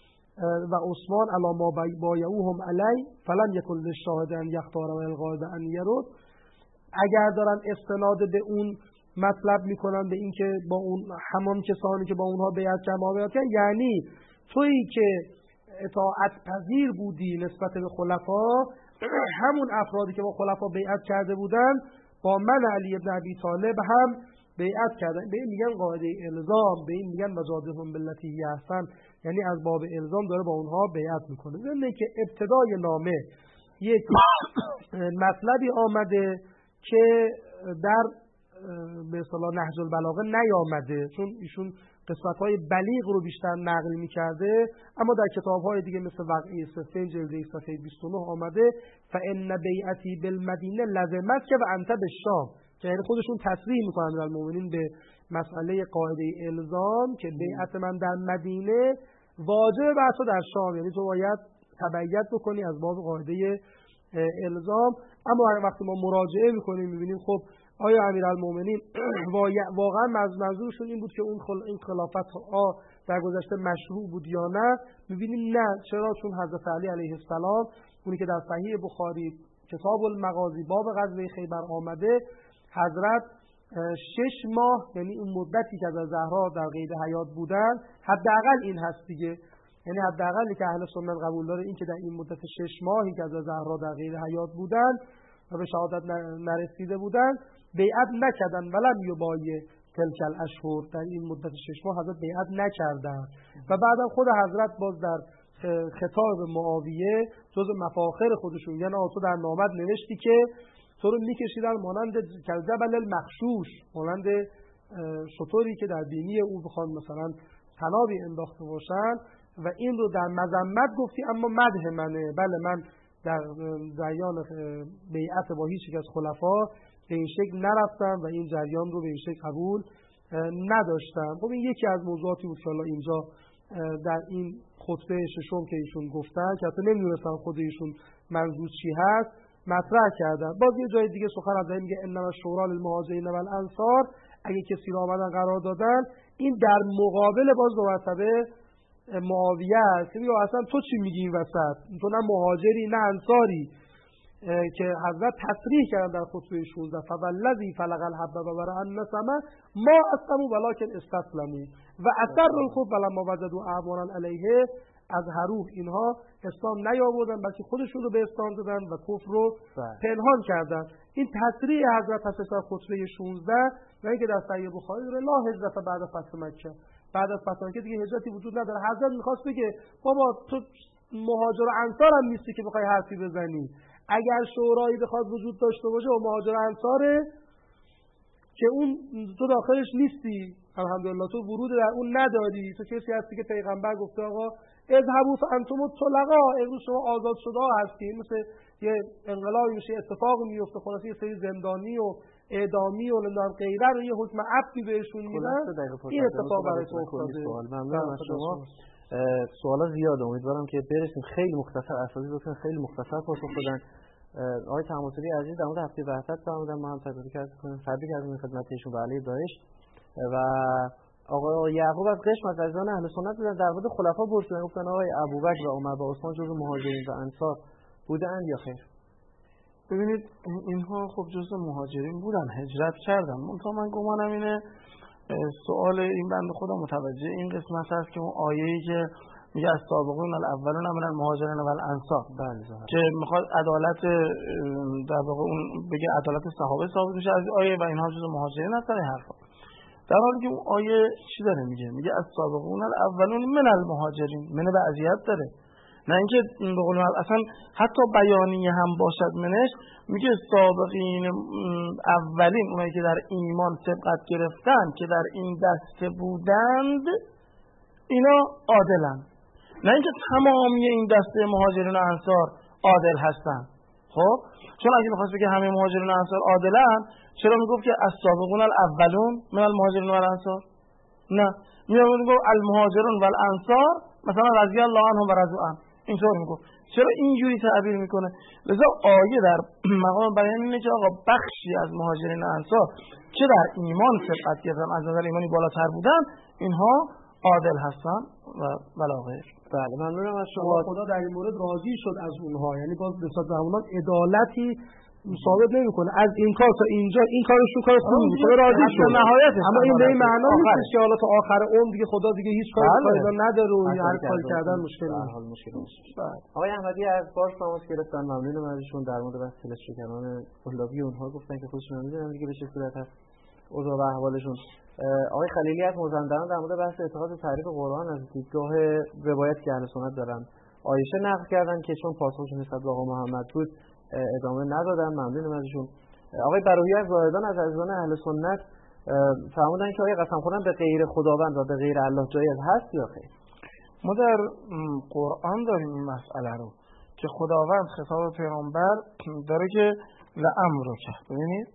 و عثمان علی ما بایعوهم علی فلم یکن للشاهد ان یختار و القائد ان یرد. اگر دارن استناد به اون مطلب میکنن به این که با اون همان کسانی که با اونها بیعت کردن، یعنی تویی که اطاعت پذیر بودی نسبت به خلفا، همون افرادی که با خلفا بیعت کرده بودن با من علی ابن ابی طالب هم بیعت کردن. به این میگن قاعده الزام، به این میگن وجادلهم بالتی هی احسن، یعنی از باب الزام داره با اونها بیعت میکنه. یعنی که ابتدای نامه یک مطلبی آمده که در به اصطلاح نهج البلاغه نیامده، چون ایشون قسمت‌های بلیغ رو بیشتر نقل می‌کرده، اما در کتاب‌های دیگه مثل وقیع صفین جلد صفحه 29 آمده فإن بیعتی بالمدینه لزمت که و انت بالشام، که یعنی خودشون تصریح می‌کنن امیرالمومنین به مسئله قاعده الزام که بیعت من در مدینه واجب بر تو در شام، یعنی تو باید تبعیت بکنی از باب قاعده الزام. اما وقتی ما مراجعه می‌کنیم می‌بینیم خب آیا امیرالمومنین واقعا منظورشون این بود که اون این خلافت در گذشته مشروع بود یا نه؟ می‌بینیم نه. چرا؟ چون حضرت علی علیه السلام اونی که در صحیح بخاری کتاب المغازی باب غزوه خیبر آمده، حضرت 6 ماه یعنی اون مدتی که از زهرا در قید حیات بودن حداقل این هست دیگه، یعنی حداقلی که اهل سنت قبول داره این که در این مدت 6 ماهی که از زهرا در قید حیات بودن و به شهادت نرسیده بودن بیعت نکردن. ولم یبایع تلک الاشهر، در این مدت 6 ماه حضرت بیعت نکردن. و بعدم خود حضرت باز در خطاب معاویه جز مفاخر خودشون یعنی تو در نامت نوشتی که تو رو میکشیدن مانند جبل المخشوش، مانند شطوری که در بینی او بخوان مثلا طنابی انداخته باشن، و این رو در مذمت گفتی اما مدح منه. بله من در جریان بیعت با هیچ یک از خلفا به این شکل نرفتم و این جریان رو به این شکل قبول نداشتم. خب این یکی از موضوعاتی بود که حالا اینجا در این خطبه ششم که ایشون گفتن که اصلا نمیدونستم خود ایشون منظور چی هست مطرح کردن. باز یه جای دیگه سخن از میگه انما الشورى للمهاجرین والانصار، اگه کسی رو آمدن قرار دادن این در مقابل باز دو مرتبه معاویه است. میگه اصلا تو چی میگی این وسط؟ تو نه مهاجری نه انصاری، که حضرت تصریح کردن در خطبه 16 فوالذی فلق الحب و برأ النسمه ما اسلموا ولکن استسلموا و اثر الخوف ولما وجدوا اعوانا علیه از حروف اینها اسلام نیاوردن بلکه خودشون رو به اسلام دادن و کفر رو پنهان کردن. این تصریح حضرت هست در خطبه 16 و اینکه در صحیح بخاری داره لا هجرت بعد فتح مکه، بعد از فتح مکه دیگه هجرتی وجود نداره. حضرت می‌خواست بگه بابا تو مهاجر و انصار هم نیستی که بخوای حرفی بزنی، اگر شورایی بخواد وجود داشته باشه و مهاجر انصاره که اون تو داخلش نیستی، الحمدلله تو ورود در اون نداری، تو کسی هستی که پیغمبر گفته آقا اذهبوا فانتم الطلقاء، امروز شما آزاد شده هستین. مثل یه انقلابی میشه، اتفاقی میفته، خلاص یه سری زندانی و اعدامی و نمیدونم غیره رو یه حکم عفوی بهشون میدن. این اتفاق برای تو افتاده. ممنونم از شما. سوالا زیاده، امیدوارم که برسیم. خیلی مختصر، اساتید گفتن خیلی مختصر پاسخ بدن. آقای طهماسبی عزیز در مورد هفته وحدت فرمودن، ما هم تبریک کردیم خدمتشون به علی داعش. و آقا یعقوب از قشم از عزیزان اهل سنت بودن، در مورد خلفا پرسیدن، گفتن آقای ابوبکر و عمر و عثمان جزو مهاجرین و انصار بودند یا خیر؟ ببینید اینها خب جزو مهاجرین بودن، هجرت کردن. من گمانم اینه سوال این بنده خدا متوجه این قسمت هست که اون آیه‌ای که میگه السابقون الاولون من المهاجرین و الانصار که میخواد عدالت در واقع اون بگه عدالت صحابه ثابت میشه از آیه و اینها جزو مهاجرین هستن. این حرفا در حالی که اون آیه چی داره میگه السابقون الاولون من المهاجرین، من بعضیت داره، نه اینکه به قول اصلا حتی بیانیه هم باشد منش میگه سابقین اولین، اونایی که در ایمان سبقت گرفتن که در این دسته بودند اینا عادلن، نه اینکه تمامی این دسته مهاجرین و انصار عادل هستن. خب چون اگه می‌خواست بگه همه مهاجرین و انصار عادلن، چرا میگفت که السابقون الاولون من المهاجرین و الانصار؟ نه، میگفت المهاجرون و الانصار مثلا رضی الله عنهم و رضوا عنه، اینطور میگفت. چرا اینجوری تعبیر میکنه؟ لذا آیه در مقام بیان اینه که آقا بخشی از مهاجرین و انصار که در ایمان سبقت گرفتن، از نظر ایمانی بالاتر بودن، اینها عادل هستن و بلاغیر. بله ممنونم از شما. خدا در این مورد راضی شد از اونها، یعنی باز نسبت به همونان عدالتی ثابت نمیکنه. از این کار تا اینجا این کارشون کار خوبی بود، خدا راضی شد نهایت. اما این به این معنا نیست که حالا تا آخر عمر دیگه خدا دیگه هیچ کاری کارا نداره و هر کاری کردن مشکل به حال مشکل نیست. آقای احمدی از بارش تماس گرفتن، ممنونم ازشون. در مورد بحث فلسفیان طلابی اونها گفتن که خودشون میدونن دیگه به چه صورت هست اوضاع و احوالشون. آقای خلیلی از مازندران در مورد بحث اعتقاد به تحریف قرآن از دیدگاه روایت که اهل سنت دارن عایشه نقل کردن که چون پاسخشون نسبت به آقا محمد بود ادامه ندادن. ممنونم ازشون. آقای بروحی از زاهدان از عزیزان اهل سنت فرمودن که آیا قسم خوردن به غیر خداوند و به غیر الله جایز هست یا خیر؟ ما در قرآن داریم این مسئله رو که خداوند خطاب پیامبر داره که لعمرک، ببینید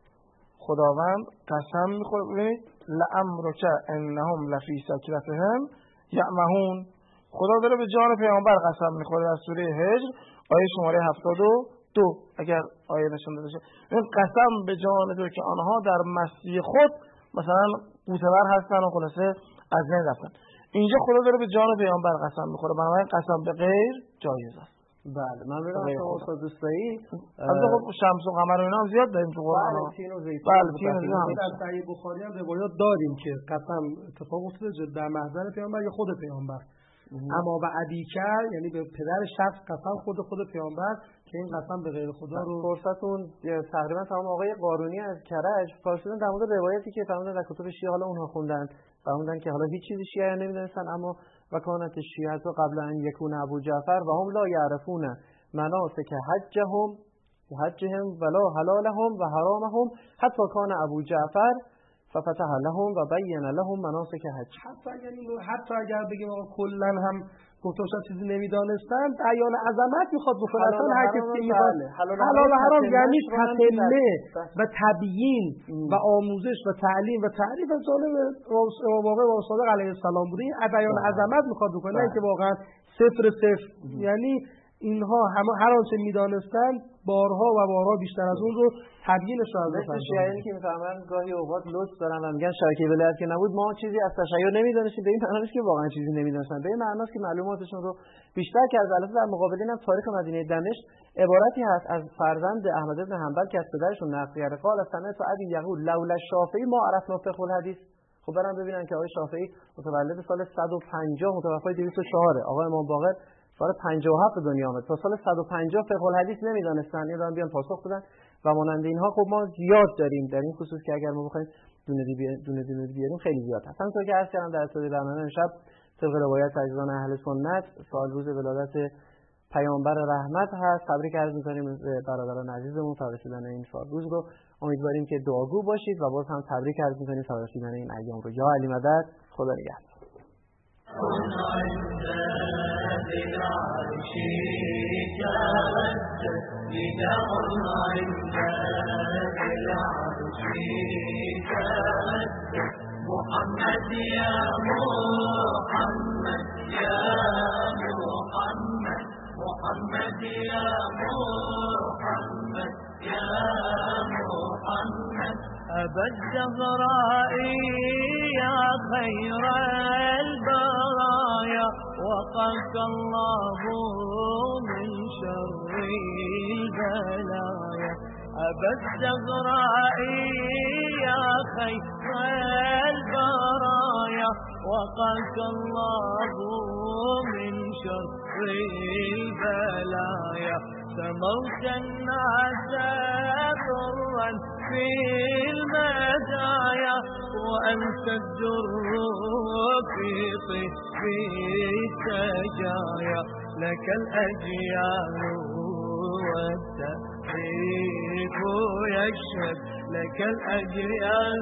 خداوند قسم میخوره، ببینید لعمرک انهم لفی سکرتهم یعمهون، خدا داره به جان پیامبر قسم میخوره از سوره هجر آیه شماره 72 اگر آیه نشون داده شه. این قسم به جان تو که آنها در مسیح خود مثلا قوتور هستن و خلاصه از بین رفتن. اینجا خدا داره به جان پیامبر قسم میخوره، بنابراین قسم به غیر جایز است. بله ممنونم از شما استاد دوستایی. البته خب شمس و قمر و اینا هم زیاد داریم تو قرآن. بله تین و زیتون. بله تین و زیتون. در صحیح بخاری هم روایات داریم که قسم اتفاق افتاده در محضر پیامبر یا خود پیامبر. اما و ابیکر یعنی به پدر شخص قسم خود پیامبر که این قسم به غیر خدا رو فرصتون تقریبا تمام. آقای قارونی از کرج پرسیدن در مورد روایتی که فرمودن در کتب شیعه حالا اونها خوندن، فرمودن که حالا هیچ چیزی شیعه نمیدونستن اما و کانت الشیعة قبل ان یکون ابو جعفر و هم لا یعرفون مناسک حجهم ولا حلالهم و حرامهم حتی کان ابو جعفر ففتح لهم و بین لهم مناسک حج. حتی اگر بگیم آقا کلا هم گفتم چیزی نمیدانستن، بیان عظمت میخواد بکنه. اصلا هر کسی میخواد حلال و حرام یعنی تطلع و تبیین و آموزش و تعلیم و تعریف از جانب واقع و صادق علیه السلام بوده. این بیان عظمت میخواد بکنه، نه اینکه واقعا صفر یعنی اینها همه هر آنچه میدانستن بارها و بارها بیشتر از اون رو تبیینش رو مثل شیعیانی که میفهمن گاهی اوقات لطف دارن و میگن شبکه ولایت که نبود ما چیزی از تشیع نمیدونستیم. به این معنی نیست که واقعا چیزی نمیدونستن، به این معنی است که معلوماتشون رو بیشتر کرد. البته در مقابل اینم تاریخ مدینه دمشق عبارتی هست از فرزند احمد بن حنبل که از پدرشون نقل کرده قال سمعت ابی یقول لولا الشافعی ما عرفنا فقه الحدیث. خب برام ببینن که آقای شافعی متولد سال 150 متوفی 204 آقای امام باقر سال 57 دنیا آمد. تا سال 150 فقه الحدیث نمیدونستن. اینا بیان پاسخ بدن و مانند اینها خب ما زیاد داریم در این خصوص که اگر ما بخوایم دونه بیاریم خیلی زیاد هست. همونطور که عرض کردم در ابتدای برنامه امشب طبق روایت عزیزان اهل سنت سال روز ولادت پیامبر رحمت هست. تبریک عرض می‌کنیم برادران عزیزمون فرستادن این سال روز رو. امیدواریم که دعاگو باشید و باز هم تبریک عرض می‌کنیم سال رسیدن این ایام رو. یا علی مدد، خدا نگهدار. محمد يا محمد يا محمد محمد يا محمد يا محمد أبا الزهراء يا خير البرايا وقاك الله من شر البلايا أبا الزهراء يا خير البرايا وقاك الله من شر البلايا سموت الناس ضرا في المدايا وأنت الدر في طف السجايا لك الأجيال والتاريخ يشهد لك الأجيال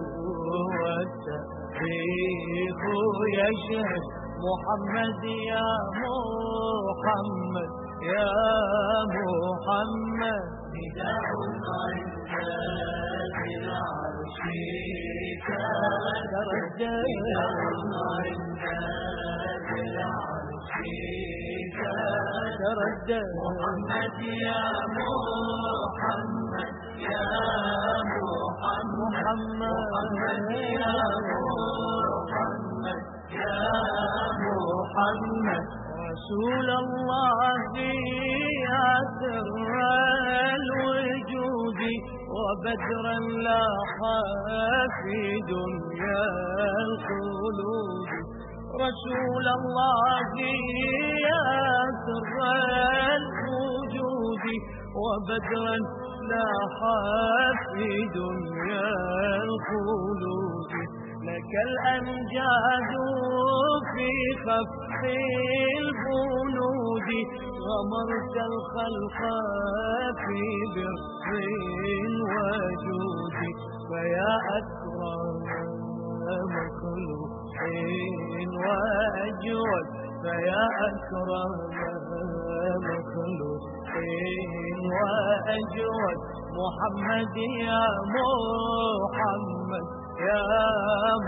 والتاريخ يشهد محمد يا محمد يا محمد نداء عند العرش تردد نداء عند العرش تردد محمد يا محمد يا محمد يا محمد يا محمد رسول الله يا سر الوجود وبدرا لاح في دنيا الخلود رسول الله يا سر الوجود وبدرا لاح في دنيا الخلود لك الأمجاد في خف البنود غمرت الخلق في بر وجود فيا أكرم مخلوق وأجود فيا أكرم مخلوق وأجود محمد يا محمد يا